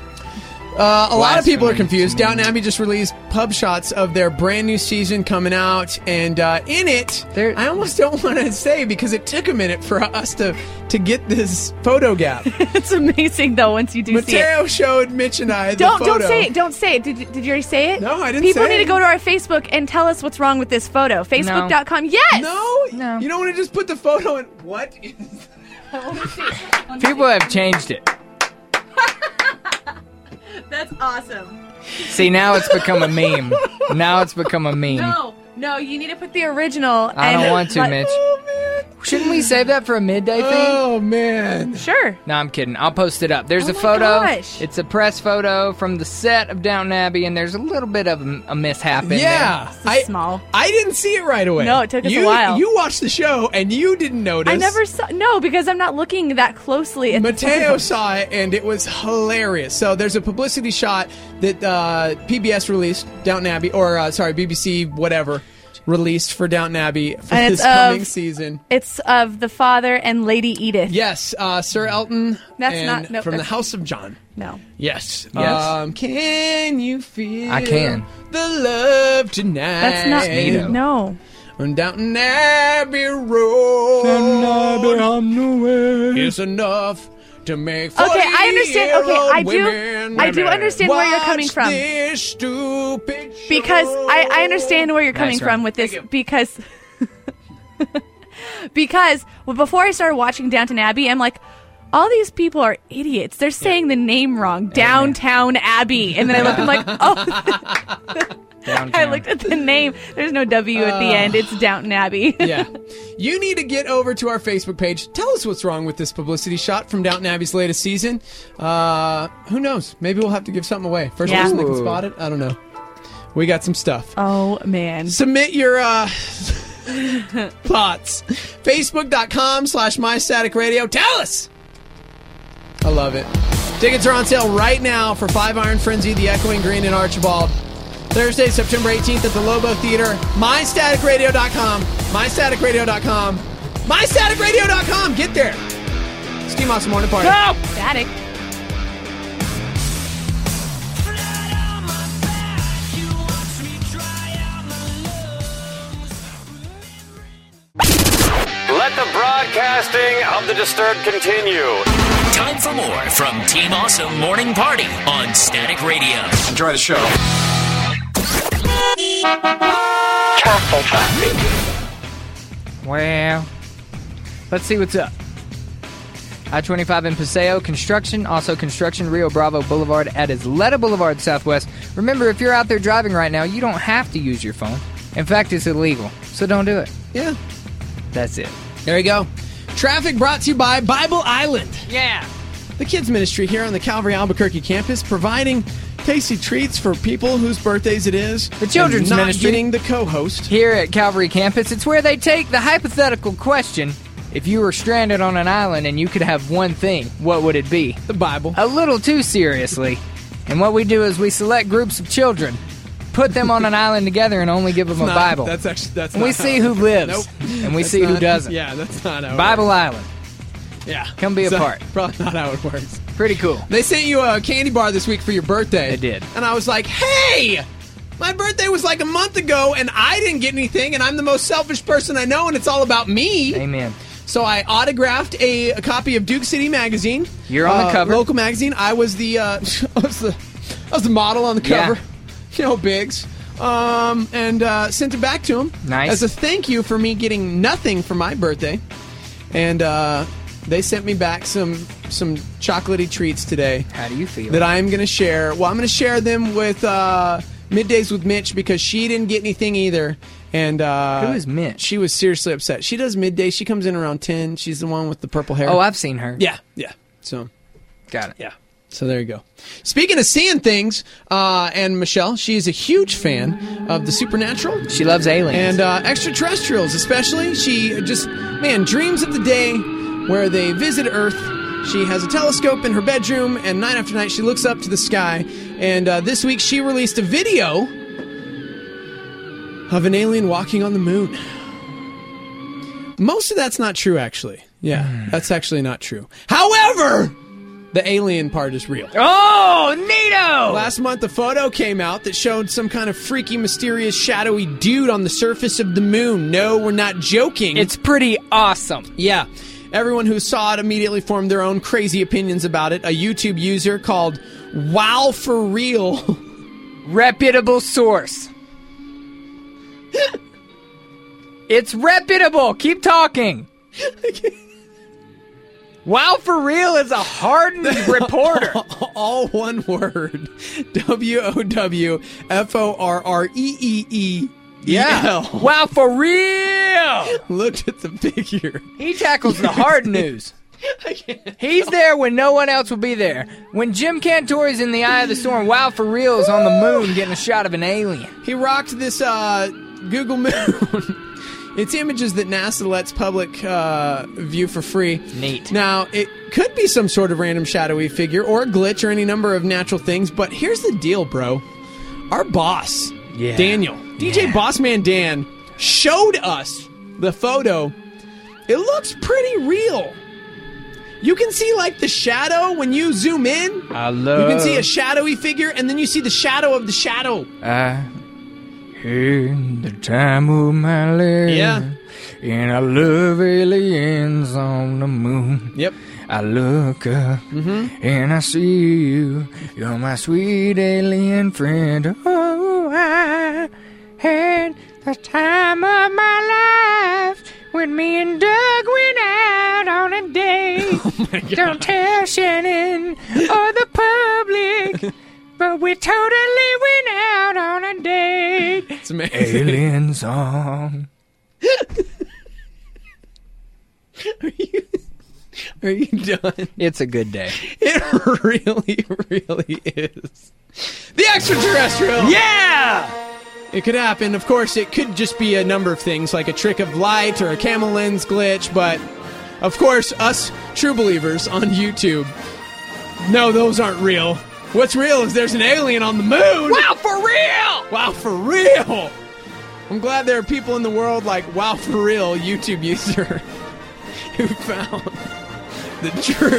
Uh, a lot of people are Blasphemy confused. to me. Downton Abbey just released pub shots of their brand new season coming out, and uh, in it, There- I almost don't want to say because it took a minute for us to to get this photo gap. It's amazing though once you do see it. Mateo showed Mitch and I the Don't photo. don't say it. Don't say it. Did, did you already say it? No, I didn't People say need it. to go to our Facebook and tell us what's wrong with this photo. Facebook dot com. Yes. No, No. you don't want to just put the photo in. What? people have changed it. That's awesome. See, now it's become a meme. Now it's become a meme. No, no, you need to put the original. I and don't want to, let- Mitch. Shouldn't we save that for a midday thing? Oh man. Sure. No, I'm kidding. I'll post it up. There's Oh a my photo. gosh. It's a press photo from the set of Downton Abbey, and there's a little bit of a, a mishap in Yeah, It's I small. I didn't see it right away. No, it took us a You- while. You watched the show and you didn't notice. I never saw. No, because I'm not looking that closely at the Mateo photo. saw it and it was hilarious. So there's a publicity shot that uh, P B S released, Downton Abbey, or uh, sorry, B B C, whatever, released for Downton Abbey for And this it's coming of- season. It's of the father and Lady Edith. Yes, uh, Sir Elton. That's and not- no, from the that's- House of John. No. Yes. Yes. Um, can you feel I can. the love tonight? That's not. Neato. No. On Downton Abbey Road. It's enough to make Okay, I understand. Okay, I do. women I do understand where you're coming watch from. This stupid show. Because I, I understand where you're coming Nice run. from with this because because well, before I started watching Downton Abbey, I'm like, all these people are idiots. They're saying the name wrong, Downtown Abbey, and then I look, I'm like, oh, Downtown. I looked at the name. There's no W at the Uh, end. It's Downton Abbey. Yeah. You need to get over to our Facebook page. Tell us what's wrong with this publicity shot from Downton Abbey's latest season. Uh, who knows? Maybe we'll have to give something away. First Yeah. person that can Ooh. spot it? I don't know. We got some stuff. Oh, man. Submit your uh, thoughts. Facebook.com slash MyStaticRadio. Tell us! I love it. Tickets are on sale right now for Five Iron Frenzy, The Echoing Green, and Archibald. Thursday, September eighteenth at the Lobo Theater. My Static Radio dot com. My Static Radio dot com. My Static Radio dot com. Get there. It's Team Awesome Morning Party. Go! Static. Let the broadcasting of the Disturbed continue. Time for more from Team Awesome Morning Party on Static Radio. Enjoy the show. Castle Traffic. Well, let's see what's up. I twenty-five in Paseo, construction. Also construction, Rio Bravo Boulevard at Isleta Boulevard Southwest. Remember, if you're out there driving right now, you don't have to use your phone. In fact, it's illegal, so don't do it. Yeah. That's it. There you go. Traffic brought to you by Bible Island. Yeah. The kids' ministry here on the Calvary Albuquerque campus, providing tasty treats for people whose birthdays it is. The children's and not ministry. getting the co-host. Here at Calvary campus, it's where they take the hypothetical question: if you were stranded on an island and you could have one thing, what would it be? The Bible. A little too seriously. And what we do is we select groups of children, put them on an island together, and only give them a Not- Bible. That's actually that's. and not we how see it who works. lives, Nope. and we That's see who not- doesn't. Yeah, that's not how. it Bible works. Island. Yeah, Come be a So, part. Probably not how it works. Pretty cool. They sent you a candy bar this week for your birthday. They did. And I was like, hey, my birthday was like a month ago, and I didn't get anything, and I'm the most selfish person I know, and it's all about me. Amen. So I autographed a, a copy of Duke City Magazine. You're on the uh, cover. Local magazine. I was the uh, I was the I was the model on the Yeah. cover. You know, Biggs. Um, and uh, sent it back to him. Nice. As a thank you for me getting nothing for my birthday. And uh, they sent me back some some chocolatey treats today. How do you feel? That I'm going to share. Well, I'm going to share them with uh, Middays with Mitch because she didn't get anything either. And uh, Who is Mitch? She was seriously upset. She does midday. She comes in around ten. She's the one with the purple hair. Oh, I've seen her. Yeah, yeah. So, Got it. yeah. So there you go. Speaking of seeing things, uh, and Michelle, she is a huge fan of the supernatural. She loves aliens. And uh, extraterrestrials, especially. She just, man, dreams of the day where they visit Earth. She has a telescope in her bedroom, and night after night she looks up to the sky. And uh, this week she released a video of an alien walking on the moon. Most of that's not true, actually. Yeah, that's actually not true. However, the alien part is real. Oh, neato! Last month, a photo came out that showed some kind of freaky, mysterious, shadowy dude on the surface of the moon. No, we're not joking. It's pretty awesome. Yeah. Everyone who saw it immediately formed their own crazy opinions about it. A YouTube user called Wow For Real. Reputable source. It's reputable. Keep talking. Wow For Real is a hardened reporter. All one word. W O W F O R R E E E. Yeah. Wow For Real. Looked at the figure. He tackles the hard news. He's there when no one else will be there. When Jim Cantori's in the eye of the storm, Wow For Real is on the moon getting a shot of an alien. He rocked this uh, Google Moon. It's images that NASA lets public uh, view for free. Neat. Now, it could be some sort of random shadowy figure or a glitch or any number of natural things, but here's the deal, bro. Our boss, Yeah. Daniel, D J Yeah. Bossman Dan, showed us the photo. It looks pretty real. You can see, like, the shadow when you zoom in. I love... You can see a shadowy figure, and then you see the shadow of the shadow. I in the time of my life. Yeah. And I love aliens on the moon. Yep. I look up Mm-hmm. and I see you. You're my sweet alien friend. Oh, I had the time of my life when me and Doug went out on a date. Oh my God. Don't tell Shannon or the public. But we totally went out on a date. amazing. Alien song. Are you, are you done? It's a good day. It really, really is. The extraterrestrial! Yeah! It could happen. Of course, it could just be a number of things, like a trick of light or a camel lens glitch, but of course, us true believers on YouTube, no, those aren't real. What's real is there's an alien on the moon! Wow, for real! Wow, for real! I'm glad there are people in the world like Wow, for real YouTube user who found the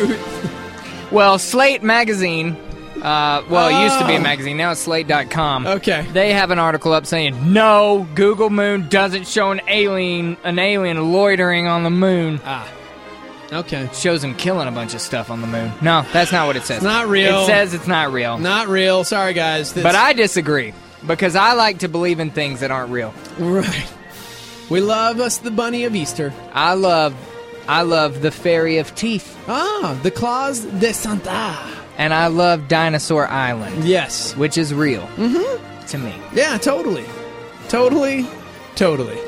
truth. Well, Slate Magazine, uh, well, it used to be a magazine, now it's slate dot com. Okay. They have an article up saying, no, Google Moon doesn't show an alien, an alien loitering on the moon. Ah. Okay. It shows him killing a bunch of stuff on the moon. No, that's not what it says. It's not real. It says it's not real. Not real. Sorry, guys. That's... But I disagree, because I like to believe in things that aren't real. Right. We love us the bunny of Easter. I love, I love the fairy of teeth. Ah, the Claus de Santa. And I love Dinosaur Island. Yes. Which is real. Mm-hmm. To me. Yeah, totally. Totally. Totally.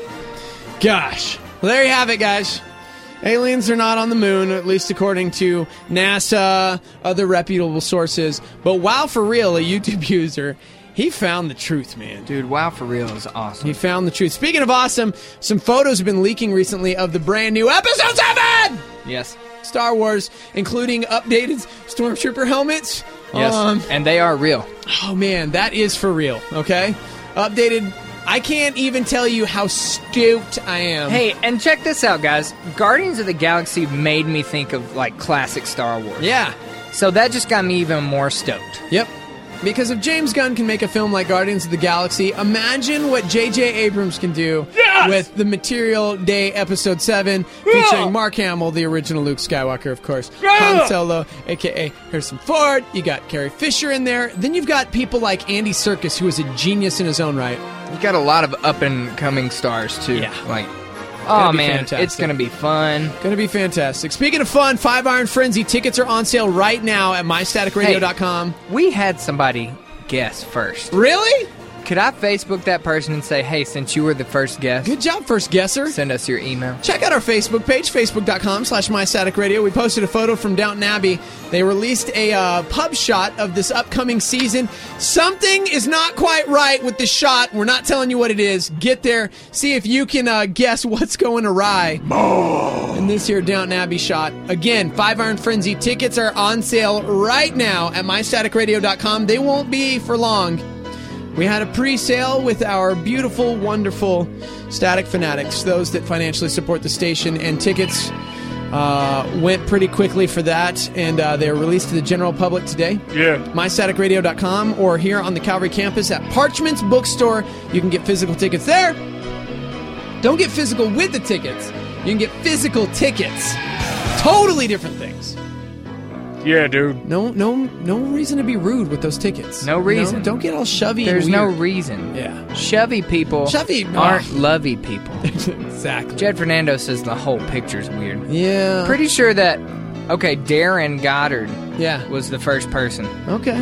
Gosh. Well, there you have it, guys. Aliens are not on the moon, at least according to NASA, other reputable sources. But wow, for real, a YouTube user, he found the truth, man. Dude, wow, for real is awesome. He found the truth. Speaking of awesome, some photos have been leaking recently of the brand new Episode seven! Yes. Star Wars, including updated Stormtrooper helmets. Yes, Um, and they are real. oh, man, that is for real, okay? Updated... I can't even tell you how stoked I am. Hey, and check this out, guys. Guardians of the Galaxy made me think of, like, classic Star Wars. Yeah. So that just got me even more stoked. Yep. Because if James Gunn can make a film like Guardians of the Galaxy, imagine what J J Abrams can do yes! with the Material Day Episode seven, featuring yeah! Mark Hamill, the original Luke Skywalker, of course, yeah! Han Solo, a k a. Harrison Ford, you got Carrie Fisher in there, then you've got people like Andy Serkis, who is a genius in his own right. You got a lot of up-and-coming stars, too. Yeah. Like, oh, man, fantastic. It's going to be fun. Going to be fantastic. Speaking of fun, Five Iron Frenzy tickets are on sale right now at my static radio dot com. Hey, we had somebody guess first. Really? Could I Facebook that person and say, hey, since you were the first guest... Good job, first guesser. Send us your email. Check out our Facebook page, facebook dot com slash my static radio. We posted a photo from Downton Abbey. They released a uh, pub shot of this upcoming season. Something is not quite right with the shot. We're not telling you what it is. Get there. See if you can uh, guess what's going awry in this here Downton Abbey shot. Again, Five Iron Frenzy tickets are on sale right now at my static radio dot com. They won't be for long. We had a pre-sale with our beautiful, wonderful Static Fanatics, those that financially support the station, and tickets uh, went pretty quickly for that, and uh, they were released to the general public today. Yeah. my static radio dot com or here on the Calvary campus at Parchment's Bookstore. You can get physical tickets there. Don't get physical with the tickets. You can get physical tickets. Totally different things. Yeah, dude. No, no, no reason to be rude with those tickets. No reason. You know? Don't get all shovey. There's and no weird. reason. Yeah, shovey people. Shovey aren't oh. lovey people. Exactly. Jed Fernando says the whole picture's weird. Yeah. Pretty sure that. Okay, Darren Goddard. Yeah. Was the first person. Okay.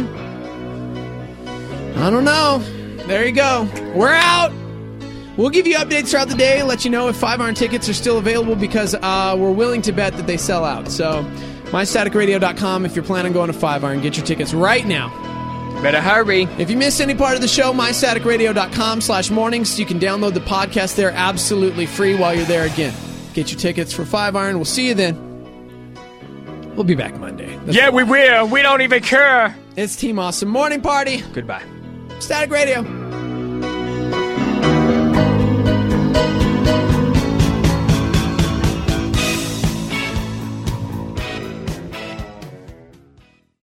I don't know. There you go. We're out. We'll give you updates throughout the day and let you know if Five Iron tickets are still available because uh, we're willing to bet that they sell out. So. my static radio dot com if you're planning on going to Five Iron. Get your tickets right now. Better hurry. If you missed any part of the show, my static radio dot com slash mornings. You can download the podcast there absolutely free while you're there again. Get your tickets for Five Iron. We'll see you then. We'll be back Monday. That's yeah, we will. We don't even care. It's Team Awesome Morning Party. Goodbye. Static Radio.